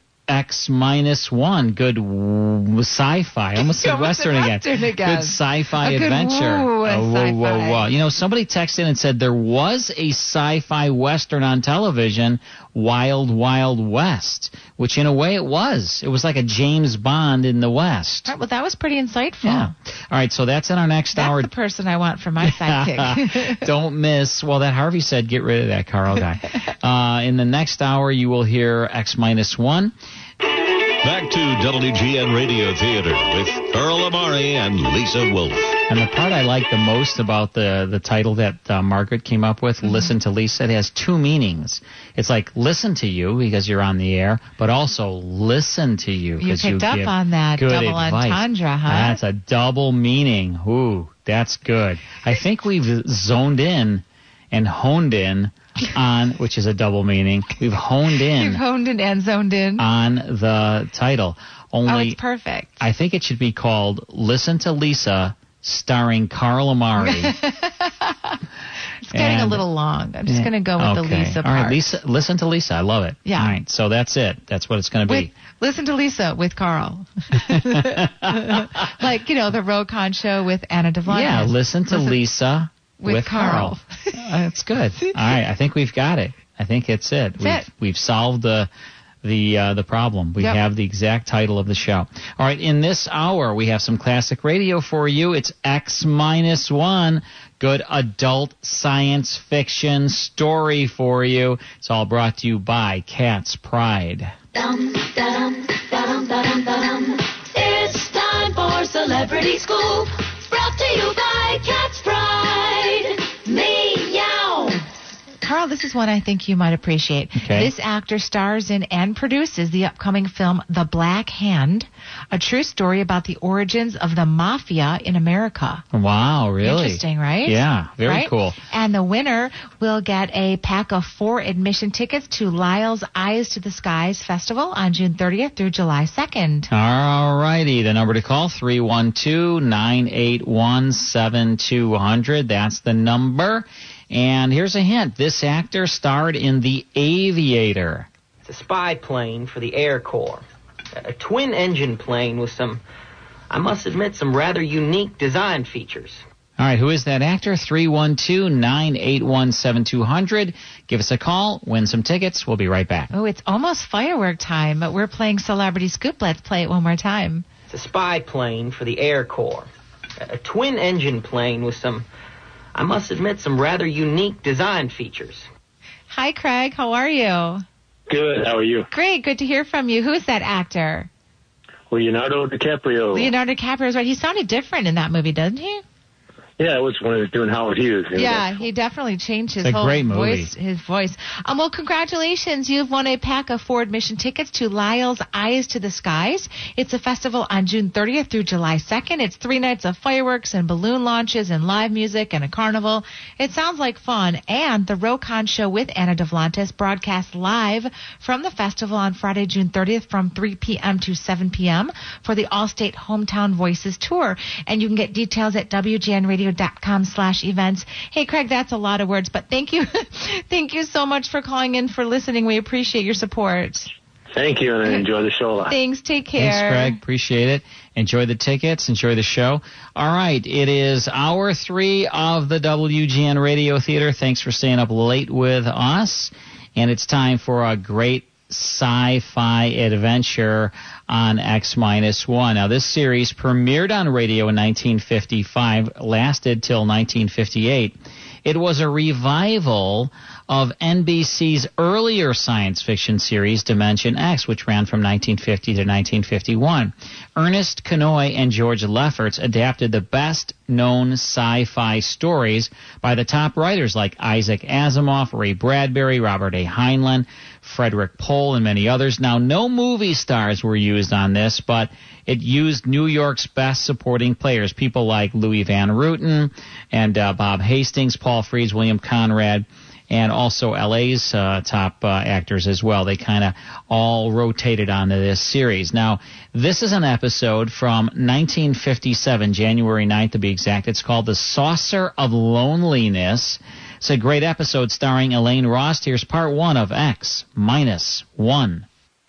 X-1, good sci-fi. I almost said Western again. Good sci-fi adventure. Whoa. Somebody texted and said there was a sci-fi Western on television, Wild Wild West, which in a way it was. It was like a James Bond in the West. All right, well, that was pretty insightful. Yeah. All right, so that's in our next hour. That's the person I want for my sidekick. Don't miss. Well, that Harvey said get rid of that Carl guy. In the next hour, you will hear X-1. Back to WGN Radio Theater with Earl Amari and Lisa Wolf. And the part I like the most about the title that Margaret came up with, Listen to Lisa, it has two meanings. It's like listen to you because you're on the air, but also listen to you because you picked up on that double entendre, huh? That's a double meaning. Ooh, that's good. I think we've zoned in and honed in on, which is a double meaning. We've honed in. You've honed in and zoned in. On the title. Only, it's perfect. I think it should be called Listen to Lisa, starring Carl Amari. It's getting a little long. I'm just going to go with the Lisa part. All right, Listen to Lisa. I love it. Yeah. All right, so that's it. That's what it's going to be. Listen to Lisa with Carl. Like, the Rokon show with Anna Devine. Yeah, listen to Lisa with Carl. That's good. All right, I think we've got it. I think it's it. We've solved the problem. We have the exact title of the show. All right, in this hour, we have some classic radio for you. It's X-1, good adult science fiction story for you. It's all brought to you by Cat's Pride. Dum, da-dum, da-dum, da-dum, da-dum. is one I think you might appreciate. Okay. This actor stars in and produces the upcoming film The Black Hand, a true story about the origins of the mafia in America. Wow, really? Interesting, right? Yeah, very cool. And the winner will get a pack of 4 admission tickets to Lyle's Eyes to the Skies Festival on June 30th through July 2nd. All righty. The number to call, 312-981-7200. That's the number. And here's a hint. This actor starred in The Aviator. It's a spy plane for the Air Corps. A twin-engine plane with some, I must admit, some rather unique design features. All right, who is that actor? 312-981-7200. Give us a call, win some tickets. We'll be right back. Oh, it's almost firework time, but we're playing Celebrity Scoop. Let's play it one more time. It's a spy plane for the Air Corps. A twin-engine plane with some, I must admit, some rather unique design features. Hi, Craig. How are you? Good. How are you? Great. Good to hear from you. Who's that actor? Leonardo DiCaprio. Leonardo DiCaprio is right. He sounded different in that movie, doesn't he? Yeah, it was when he was doing Howard Hughes. Yeah, he definitely changed his whole voice. His voice. Well, congratulations. You've won a pack of 4 admission tickets to Lyle's Eyes to the Skies. It's a festival on June 30th through July 2nd. It's 3 nights of fireworks and balloon launches and live music and a carnival. It sounds like fun. And the Rokon Show with Anna Devlantis broadcasts live from the festival on Friday, June 30th from 3 p.m. to 7 p.m. for the Allstate Hometown Voices Tour. And you can get details at WGNradio.com/events. Hey, Craig, that's a lot of words, but thank you. Thank you so much for calling in, for listening. We appreciate your support. Thank you, and I enjoy the show a lot. Thanks. Take care. Thanks, Craig. Appreciate it. Enjoy the tickets. Enjoy the show. All right. It is hour 3 of the WGN Radio Theater. Thanks for staying up late with us. And it's time for a great sci-fi adventure on X-1. Now, this series premiered on radio in 1955, lasted till 1958. It was a revival of NBC's earlier science fiction series, Dimension X, which ran from 1950 to 1951. Ernest Kinoy and George Lefferts adapted the best-known sci-fi stories by the top writers like Isaac Asimov, Ray Bradbury, Robert A. Heinlein, Frederick Pohl, and many others. Now, no movie stars were used on this, but it used New York's best supporting players, people like Louis Van Rooten and Bob Hastings, Paul Frees, William Conrad, and also L.A.'s top actors as well. They kind of all rotated onto this series. Now, this is an episode from 1957, January 9th to be exact. It's called The Saucer of Loneliness. It's a great episode starring Elaine Rost. Here's part 1 of X-1.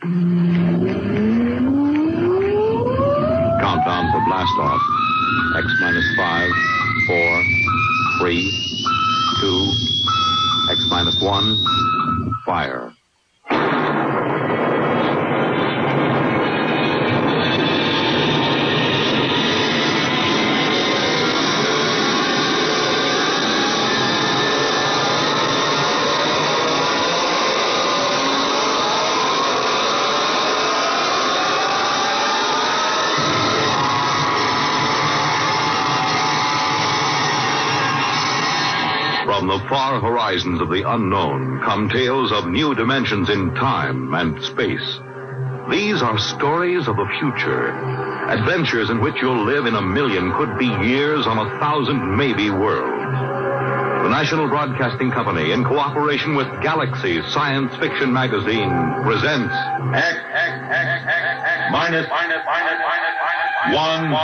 Countdown for blast off. X-5, 4, 3, 2, X-1, fire. From the far horizons of the unknown come tales of new dimensions in time and space. These are stories of the future, adventures in which you'll live in a million, could be years on 1,000 maybe worlds. The National Broadcasting Company, in cooperation with Galaxy Science Fiction Magazine, presents X-1.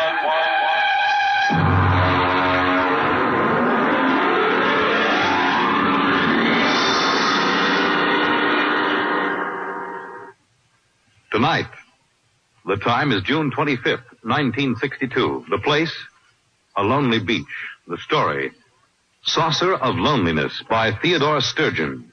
Tonight, the time is June 25th, 1962. The place, a lonely beach. The story, Saucer of Loneliness by Theodore Sturgeon.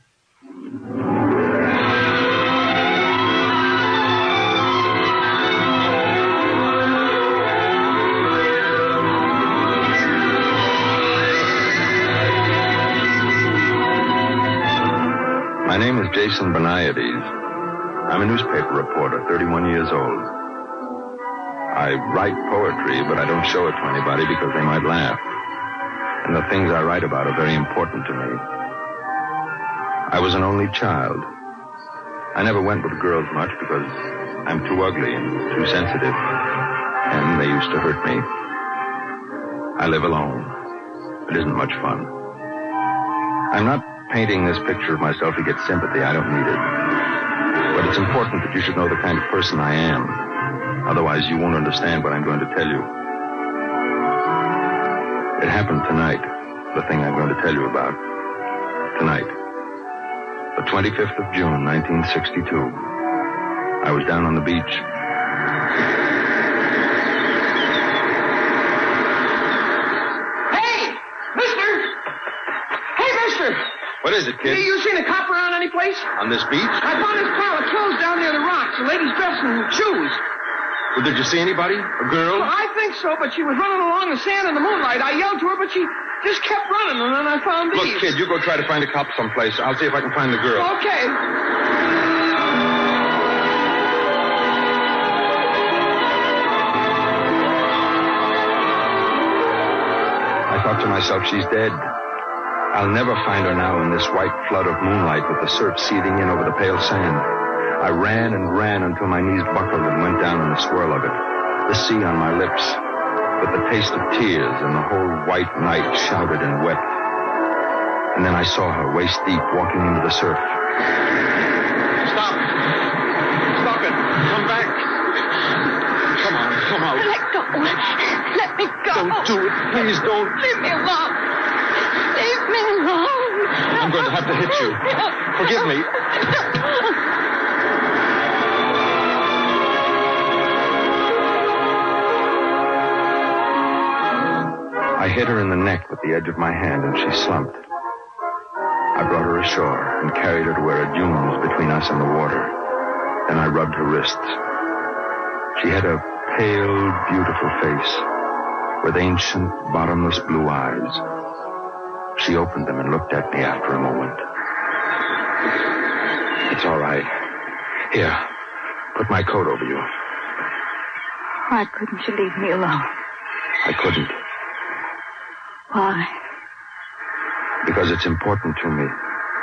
My name is Jason Beniades. I'm a newspaper reporter, 31 years old. I write poetry, but I don't show it to anybody because they might laugh. And the things I write about are very important to me. I was an only child. I never went with girls much because I'm too ugly and too sensitive. And they used to hurt me. I live alone. It isn't much fun. I'm not painting this picture of myself to get sympathy. I don't need it. But it's important that you should know the kind of person I am. Otherwise, you won't understand what I'm going to tell you. It happened tonight, the thing I'm going to tell you about. Tonight. The 25th of June, 1962. I was down on the beach. Hey, mister! What is it, kid? You seen a cop around any place? On this beach? I found his pile of clothes down near the rocks. The lady's dressed in shoes. Well, did you see anybody? A girl? Well, I think so, but she was running along the sand in the moonlight. I yelled to her, but she just kept running, and then I found these. Look, kid, you go try to find a cop someplace. I'll see if I can find the girl. Okay. I thought to myself, she's dead. I'll never find her now in this white flood of moonlight with the surf seething in over the pale sand. I ran and ran until my knees buckled and went down in the swirl of it. The sea on my lips, with the taste of tears, and the whole white night shouted and wept. And then I saw her waist deep walking into the surf. Stop it. Come back. Come out. Let go. Let me go. Don't do it. Please don't. Leave me alone. Leave me alone. I'm going to have to hit you. Forgive me. I hit her in the neck with the edge of my hand, and she slumped. I brought her ashore and carried her to where a dune was between us and the water. Then I rubbed her wrists. She had a pale, beautiful face with ancient, bottomless blue eyes. She opened them and looked at me after a moment. It's all right. Here, put my coat over you. Why couldn't you leave me alone? I couldn't. Why? Because it's important to me.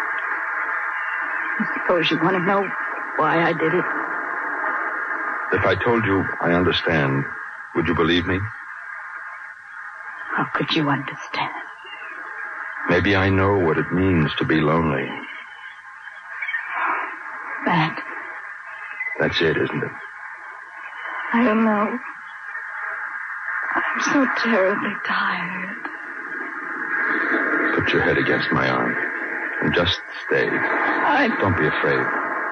I suppose you want to know why I did it. If I told you I understand, would you believe me? How could you understand? Maybe I know what it means to be lonely. That. That's it, isn't it? I don't know. I'm so terribly tired. Put your head against my arm and just stay. Don't be afraid.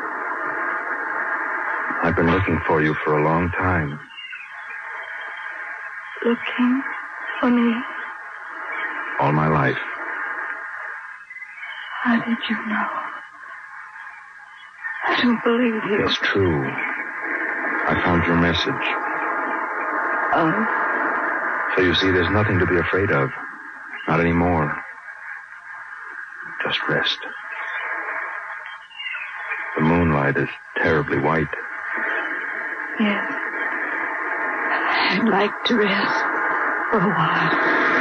I've been looking for you for a long time. Looking for me? All my life. How did you know? I don't believe you. It's true. I found your message. Oh? So you see, there's nothing to be afraid of. Not anymore. Just rest. The moonlight is terribly white. Yes. I'd like to rest for a while.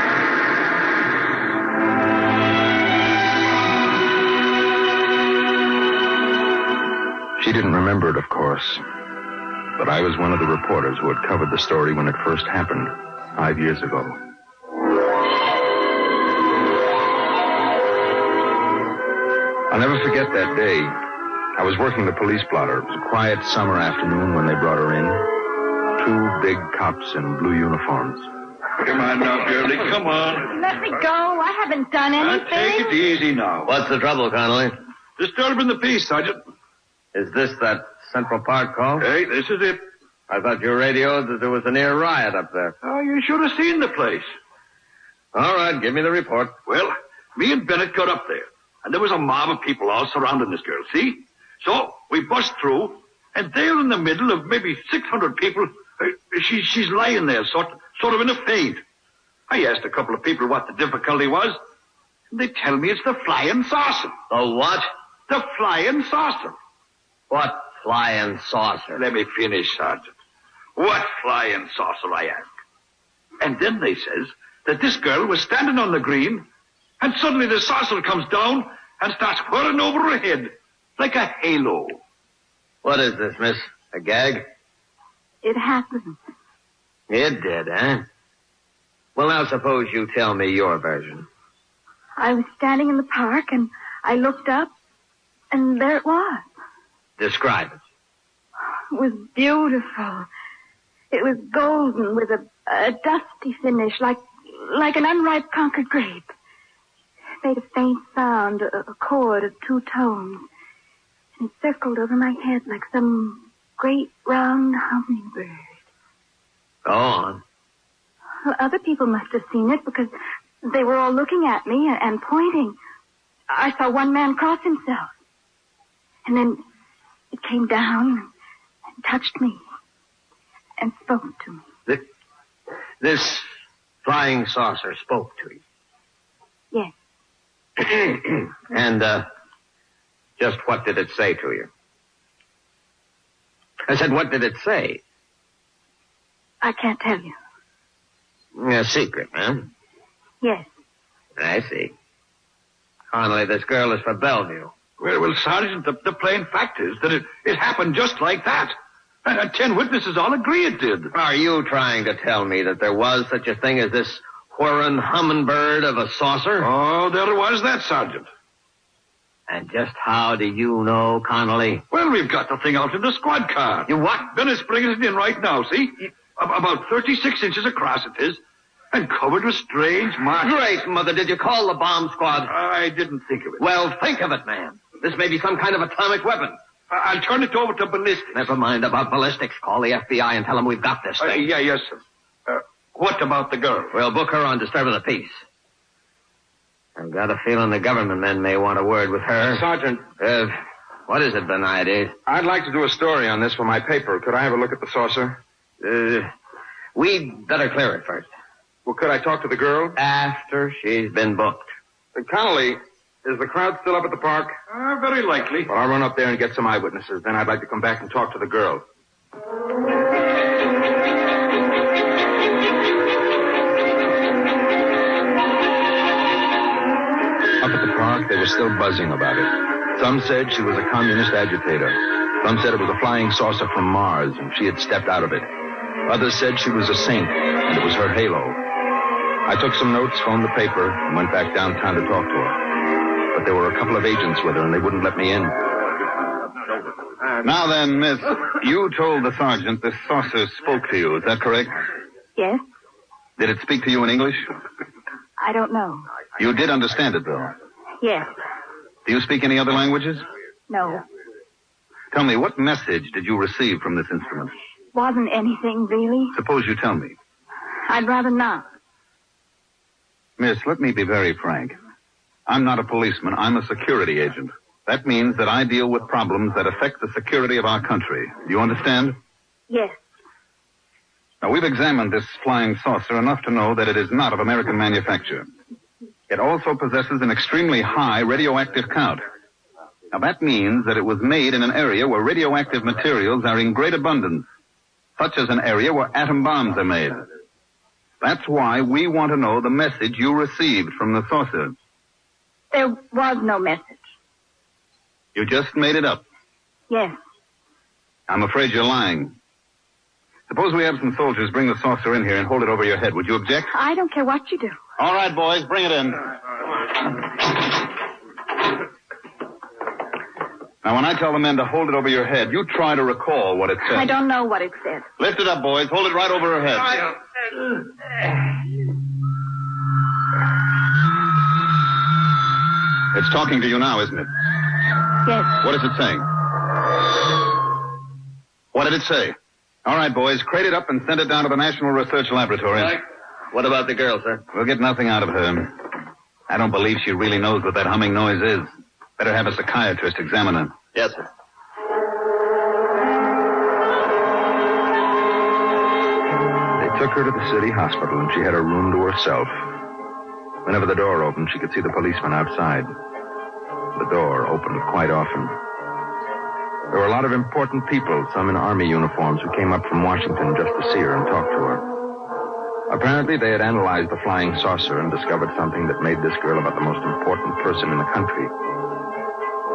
She didn't remember it, of course. But I was one of the reporters who had covered the story when it first happened 5 years ago. I'll never forget that day. I was working the police blotter. It was a quiet summer afternoon when they brought her in. 2 big cops in blue uniforms. Come on now, girlie, come on. Let me go. I haven't done anything. Take it easy now. What's the trouble, Connolly? Disturbing the peace, Sergeant. Is this that Central Park call? Hey, this is it. I thought you radioed that there was a near riot up there. Oh, you should have seen the place. All right, give me the report. Well, me and Bennett got up there, and there was a mob of people all surrounding this girl, see? So we bust through, and there in the middle of maybe 600 people, she's lying there, sort of in a faint. I asked a couple of people what the difficulty was, and they tell me it's the flying saucer. The what? The flying saucer. What flying saucer? Let me finish, Sergeant. What flying saucer, I ask. And then they says that this girl was standing on the green, and suddenly the saucer comes down and starts whirling over her head like a halo. What is this, miss? A gag? It happened. It did, huh? Well, now suppose you tell me your version. I was standing in the park, and I looked up, and there it was. Describe it. It was beautiful. It was golden with a dusty finish, like an unripe concord grape. It made a faint sound, a chord of 2 tones. And it circled over my head like some great round hummingbird. Go on. Well, other people must have seen it because they were all looking at me and pointing. I saw one man cross himself. And then it came down and touched me and spoke to me. This flying saucer spoke to you? Yes. And, just what did it say to you? I said, what did it say? I can't tell you. A secret, huh? Yes. I see. Connolly, this girl is for Bellevue. Well, Sergeant, the plain fact is that it happened just like that. And 10 witnesses all agree it did. Are you trying to tell me that there was such a thing as this whirring hummingbird of a saucer? Oh, there was that, Sergeant. And just how do you know, Connolly? Well, we've got the thing out in the squad car. You what? Dennis bringing it in right now, see? About 36 inches across it is. And covered with strange marks. Great, Mother. Did you call the bomb squad? I didn't think of it. Well, think of it, man. This may be some kind of atomic weapon. I'll turn it over to ballistics. Never mind about ballistics. Call the FBI and tell them we've got this thing. Yes, sir. What about the girl? We'll book her on disturb of the peace. I've got a feeling the government men may want a word with her. Sergeant. What is it, Benides? I'd like to do a story on this for my paper. Could I have a look at the saucer? We'd better clear it first. Well, could I talk to the girl? After she's been booked. Connolly, is the crowd still up at the park? Very likely. Well, I'll run up there and get some eyewitnesses. Then I'd like to come back and talk to the girl. Up at the park, they were still buzzing about it. Some said she was a communist agitator. Some said it was a flying saucer from Mars, and she had stepped out of it. Others said she was a saint, and it was her halo. I took some notes, phoned the paper, and went back downtown to talk to her. But there were a couple of agents with her, and they wouldn't let me in. Now then, miss, you told the sergeant this saucer spoke to you. Is that correct? Yes. Did it speak to you in English? I don't know. You did understand it, though? Yes. Do you speak any other languages? No. Tell me, what message did you receive from this instrument? Wasn't anything, really. Suppose you tell me. I'd rather not. Miss, let me be very frank. I'm not a policeman. I'm a security agent. That means that I deal with problems that affect the security of our country. Do you understand? Yes. Now, we've examined this flying saucer enough to know that it is not of American manufacture. It also possesses an extremely high radioactive count. Now, that means that it was made in an area where radioactive materials are in great abundance, such as an area where atom bombs are made. That's why we want to know the message you received from the saucer. There was no message. You just made it up. Yes. I'm afraid you're lying. Suppose we have some soldiers bring the saucer in here and hold it over your head. Would you object? I don't care what you do. All right, boys, bring it in. Now, when I tell the men to hold it over your head, you try to recall what it said. I don't know what it said. Lift it up, boys. Hold it right over her head. It's talking to you now, isn't it? Yes. What is it saying? What did it say? All right, boys, crate it up and send it down to the National Research Laboratory. Right. What about the girl, sir? We'll get nothing out of her. I don't believe she really knows what that humming noise is. Better have a psychiatrist examine her. Yes, sir. They took her to the city hospital, and she had a room to herself. Whenever the door opened, she could see the policeman outside. The door opened quite often. There were a lot of important people, some in army uniforms, who came up from Washington just to see her and talk to her. Apparently, they had analyzed the flying saucer and discovered something that made this girl about the most important person in the country.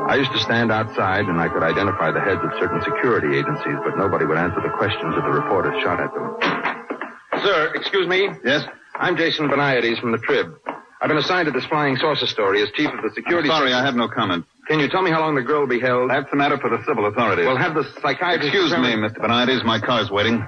I used to stand outside and I could identify the heads of certain security agencies, but nobody would answer the questions that the reporters shot at them. Sir, excuse me? Yes? I'm Jason Beniades from the Trib. I've been assigned to this flying saucer story as chief of the security... I'm sorry, I have no comment. Can you tell me how long the girl will be held? That's a matter for the civil authorities. Well, have the psychiatrist... Excuse me, Mr. Beniades. My car's waiting.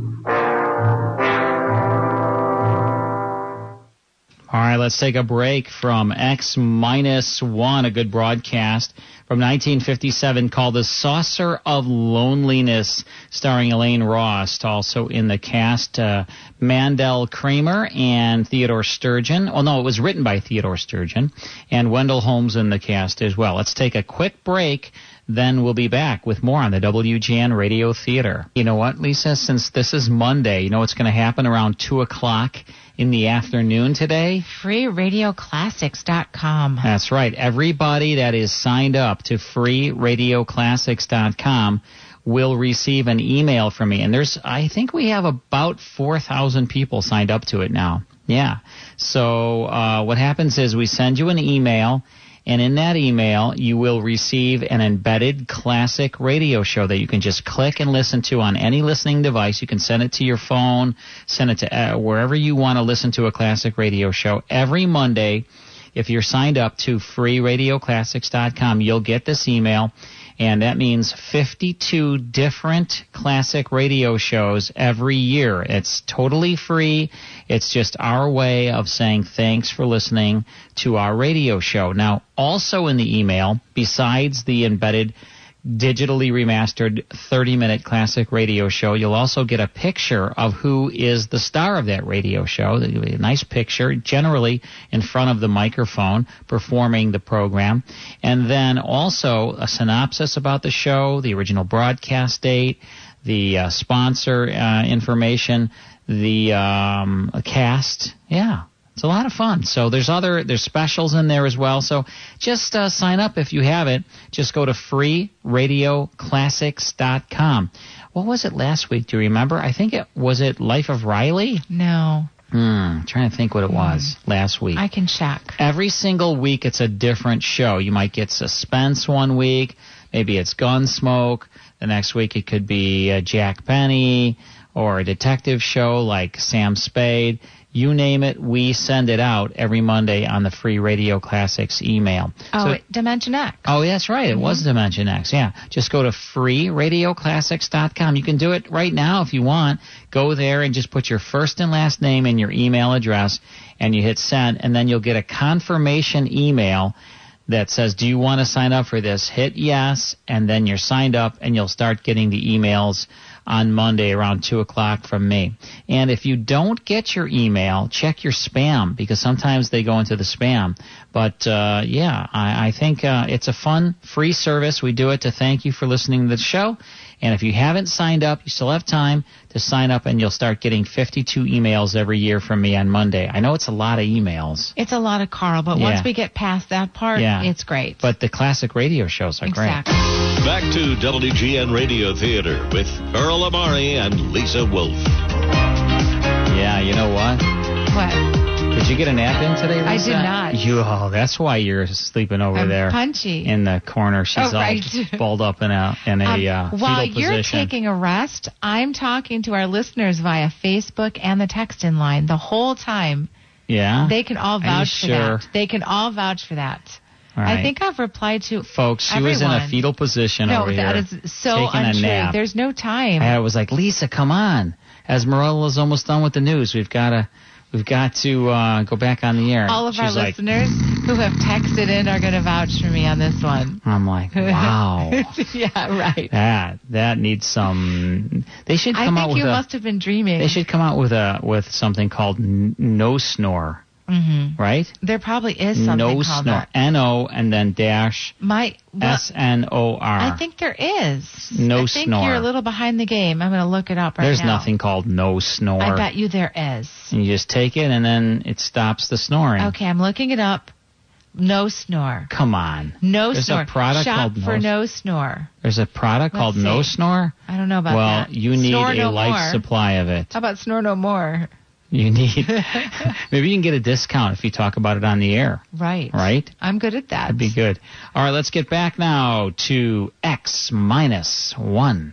All right, let's take a break from X-1, a good broadcast from 1957 called The Saucer of Loneliness, starring Elaine Ross. Also in the cast, Mandel Kramer and Theodore Sturgeon. Oh, no, it was written by Theodore Sturgeon, and Wendell Holmes in the cast as well. Let's take a quick break. Then we'll be back with more on the WGN Radio Theater. You know what, Lisa? Since this is Monday, you know what's going to happen around 2 o'clock in the afternoon today? FreeRadioClassics.com. That's right. Everybody that is signed up to FreeRadioClassics.com will receive an email from me. And I think we have about 4,000 people signed up to it now. Yeah. So what happens is we send you an email, and in that email, you will receive an embedded classic radio show that you can just click and listen to on any listening device. You can send it to your phone, send it to wherever you want to listen to a classic radio show. Every Monday, if you're signed up to FreeRadioClassics.com, you'll get this email, and that means 52 different classic radio shows every year. It's totally free. It's just our way of saying thanks for listening to our radio show. Now, also in the email, besides the embedded digitally remastered 30-minute classic radio show, you'll also get a picture of who is the star of that radio show. A nice picture, generally in front of the microphone, performing the program. And then also a synopsis about the show, the original broadcast date, the sponsor information, the cast. Yeah. It's a lot of fun. So there's specials in there as well. So just sign up if you haven't. Just go to FreeRadioClassics.com. What was it last week? Do you remember? I think was it Life of Riley? No. Trying to think what it was last week. I can check. Every single week it's a different show. You might get suspense one week. Maybe it's Gunsmoke. The next week it could be Jack Benny or a detective show like Sam Spade. You name it, we send it out every Monday on the Free Radio Classics email. Oh, Dimension X. Oh, that's right. It was Dimension X, yeah. Just go to FreeRadioClassics.com. You can do it right now if you want. Go there and just put your first and last name and your email address, and you hit send, and then you'll get a confirmation email that says, do you want to sign up for this? Hit yes, and then you're signed up, and you'll start getting the emails on Monday around 2 o'clock from me. And if you don't get your email, check your spam, because sometimes they go into the spam. But, I think it's a fun, free service. We do it to thank you for listening to the show. And if you haven't signed up, you still have time to sign up, and you'll start getting 52 emails every year from me on Monday. I know it's a lot of emails. It's a lot of Carl, but once we get past that part, it's great. But the classic radio shows are great. Back to WGN Radio Theater with Earl Amari and Lisa Wolf. Yeah, you know what? What? Did you get a nap in today, Lisa? I did not. That's why you're sleeping over there. I'm punchy. In the corner. She's all balled up in a fetal while position. You're taking a rest, I'm talking to our listeners via Facebook and the text-in line the whole time. Yeah? They can all vouch for that. They can all vouch for that. Right. I think I've replied to folks, she was in a fetal position over here. No, that is so untrue. A nap. There's no time. I was like, Lisa, come on. Esmeralda's almost done with the news. We've got to go back on the air. All of our listeners who have texted in are going to vouch for me on this one. I'm like, wow. Yeah, right. That needs some. They should come out with you must have been dreaming. They should come out with something called No Snore. Mm-hmm. Right? There probably is something No called Snore. that. N-O and then dash S-N-O-R. I think there is. No I think Snore. You're a little behind the game. I'm going to look it up right There's now. There's nothing called No Snore. I bet you there is. And you just take it, and then it stops the snoring. Okay, I'm looking it up. No Snore. Come on. No There's Snore. There's a product Shop called for No Snore. There's a product called No Snore? I don't know about that. Well, you need Snore a no life more. supply of it. How about Snore No More? You need... Maybe you can get a discount if you talk about it on the air. Right. Right? I'm good at that. That'd be good. All right, let's get back now to X-1.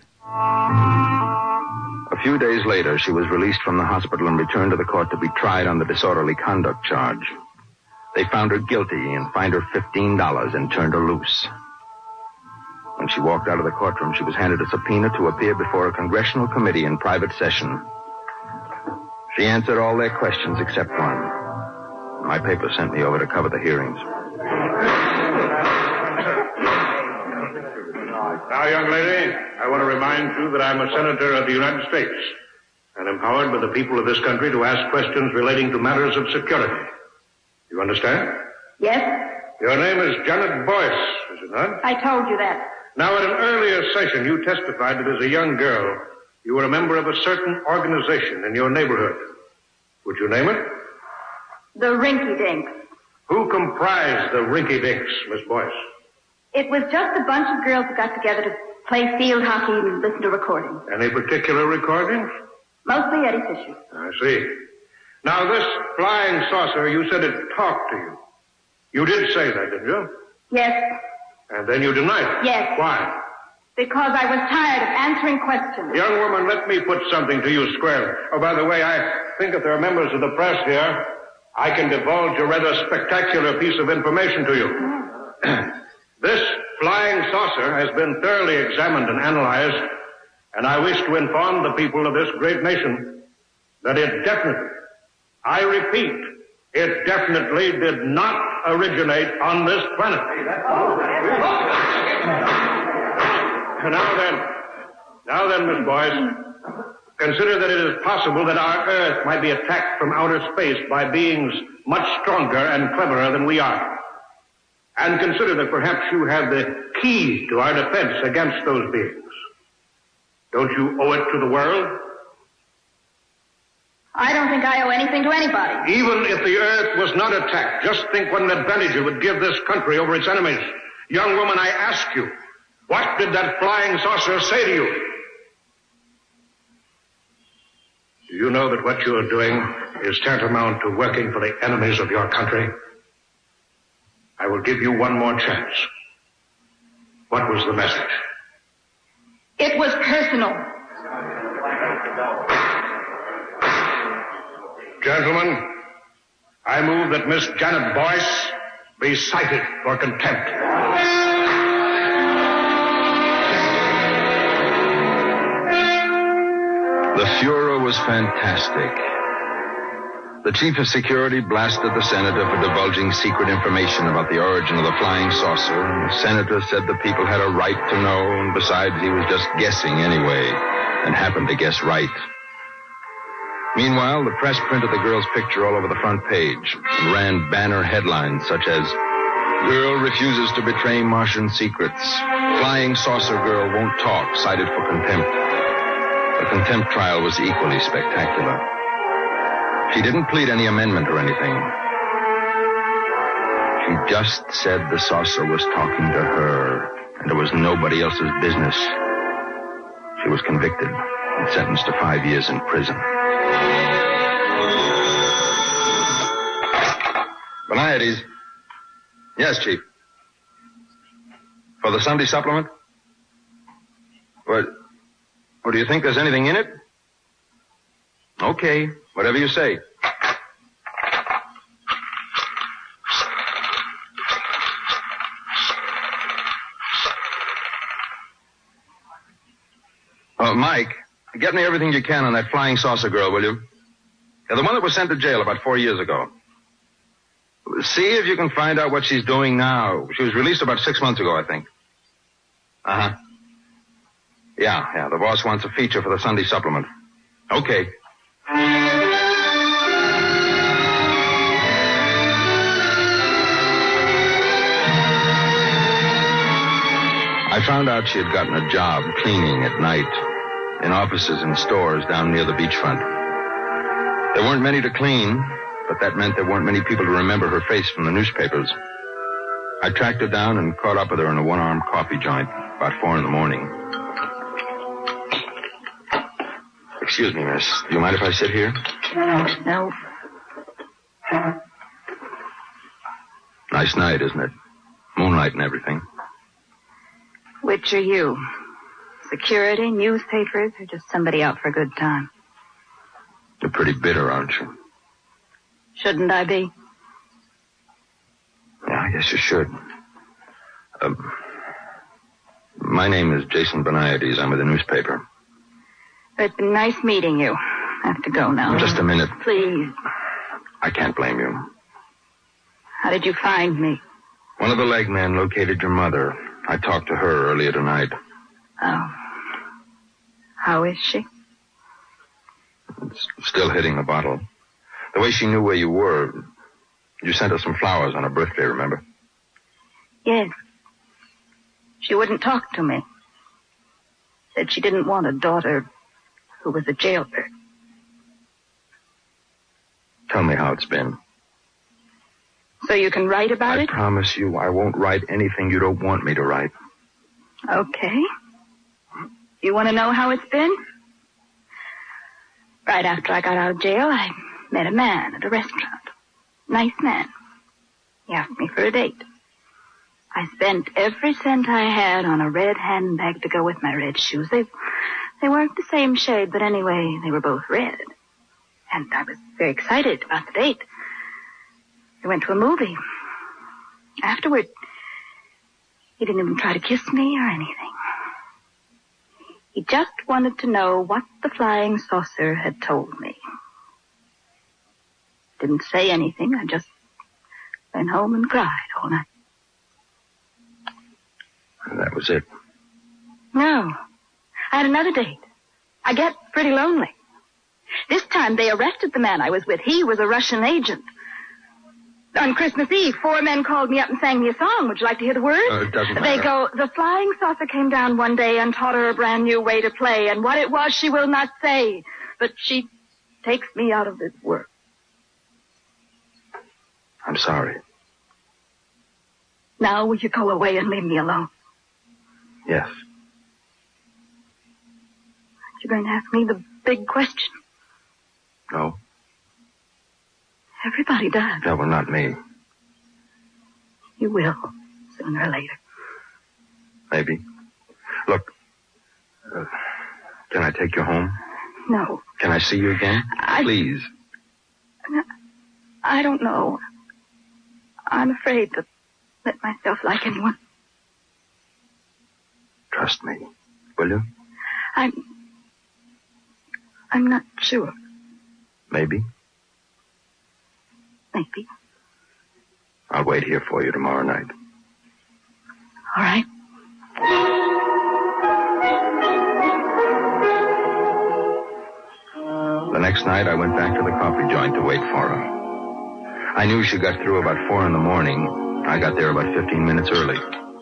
A few days later, she was released from the hospital and returned to the court to be tried on the disorderly conduct charge. They found her guilty and fined her $15 and turned her loose. When she walked out of the courtroom, she was handed a subpoena to appear before a congressional committee in private session. She answered all their questions except one. My paper sent me over to cover the hearings. Now, young lady, I want to remind you that I'm a senator of the United States and empowered by the people of this country to ask questions relating to matters of security. You understand? Yes? Your name is Janet Boyce, is it not? I told you that. Now, at an earlier session, you testified that as a young girl, you were a member of a certain organization in your neighborhood. Would you name it? The Rinky Dinks. Who comprised the Rinky Dinks, Miss Boyce? It was just a bunch of girls who got together to play field hockey and listen to recordings. Any particular recordings? Mostly Eddie Fisher. I see. Now, this flying saucer, you said it talked to you. You did say that, didn't you? Yes. And then you denied it? Yes. Why? Because I was tired of answering questions. Young woman, let me put something to you squarely. Oh, by the way, I think if there are members of the press here, I can divulge a rather spectacular piece of information to you. This flying saucer has been thoroughly examined and analyzed, and I wish to inform the people of this great nation that it definitely, I repeat, it definitely did not originate on this planet. Now then, Miss Boyce, consider that it is possible that our Earth might be attacked from outer space by beings much stronger and cleverer than we are. And consider that perhaps you have the key to our defense against those beings. Don't you owe it to the world? I don't think I owe anything to anybody. Even if the Earth was not attacked, just think what an advantage it would give this country over its enemies. Young woman, I ask you, what did that flying saucer say to you? Do you know that what you are doing is tantamount to working for the enemies of your country? I will give you one more chance. What was the message? It was personal. Gentlemen, I move that Miss Janet Boyce be cited for contempt. The furor was fantastic. The chief of security blasted the senator for divulging secret information about the origin of the flying saucer. And the senator said the people had a right to know, and besides, he was just guessing anyway, and happened to guess right. Meanwhile, the press printed the girl's picture all over the front page and ran banner headlines such as, "Girl refuses to betray Martian secrets. Flying saucer girl won't talk, cited for contempt." The contempt trial was equally spectacular. She didn't plead any amendment or anything. She just said the saucer was talking to her, and it was nobody else's business. She was convicted and sentenced to 5 years in prison. Boniades. Yes, Chief. For the Sunday supplement? What? Or do you think there's anything in it? Okay, whatever you say. Mike, get me everything you can on that flying saucer girl, will you? Yeah, the one that was sent to jail about 4 years ago. See if you can find out what she's doing now. She was released about 6 months ago, I think. Uh-huh. Yeah, the boss wants a feature for the Sunday supplement. Okay. I found out she had gotten a job cleaning at night in offices and stores down near the beachfront. There weren't many to clean, but that meant there weren't many people to remember her face from the newspapers. I tracked her down and caught up with her in a one-armed coffee joint about 4 a.m. Excuse me, miss. Do you mind if I sit here? No. Nice night, isn't it? Moonlight and everything. Which are you? Security, newspapers, or just somebody out for a good time? You're pretty bitter, aren't you? Shouldn't I be? Yeah, I guess you should. My name is Jason Beniades. I'm with the newspaper. It's been nice meeting you. I have to go now. Just a minute. Please. I can't blame you. How did you find me? One of the leg men located your mother. I talked to her earlier tonight. Oh. How is she? Still hitting the bottle. The way she knew where you were, you sent her some flowers on her birthday, remember? Yes. She wouldn't talk to me. Said she didn't want a daughter who was a jailbird. Tell me how it's been. So you can write about it? I promise you I won't write anything you don't want me to write. Okay. You want to know how it's been? Right after I got out of jail, I met a man at a restaurant. Nice man. He asked me for a date. I spent every cent I had on a red handbag to go with my red shoes. They weren't the same shade, but anyway, they were both red. And I was very excited about the date. We went to a movie. Afterward, he didn't even try to kiss me or anything. He just wanted to know what the flying saucer had told me. Didn't say anything. I just went home and cried all night. And that was it. No. I had another date. I get pretty lonely. This time they arrested the man I was with. He was a Russian agent. On Christmas Eve, 4 men called me up and sang me a song. Would you like to hear the words? It doesn't matter. They go, the flying saucer came down one day and taught her a brand new way to play, and what it was she will not say, but she takes me out of this world. I'm sorry. Now will you go away and leave me alone? Yes. Aren't you going to ask me the big question? No. Everybody does. No, well, not me. You will, sooner or later. Maybe. Look, can I take you home? No. Can I see you again? Please. I don't know. I'm afraid to let myself like anyone. Trust me, will you? I'm not sure. Maybe. Maybe. I'll wait here for you tomorrow night. All right. The next night, I went back to the coffee joint to wait for her. I knew she got through about 4 a.m. I got there about 15 minutes early.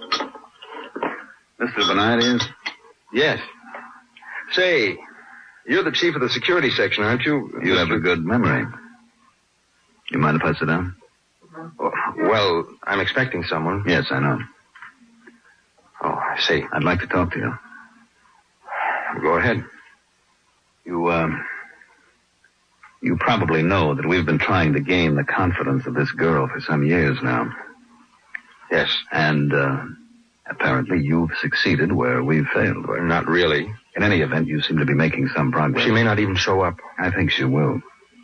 Mr. Beniades? Yes. Say, you're the chief of the security section, aren't you? You have a good memory. You mind if I sit down? Well, I'm expecting someone. Yes, I know. Oh, I see. I'd like to talk to you. Go ahead. You probably know that we've been trying to gain the confidence of this girl for some years now. Yes. And, apparently you've succeeded where we've failed. Well, not really. In any event, you seem to be making some progress. She may not even show up. I think she will.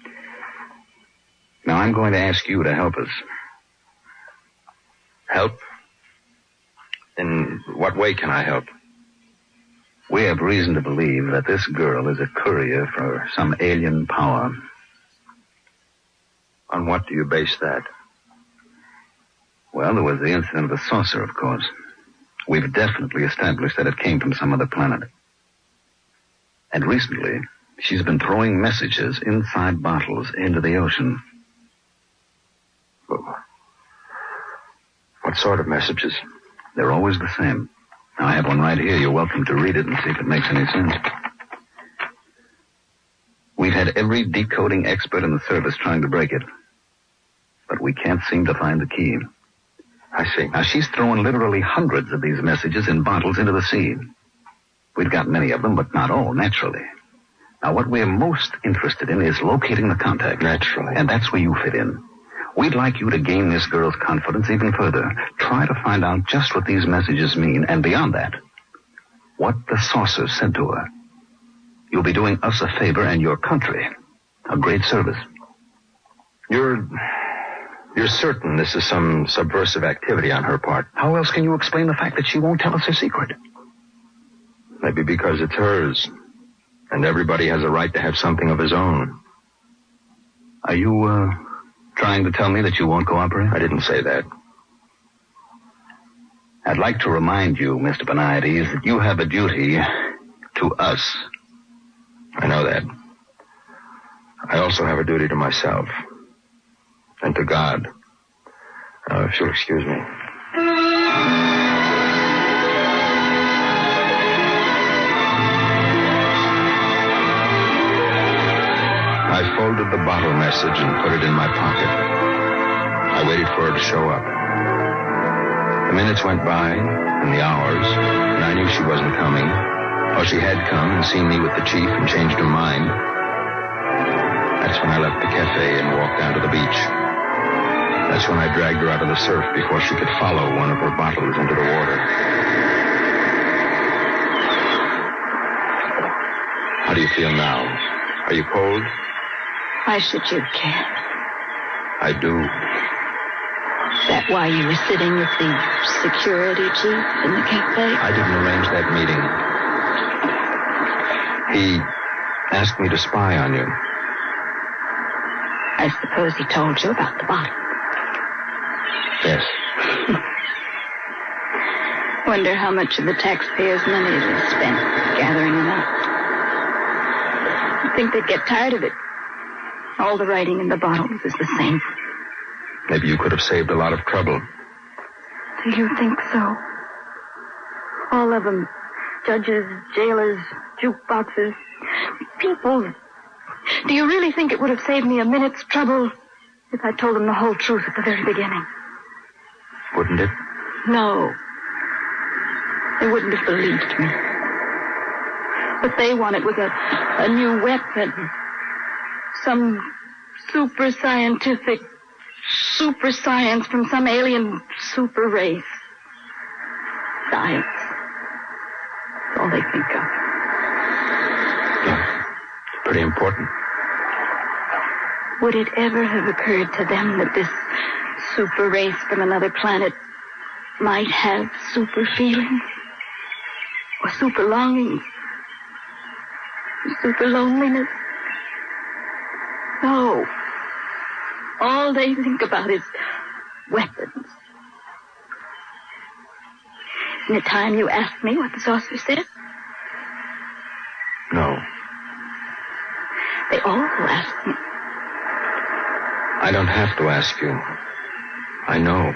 Now, I'm going to ask you to help us. Help? In what way can I help? We have reason to believe that this girl is a courier for some alien power. On what do you base that? Well, there was the incident of the saucer, of course. We've definitely established that it came from some other planet. And recently, she's been throwing messages inside bottles into the ocean. What sort of messages? They're always the same. Now, I have one right here. You're welcome to read it and see if it makes any sense. We've had every decoding expert in the service trying to break it. But we can't seem to find the key. I see. Now, she's throwing literally hundreds of these messages in bottles into the sea. We've got many of them, but not all, naturally. Now, what we're most interested in is locating the contact. Naturally. And that's where you fit in. We'd like you to gain this girl's confidence even further. Try to find out just what these messages mean, and beyond that, what the saucer said to her. You'll be doing us a favor and your country a great service. You're certain this is some subversive activity on her part? How else can you explain the fact that she won't tell us her secret? Maybe because it's hers, and everybody has a right to have something of his own. Are you, trying to tell me that you won't cooperate? I didn't say that. I'd like to remind you, Mr. Beniades, that you have a duty to us. I know that. I also have a duty to myself. And to God. If you'll excuse me. I folded the bottle message and put it in my pocket. I waited for her to show up. The minutes went by, and the hours, and I knew she wasn't coming. Or she had come and seen me with the chief and changed her mind. That's when I left the cafe and walked down to the beach. That's when I dragged her out of the surf before she could follow one of her bottles into the water. How do you feel now? Are you cold? Why should you care? I do. Is that why you were sitting with the security chief in the cafe? I didn't arrange that meeting. He asked me to spy on you. I suppose he told you about the bottle. Yes. Wonder how much of the taxpayers' money is spent gathering them up. I think they'd get tired of it. All the writing in the bottles is the same. Maybe you could have saved a lot of trouble. Do you think so? All of them. Judges, jailers, jukeboxes, people. Do you really think it would have saved me a minute's trouble if I told them the whole truth at the very beginning? Wouldn't it? No. They wouldn't have believed me. What they wanted was a new weapon. Some super science from some alien super race. Science. That's all they think of. Yeah. It's pretty important. Would it ever have occurred to them that this super race from another planet might have super feelings? Or super longings? Or super loneliness? No. All they think about is weapons. Isn't it time you asked me what the saucer said? No. They all ask me. I don't have to ask you. I know.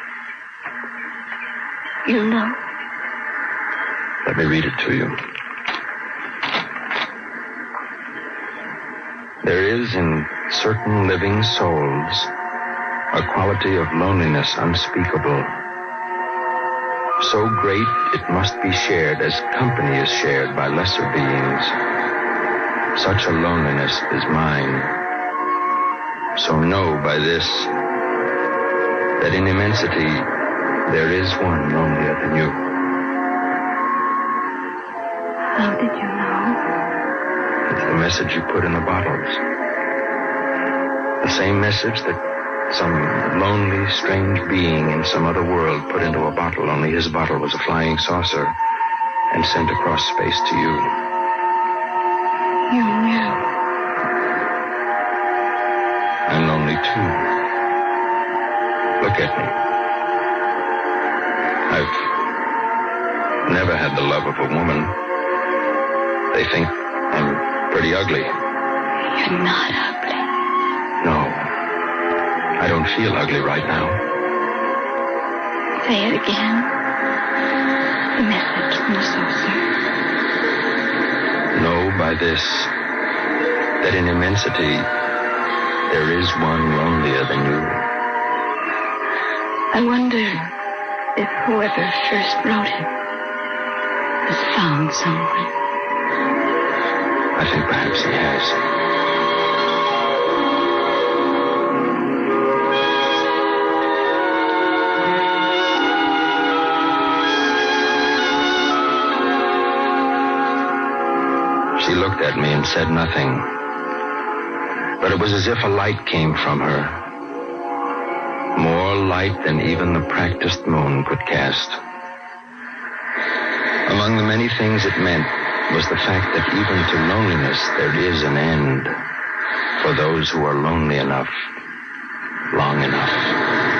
You know? Let me read it to you. There is in certain living souls a quality of loneliness unspeakable. So great it must be shared as company is shared by lesser beings. Such a loneliness is mine. So know by this that in immensity there is one lonelier than you. How did you know? It's the message you put in the bottles. The same message that some lonely, strange being in some other world put into a bottle, only his bottle was a flying saucer and sent across space to you. You knew. I'm lonely too. Look at me. I've never had the love of a woman. They think I'm pretty ugly. You're not ugly. No. I don't feel ugly right now. Say it again. The message from the saucer. Know by this that in immensity there is one lonelier than you. I wonder if whoever first wrote it has found someone. I think perhaps he has. She looked at me and said nothing. But it was as if a light came from her. More light than even the practiced moon could cast. Among the many things it meant was the fact that even to loneliness there is an end for those who are lonely enough, long enough.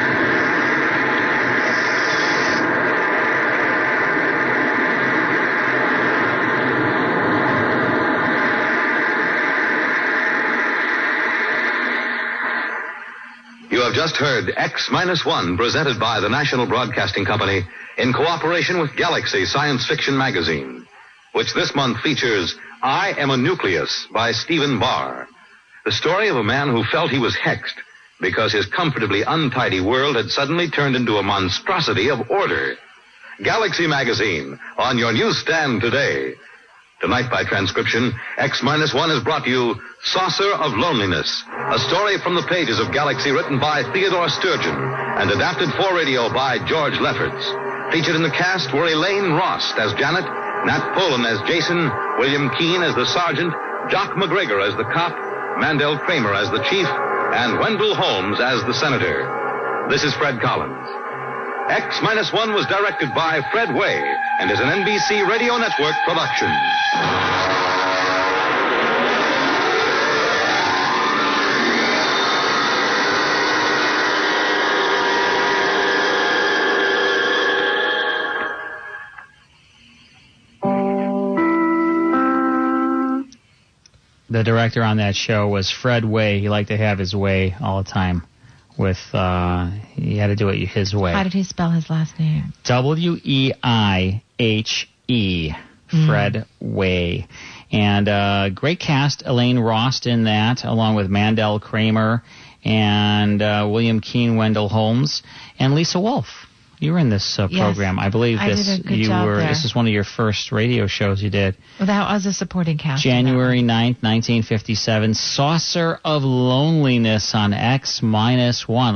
You have just heard X-1, presented by the National Broadcasting Company in cooperation with Galaxy Science Fiction Magazine, which this month features I Am a Nucleus by Stephen Barr, the story of a man who felt he was hexed because his comfortably untidy world had suddenly turned into a monstrosity of order. Galaxy Magazine, on your newsstand today. Tonight, by transcription, X-1 has brought you Saucer of Loneliness, a story from the pages of Galaxy written by Theodore Sturgeon and adapted for radio by George Lefferts. Featured in the cast were Elaine Rost as Janet, Nat Polen as Jason, William Keane as the sergeant, Jock McGregor as the cop, Mandel Kramer as the chief, and Wendell Holmes as the senator. This is Fred Collins. X-1 was directed by Fred Way and is an NBC Radio Network production. The director on that show was Fred Way. He liked to have his way all the time. He had to do it his way. How did he spell his last name? Weihe. Fred Way. And great cast, Elaine Rost in that, along with Mandel Kramer and William Keane, Wendell Holmes, and Lisa Wolf. You were in this program. Yes, I believe I did a good job there. This is one of your first radio shows you did. Well, that was a supporting cast. January 9th, 1957, Saucer of Loneliness on X-1.